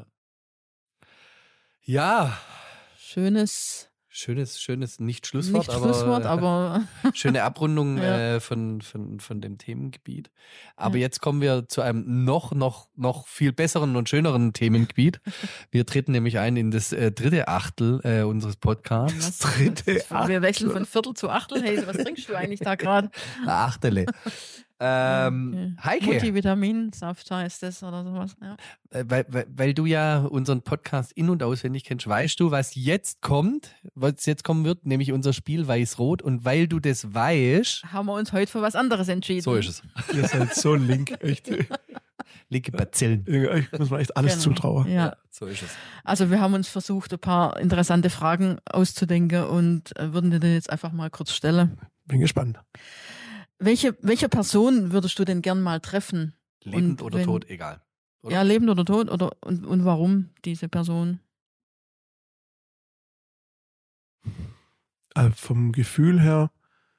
[SPEAKER 1] Ja.
[SPEAKER 4] Schönes
[SPEAKER 1] nicht Schlusswort, aber schöne Abrundung von dem Themengebiet. Aber jetzt kommen wir zu einem noch viel besseren und schöneren Themengebiet. Wir treten nämlich ein in das dritte Achtel unseres Podcasts.
[SPEAKER 2] Dritte Achtel.
[SPEAKER 4] Wir wechseln von Viertel zu Achtel. Hey, was trinkst du eigentlich da gerade?
[SPEAKER 1] Achtele. Heike.
[SPEAKER 4] Multivitaminsaft heißt das oder sowas. Ja.
[SPEAKER 1] Weil du ja unseren Podcast in- und auswendig kennst, weißt du, was jetzt kommen wird, nämlich unser Spiel Weiß-Rot. Und weil du das weißt,
[SPEAKER 4] haben wir uns heute für was anderes entschieden.
[SPEAKER 1] So ist es.
[SPEAKER 2] Ihr seid so link, echt.
[SPEAKER 1] Linke Bazillen.
[SPEAKER 2] Ich muss mir echt alles zutrauen.
[SPEAKER 4] Ja,
[SPEAKER 1] so ist es.
[SPEAKER 4] Also wir haben uns versucht, ein paar interessante Fragen auszudenken und würden dir jetzt einfach mal kurz stellen.
[SPEAKER 2] Bin gespannt.
[SPEAKER 4] Welche Person würdest du denn gern mal treffen?
[SPEAKER 1] Lebend oder tot, egal. Oder?
[SPEAKER 4] Ja, lebend oder tot und warum diese Person?
[SPEAKER 2] Vom Gefühl her,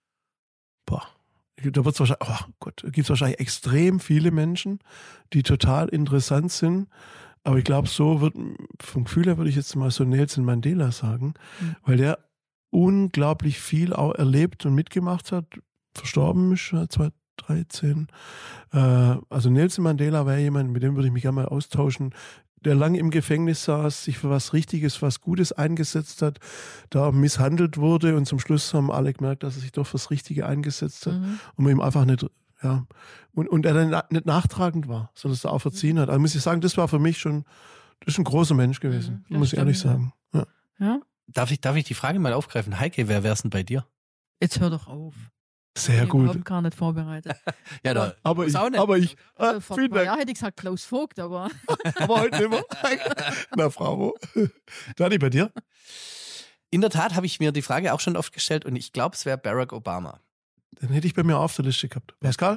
[SPEAKER 2] da wird's wahrscheinlich, gibt es wahrscheinlich extrem viele Menschen, die total interessant sind. Aber ich glaube, vom Gefühl her würde ich jetzt mal so Nelson Mandela sagen, weil der unglaublich viel auch erlebt und mitgemacht hat. Verstorben ist 2013. Also Nelson Mandela wäre jemand, mit dem würde ich mich gerne mal austauschen, der lange im Gefängnis saß, sich für was Richtiges, was Gutes eingesetzt hat, da misshandelt wurde und zum Schluss haben alle gemerkt, dass er sich doch fürs Richtige eingesetzt hat und man ihm einfach nicht, und er dann nicht nachtragend war, sondern es da auch verziehen hat. Also muss ich sagen, das war für mich schon, das ist ein großer Mensch gewesen, muss ich ehrlich sagen.
[SPEAKER 4] Ja.
[SPEAKER 1] Darf ich die Frage mal aufgreifen? Heike, wer wär's denn bei dir?
[SPEAKER 4] Jetzt hör doch auf.
[SPEAKER 2] Sehr gut.
[SPEAKER 4] Ich habe gar nicht vorbereitet.
[SPEAKER 1] Ja, da.
[SPEAKER 2] Aber ich.
[SPEAKER 4] Vor
[SPEAKER 2] vielen
[SPEAKER 4] 2
[SPEAKER 2] Dank.
[SPEAKER 4] Jahren hätte ich gesagt Klaus Vogt, aber.
[SPEAKER 2] Aber heute nicht mehr. Na, Frau. Dani, bei dir?
[SPEAKER 1] In der Tat habe ich mir die Frage auch schon oft gestellt und ich glaube, es wäre Barack Obama.
[SPEAKER 2] Den hätte ich bei mir auf der Liste gehabt. Pascal?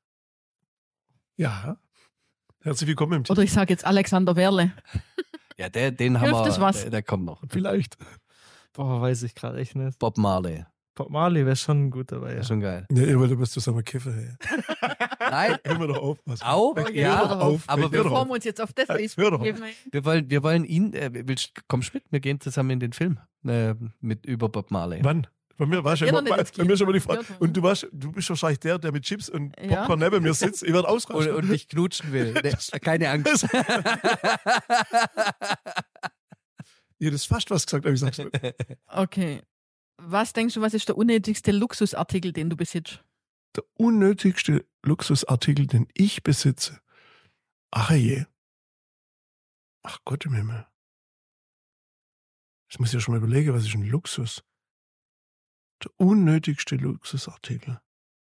[SPEAKER 2] Ja. Herzlich willkommen im Team.
[SPEAKER 4] Oder ich sage jetzt Alexander Werle.
[SPEAKER 1] Ja, den haben
[SPEAKER 4] Hilft das
[SPEAKER 1] wir.
[SPEAKER 4] was?
[SPEAKER 1] Der kommt noch.
[SPEAKER 2] Vielleicht.
[SPEAKER 3] Weiß ich gerade echt nicht.
[SPEAKER 1] Bob Marley.
[SPEAKER 3] Bob Marley wäre schon gut dabei.
[SPEAKER 1] Ja. Schon geil.
[SPEAKER 2] Ja, weil du bist zusammen Kiffer. Hey.
[SPEAKER 1] Nein.
[SPEAKER 2] Hör mir doch auf.
[SPEAKER 1] Auch?
[SPEAKER 2] Hör doch auf.
[SPEAKER 1] Aber
[SPEAKER 4] bevor wir uns jetzt auf das
[SPEAKER 2] Hör
[SPEAKER 4] Facebook
[SPEAKER 2] doch.
[SPEAKER 4] geben.
[SPEAKER 1] wir wollen ihn, kommst mit, wir gehen zusammen in den Film über Bob Marley.
[SPEAKER 2] Wann Bei mir, weißt du,
[SPEAKER 4] Jeder
[SPEAKER 2] immer,
[SPEAKER 4] nicht ins
[SPEAKER 2] bei mir ist immer die
[SPEAKER 4] Kino.
[SPEAKER 2] Frage. Und du bist wahrscheinlich der mit Chips und
[SPEAKER 4] Ja.
[SPEAKER 2] Popcorn neben mir sitzt. Ich werde ausrasten.
[SPEAKER 1] Und dich knutschen will. Nee, keine Angst.
[SPEAKER 2] Ich hätte fast was gesagt, aber ich sag's nicht.
[SPEAKER 4] Okay. Was denkst du, was ist der unnötigste Luxusartikel, den du besitzt?
[SPEAKER 2] Der unnötigste Luxusartikel, den ich besitze. Ach je. Ach Gott im Himmel. Ich muss ja schon mal überlegen, was ist ein Luxus? Der unnötigste Luxusartikel.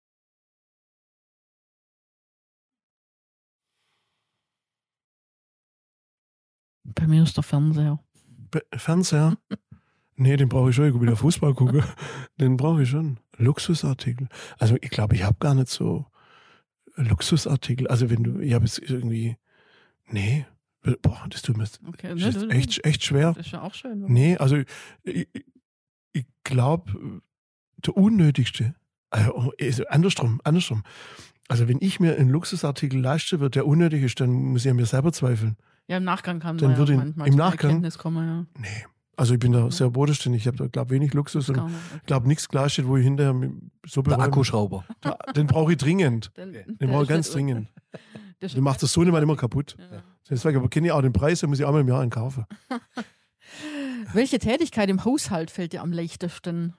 [SPEAKER 4] Bei mir ist der Fernseher.
[SPEAKER 2] Fernseher? Nee, den brauche ich schon. Ich will wieder Fußball gucken. Den brauche ich schon. Luxusartikel. Also ich glaube, ich habe gar nicht so Luxusartikel. Also ich habe jetzt irgendwie, nee, boah, das tut mir
[SPEAKER 4] Okay,
[SPEAKER 2] das ist echt schwer.
[SPEAKER 4] Das ist ja auch schön.
[SPEAKER 2] Nee, also ich glaube, der unnötigste, also andersrum. Also wenn ich mir einen Luxusartikel leiste, wird der unnötig ist, dann muss ich an mir selber zweifeln.
[SPEAKER 4] Ja, im Nachgang kann
[SPEAKER 2] Dann
[SPEAKER 4] man
[SPEAKER 2] würde
[SPEAKER 4] ja
[SPEAKER 2] ich-
[SPEAKER 4] manchmal
[SPEAKER 2] im
[SPEAKER 4] zu
[SPEAKER 2] Nachgang-
[SPEAKER 4] Erkenntnis kommen. Ja.
[SPEAKER 2] Nee. Also ich bin da sehr bodenständig. Ich habe da, glaube wenig Luxus
[SPEAKER 4] Das
[SPEAKER 2] und
[SPEAKER 4] gar nicht. Okay.
[SPEAKER 2] glaube nichts geleistet, wo ich hinterher so
[SPEAKER 1] Der
[SPEAKER 2] bereue.
[SPEAKER 1] Akkuschrauber.
[SPEAKER 2] Den brauche ich dringend.
[SPEAKER 4] Den
[SPEAKER 2] Den brauche ich ganz dringend.
[SPEAKER 4] Das
[SPEAKER 2] Den macht das Sohnemann immer kaputt.
[SPEAKER 4] Ja.
[SPEAKER 2] Deswegen aber kenne ich auch den Preis, den muss ich einmal im Jahr einkaufen.
[SPEAKER 4] Welche Tätigkeit im Haushalt fällt dir am leichtesten?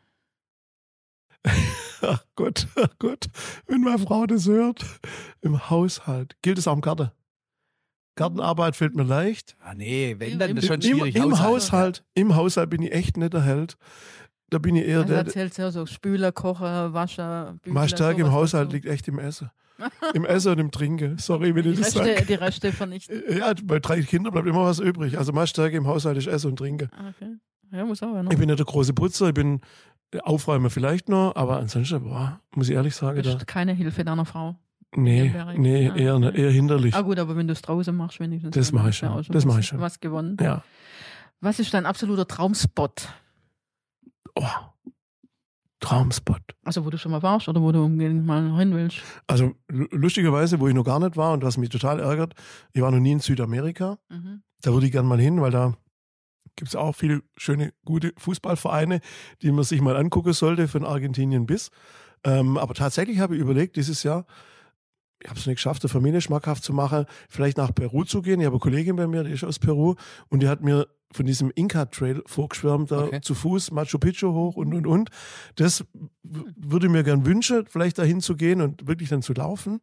[SPEAKER 2] Ach Gott, wenn meine Frau das hört. Im Haushalt. Gilt es auch im Garten? Gartenarbeit fällt mir leicht.
[SPEAKER 1] Ah, nee, wenn dann, das ist schon
[SPEAKER 2] Im
[SPEAKER 1] schwierig.
[SPEAKER 2] Im Haushalt bin ich echt nicht der Held. Da bin ich eher
[SPEAKER 4] Also
[SPEAKER 2] der,
[SPEAKER 4] erzählst ja so Spüler, Kocher, Wascher, Bügler.
[SPEAKER 2] meine Stärke im
[SPEAKER 4] sowas
[SPEAKER 2] Haushalt
[SPEAKER 4] dazu.
[SPEAKER 2] liegt echt im Essen. Im Essen und im Trinken. Sorry, wenn ich das sage.
[SPEAKER 4] Die Reste vernichten.
[SPEAKER 2] Ja, bei 3 Kindern bleibt immer was übrig. Also meine Stärke im Haushalt ist Essen und Trinken.
[SPEAKER 4] Okay. Ja, muss auch, ne?
[SPEAKER 2] Ich bin nicht der große Putzer, ich bin Aufräumer vielleicht noch, aber ansonsten, muss ich ehrlich sagen,
[SPEAKER 4] Du
[SPEAKER 2] da,
[SPEAKER 4] bist keine Hilfe deiner Frau.
[SPEAKER 2] nee,
[SPEAKER 4] Ja,
[SPEAKER 2] eher,
[SPEAKER 4] okay.
[SPEAKER 2] eher hinderlich.
[SPEAKER 4] Ah gut, aber wenn du es draußen machst, wenigstens.
[SPEAKER 2] Das
[SPEAKER 4] dann
[SPEAKER 2] mache
[SPEAKER 4] hast
[SPEAKER 2] ich
[SPEAKER 4] du ja
[SPEAKER 2] schon.
[SPEAKER 4] auch
[SPEAKER 2] Das mache ich schon.
[SPEAKER 4] Was gewonnen.
[SPEAKER 2] Ja.
[SPEAKER 4] Was ist dein absoluter Traumspot?
[SPEAKER 2] Oh, Traumspot.
[SPEAKER 4] Also wo du schon mal warst oder wo du unbedingt mal hin willst?
[SPEAKER 2] Also lustigerweise, wo ich noch gar nicht war und was mich total ärgert, ich war noch nie in Südamerika.
[SPEAKER 4] Mhm.
[SPEAKER 2] Da würde ich gerne mal hin, weil da gibt es auch viele schöne, gute Fußballvereine, die man sich mal angucken sollte, von Argentinien bis. Aber tatsächlich habe ich überlegt, dieses Jahr, ich habe es nicht geschafft, der Familie schmackhaft zu machen, vielleicht nach Peru zu gehen. Ich habe eine Kollegin bei mir, die ist aus Peru und die hat mir von diesem Inka-Trail vorgeschwärmt, da
[SPEAKER 1] Okay.
[SPEAKER 2] zu Fuß Machu Picchu hoch und. Das würde ich mir gern wünschen, vielleicht dahin zu gehen und wirklich dann zu laufen.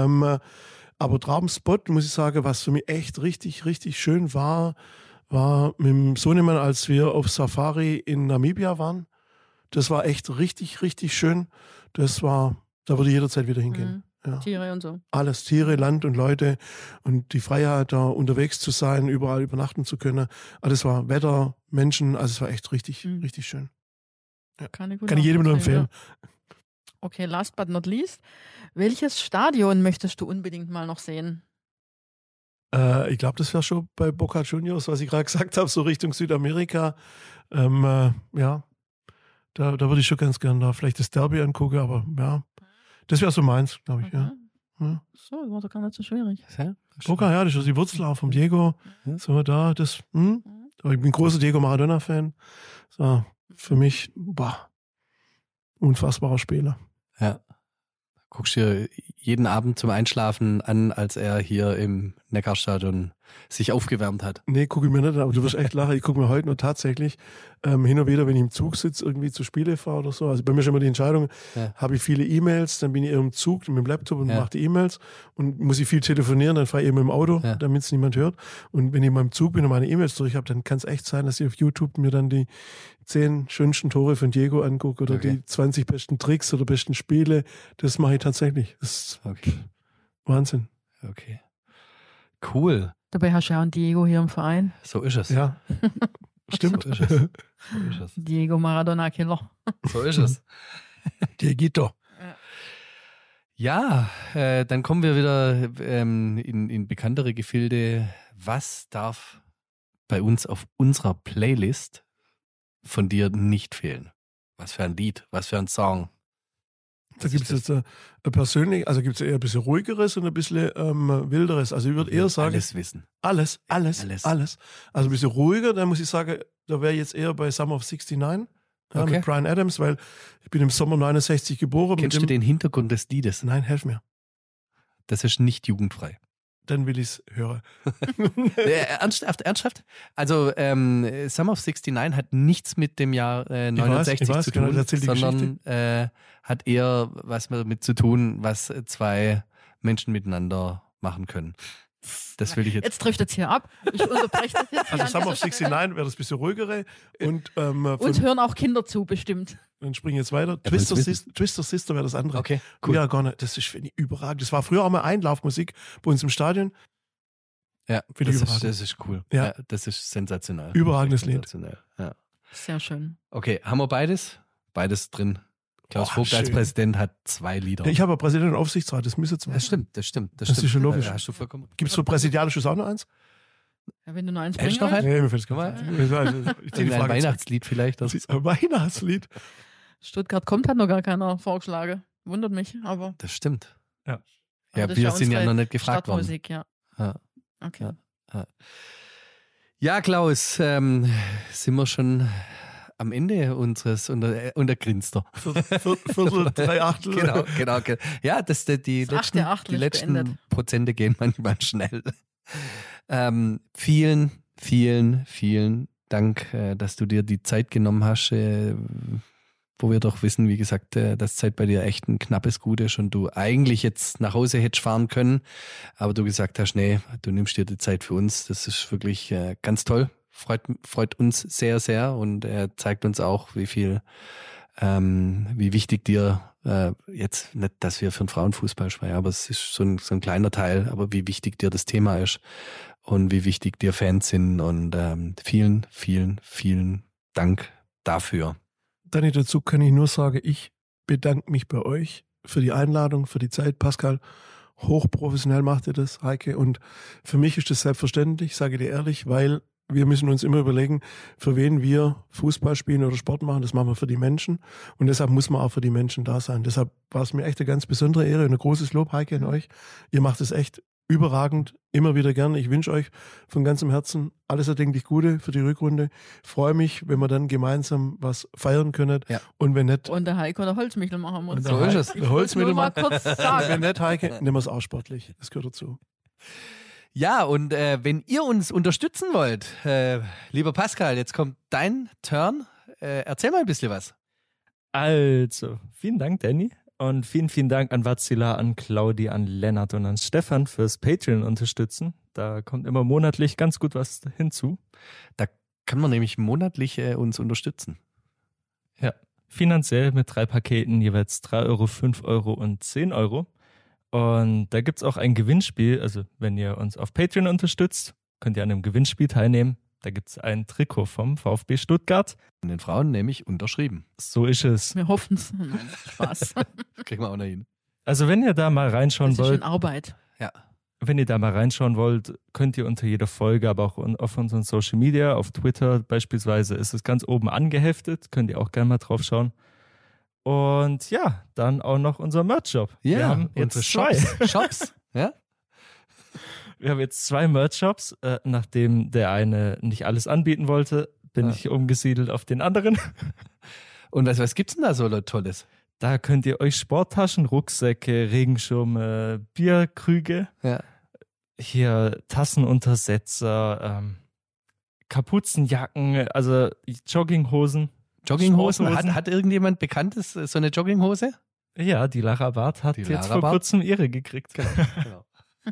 [SPEAKER 2] Aber Traumspot, muss ich sagen, was für mich echt richtig, richtig schön war mit dem Sohnemann, als wir auf Safari in Namibia waren. Das war echt richtig, richtig schön. Da würde ich jederzeit wieder hingehen. Ja.
[SPEAKER 4] Tiere und so.
[SPEAKER 2] Alles, Tiere, Land und Leute und die Freiheit, da unterwegs zu sein, überall übernachten zu können. Alles war Wetter, Menschen, also es war echt richtig,
[SPEAKER 4] Mhm.
[SPEAKER 2] richtig schön.
[SPEAKER 4] Kann ich
[SPEAKER 2] jedem nur
[SPEAKER 4] nachvollziehen,
[SPEAKER 2] empfehlen.
[SPEAKER 4] ja. Okay, last but not least. Welches Stadion möchtest du unbedingt mal noch sehen?
[SPEAKER 2] Ich glaube, das wäre schon bei Boca Juniors, was ich gerade gesagt habe, so Richtung Südamerika. Ja, da würde ich schon ganz gern da vielleicht das Derby angucken, aber ja, das wäre so meins, glaube ich. Ja. Ja.
[SPEAKER 4] So, war doch gar nicht so schwierig.
[SPEAKER 1] Ja,
[SPEAKER 2] Boca, ja, das ist die Wurzel auch vom Diego.
[SPEAKER 1] Ja.
[SPEAKER 2] So, da, das, Aber ich bin großer Diego Maradona-Fan. So, für mich, unfassbarer Spieler.
[SPEAKER 1] Ja. Guckst dir jeden Abend zum Einschlafen an, als er hier im Neckarstadion sich aufgewärmt hat.
[SPEAKER 2] Nee, gucke ich mir nicht an, aber du wirst echt lachen. Ich gucke mir heute nur tatsächlich hin und wieder, wenn ich im Zug sitze, irgendwie zu Spiele fahre oder so. Also bei mir ist immer die Entscheidung,
[SPEAKER 1] Ja.
[SPEAKER 2] habe ich viele E-Mails, dann bin ich eher im Zug mit dem Laptop und
[SPEAKER 1] Ja.
[SPEAKER 2] mache die E-Mails und muss ich viel telefonieren, dann fahre ich eben im Auto,
[SPEAKER 1] Ja.
[SPEAKER 2] damit es niemand hört. Und wenn ich mal im Zug bin und meine E-Mails durch habe, dann kann es echt sein, dass ich auf YouTube mir dann die 10 schönsten Tore von Diego angucke oder
[SPEAKER 1] Okay.
[SPEAKER 2] die 20 besten Tricks oder besten Spiele. Das mache ich tatsächlich. Das ist
[SPEAKER 1] Okay.
[SPEAKER 2] Wahnsinn.
[SPEAKER 1] Okay. Cool.
[SPEAKER 4] Dabei hast du ja auch einen Diego hier im Verein.
[SPEAKER 1] So ist es.
[SPEAKER 2] Ja, stimmt.
[SPEAKER 1] So ist es. So ist es.
[SPEAKER 4] Diego Maradona Killer.
[SPEAKER 1] So ist es.
[SPEAKER 2] Dieguito.
[SPEAKER 1] Ja, dann kommen wir wieder in bekanntere Gefilde. Was darf bei uns auf unserer Playlist von dir nicht fehlen? Was für ein Lied, was für ein Song?
[SPEAKER 2] Da gibt es jetzt persönlich, also gibt es eher ein bisschen ruhigeres und ein bisschen wilderes. Also ich würde eher sagen,
[SPEAKER 1] Alles wissen.
[SPEAKER 2] alles. Also ein bisschen ruhiger, da muss ich sagen, da wäre jetzt eher bei Summer of 69 Ja,
[SPEAKER 1] Okay.
[SPEAKER 2] mit Bryan Adams, weil ich bin im Sommer 69 geboren.
[SPEAKER 1] Kennst
[SPEAKER 2] mit
[SPEAKER 1] du
[SPEAKER 2] dem,
[SPEAKER 1] den Hintergrund des Liedes?
[SPEAKER 2] Nein, helf mir.
[SPEAKER 1] Das ist nicht jugendfrei.
[SPEAKER 2] Dann will ich es hören.
[SPEAKER 1] Ernsthaft? Also Summer of 69 hat nichts mit dem Jahr 69
[SPEAKER 2] ich weiß,
[SPEAKER 1] zu
[SPEAKER 2] genau,
[SPEAKER 1] tun,
[SPEAKER 2] das erzählt die
[SPEAKER 1] sondern hat eher was damit zu tun, was zwei Menschen miteinander machen können. Das will ich jetzt.
[SPEAKER 4] Jetzt trifft es hier ab. Ich unterbreche das jetzt.
[SPEAKER 2] Also
[SPEAKER 4] hier
[SPEAKER 2] Summer
[SPEAKER 4] an
[SPEAKER 2] of
[SPEAKER 4] dieser
[SPEAKER 2] 69
[SPEAKER 4] Stelle.
[SPEAKER 2] wäre das ein bisschen ruhigere. Und
[SPEAKER 4] Uns hören auch Kinder zu, bestimmt.
[SPEAKER 2] dann springen wir jetzt weiter.
[SPEAKER 1] will's
[SPEAKER 2] Twister Sister wäre das andere.
[SPEAKER 1] Okay, cool.
[SPEAKER 2] Ja, gar nicht. Das ist finde ich, überragend. Das war früher auch mal Einlaufmusik bei uns im Stadion.
[SPEAKER 1] Ja,
[SPEAKER 2] Finde ich
[SPEAKER 1] das
[SPEAKER 2] überragend.
[SPEAKER 1] ist cool.
[SPEAKER 2] Ja.
[SPEAKER 1] Ja, das ist sensationell.
[SPEAKER 2] Überragendes Lied.
[SPEAKER 1] Sensationell. Ja.
[SPEAKER 4] Sehr schön.
[SPEAKER 1] Okay, haben wir beides? Beides drin. Klaus
[SPEAKER 2] Oh,
[SPEAKER 1] Vogt als
[SPEAKER 2] schön.
[SPEAKER 1] Präsident hat 2 Lieder.
[SPEAKER 2] Ich habe ja Präsident und Aufsichtsrat, das müsste zwei.
[SPEAKER 1] Das stimmt. Das
[SPEAKER 2] Das ist schon logisch.
[SPEAKER 1] Da hast du vollkommen.
[SPEAKER 2] Gibt es für Präsidialisches auch noch eins?
[SPEAKER 4] Ja, wenn du noch eins
[SPEAKER 1] Hättest
[SPEAKER 4] bringen
[SPEAKER 1] du noch
[SPEAKER 4] willst.
[SPEAKER 2] Nee, mir fällt es
[SPEAKER 1] Guck mal.
[SPEAKER 2] Ich ziehe die
[SPEAKER 1] Ein
[SPEAKER 2] Frage
[SPEAKER 1] Weihnachtslied vielleicht.
[SPEAKER 2] zurück.
[SPEAKER 1] Das,
[SPEAKER 2] Ein Weihnachtslied.
[SPEAKER 4] Stuttgart kommt, hat noch gar keiner vorgeschlagen. Wundert mich, aber.
[SPEAKER 1] das stimmt.
[SPEAKER 2] Ja.
[SPEAKER 1] Ja,
[SPEAKER 4] aber das
[SPEAKER 1] wir
[SPEAKER 4] ist
[SPEAKER 1] sind ja
[SPEAKER 4] unsere
[SPEAKER 1] noch nicht gefragt worden.
[SPEAKER 4] Stadtmusik, ja.
[SPEAKER 1] Ja.
[SPEAKER 4] Okay.
[SPEAKER 1] Ja, Klaus, sind wir schon am Ende unseres und der grinst er.
[SPEAKER 2] Viertel, 3/8.
[SPEAKER 1] Genau. Ja, die
[SPEAKER 4] Das achte Achtel
[SPEAKER 1] die
[SPEAKER 4] ist
[SPEAKER 1] letzten
[SPEAKER 4] beendet.
[SPEAKER 1] Prozente gehen manchmal schnell. Vielen Dank, dass du dir die Zeit genommen hast, wo wir doch wissen, wie gesagt, dass Zeit bei dir echt ein knappes Gut ist und du eigentlich jetzt nach Hause hättest fahren können, aber du gesagt hast, nee, du nimmst dir die Zeit für uns. Das ist wirklich ganz toll. Freut uns sehr, sehr und zeigt uns auch, wie wichtig dir jetzt, nicht, dass wir für den Frauenfußball sprechen, aber es ist so ein kleiner Teil, aber wie wichtig dir das Thema ist und wie wichtig dir Fans sind und vielen Dank dafür.
[SPEAKER 2] Danny, dazu kann ich nur sagen, ich bedanke mich bei euch für die Einladung, für die Zeit. Pascal, hochprofessionell macht ihr das, Heike. Und für mich ist das selbstverständlich, sage dir ehrlich, weil wir müssen uns immer überlegen, für wen wir Fußball spielen oder Sport machen. Das machen wir für die Menschen. Und deshalb muss man auch für die Menschen da sein. Deshalb war es mir echt eine ganz besondere Ehre und ein großes Lob, Heike, an euch. Ihr macht es echt überragend, immer wieder gerne. Ich wünsche euch von ganzem Herzen alles erdenklich Gute für die Rückrunde. Freue mich, wenn wir dann gemeinsam was feiern können.
[SPEAKER 1] Ja.
[SPEAKER 2] Und wenn nicht,
[SPEAKER 4] Und der Heiko der Holzmichel machen muss.
[SPEAKER 1] So ist es.
[SPEAKER 4] Ich
[SPEAKER 2] der
[SPEAKER 4] wollte nur mal
[SPEAKER 2] Holzmittelmann.
[SPEAKER 4] kurz sagen.
[SPEAKER 2] Wenn nicht, Heike, nehmen wir es auch sportlich. Das gehört dazu.
[SPEAKER 1] Ja, und wenn ihr uns unterstützen wollt, lieber Pascal, jetzt kommt dein Turn. Erzähl mal ein bisschen was.
[SPEAKER 3] Also, vielen Dank, Danny. Und vielen Dank an Vatsila, an Claudi, an Lennart und an Stefan fürs Patreon unterstützen. Da kommt immer monatlich ganz gut was hinzu.
[SPEAKER 1] Da kann man nämlich monatlich uns unterstützen.
[SPEAKER 3] Ja, finanziell mit 3 Paketen, jeweils 3 Euro, 5 Euro und 10 Euro. Und da gibt's auch ein Gewinnspiel. Also wenn ihr uns auf Patreon unterstützt, könnt ihr an einem Gewinnspiel teilnehmen. Da gibt's ein Trikot vom VfB Stuttgart.
[SPEAKER 1] Und den Frauen nämlich unterschrieben.
[SPEAKER 3] So ist es.
[SPEAKER 4] Wir hoffen es. Spaß.
[SPEAKER 1] Kriegen wir auch noch hin.
[SPEAKER 3] Also wenn ihr da mal reinschauen
[SPEAKER 4] Das ist schon
[SPEAKER 3] wollt,
[SPEAKER 4] Arbeit.
[SPEAKER 1] Ja.
[SPEAKER 3] wenn ihr da mal reinschauen wollt, könnt ihr unter jeder Folge, aber auch auf unseren Social Media, auf Twitter beispielsweise, ist es ganz oben angeheftet. Könnt ihr auch gerne mal drauf schauen. Und ja, dann auch noch unser Merch-Shop.
[SPEAKER 1] Ja,
[SPEAKER 3] Wir haben jetzt
[SPEAKER 1] unsere
[SPEAKER 3] 2.
[SPEAKER 1] Shops. Ja?
[SPEAKER 3] Wir haben jetzt 2 Merch-Shops. Nachdem der eine nicht alles anbieten wollte, bin
[SPEAKER 1] Ja.
[SPEAKER 3] ich umgesiedelt auf den anderen.
[SPEAKER 1] Und was gibt's denn da so Tolles?
[SPEAKER 3] Da könnt ihr euch Sporttaschen, Rucksäcke, Regenschirme, Bierkrüge,
[SPEAKER 1] Ja.
[SPEAKER 3] hier Tassenuntersetzer, Kapuzenjacken, also Jogginghosen.
[SPEAKER 1] Jogginghosen?
[SPEAKER 3] Sporthosen.
[SPEAKER 1] Hat irgendjemand Bekanntes so eine Jogginghose?
[SPEAKER 3] Ja, die Lara Barth hat
[SPEAKER 1] Die
[SPEAKER 3] jetzt
[SPEAKER 1] Lara
[SPEAKER 3] vor
[SPEAKER 1] Barth?
[SPEAKER 3] kurzem ihre gekriegt.
[SPEAKER 1] Genau.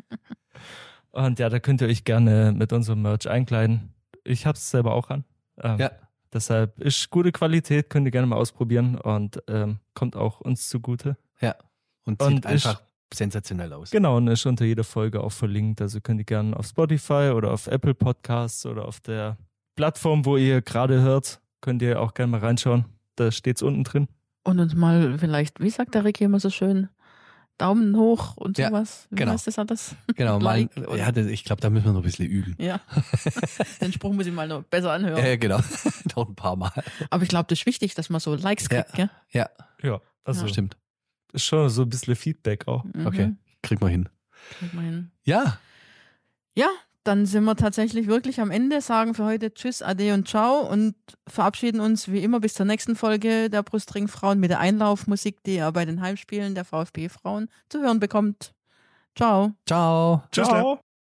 [SPEAKER 3] Und ja, da könnt ihr euch gerne mit unserem Merch einkleiden. Ich hab's selber auch an.
[SPEAKER 1] Ja.
[SPEAKER 3] Deshalb ist gute Qualität, könnt ihr gerne mal ausprobieren und kommt auch uns zugute.
[SPEAKER 1] Ja. Und
[SPEAKER 3] Und
[SPEAKER 1] sieht einfach sensationell aus.
[SPEAKER 3] Genau, und ist unter jeder Folge auch verlinkt. Also könnt ihr gerne auf Spotify oder auf Apple Podcasts oder auf der Plattform, wo ihr gerade hört, könnt ihr auch gerne mal reinschauen. Da steht's unten drin.
[SPEAKER 4] Und uns mal vielleicht, wie sagt der Ricky immer so schön, Daumen hoch und
[SPEAKER 1] Ja,
[SPEAKER 4] sowas. Wie
[SPEAKER 1] genau.
[SPEAKER 4] heißt das alles?
[SPEAKER 1] Genau, mal,
[SPEAKER 4] Like oder-
[SPEAKER 1] ja, ich glaube, da müssen wir noch ein bisschen üben.
[SPEAKER 4] Ja. Den Spruch muss ich mal noch besser anhören.
[SPEAKER 1] Genau, noch ein paar Mal.
[SPEAKER 4] Aber ich glaube, das ist wichtig, dass man so Likes kriegt, gell?
[SPEAKER 1] Ja,
[SPEAKER 3] Ja, also
[SPEAKER 1] stimmt.
[SPEAKER 3] ist schon so ein bisschen Feedback auch.
[SPEAKER 4] Mhm.
[SPEAKER 1] Okay, kriegen wir hin.
[SPEAKER 4] Kriegt man hin.
[SPEAKER 1] Ja,
[SPEAKER 4] Ja, dann sind wir tatsächlich wirklich am Ende, sagen für heute Tschüss, Ade und Ciao und verabschieden uns wie immer bis zur nächsten Folge der Brustring-Frauen mit der Einlaufmusik, die ihr bei den Heimspielen der VfB-Frauen zu hören bekommt. Ciao.
[SPEAKER 1] Ciao.
[SPEAKER 2] Tschüss.
[SPEAKER 3] Ciao.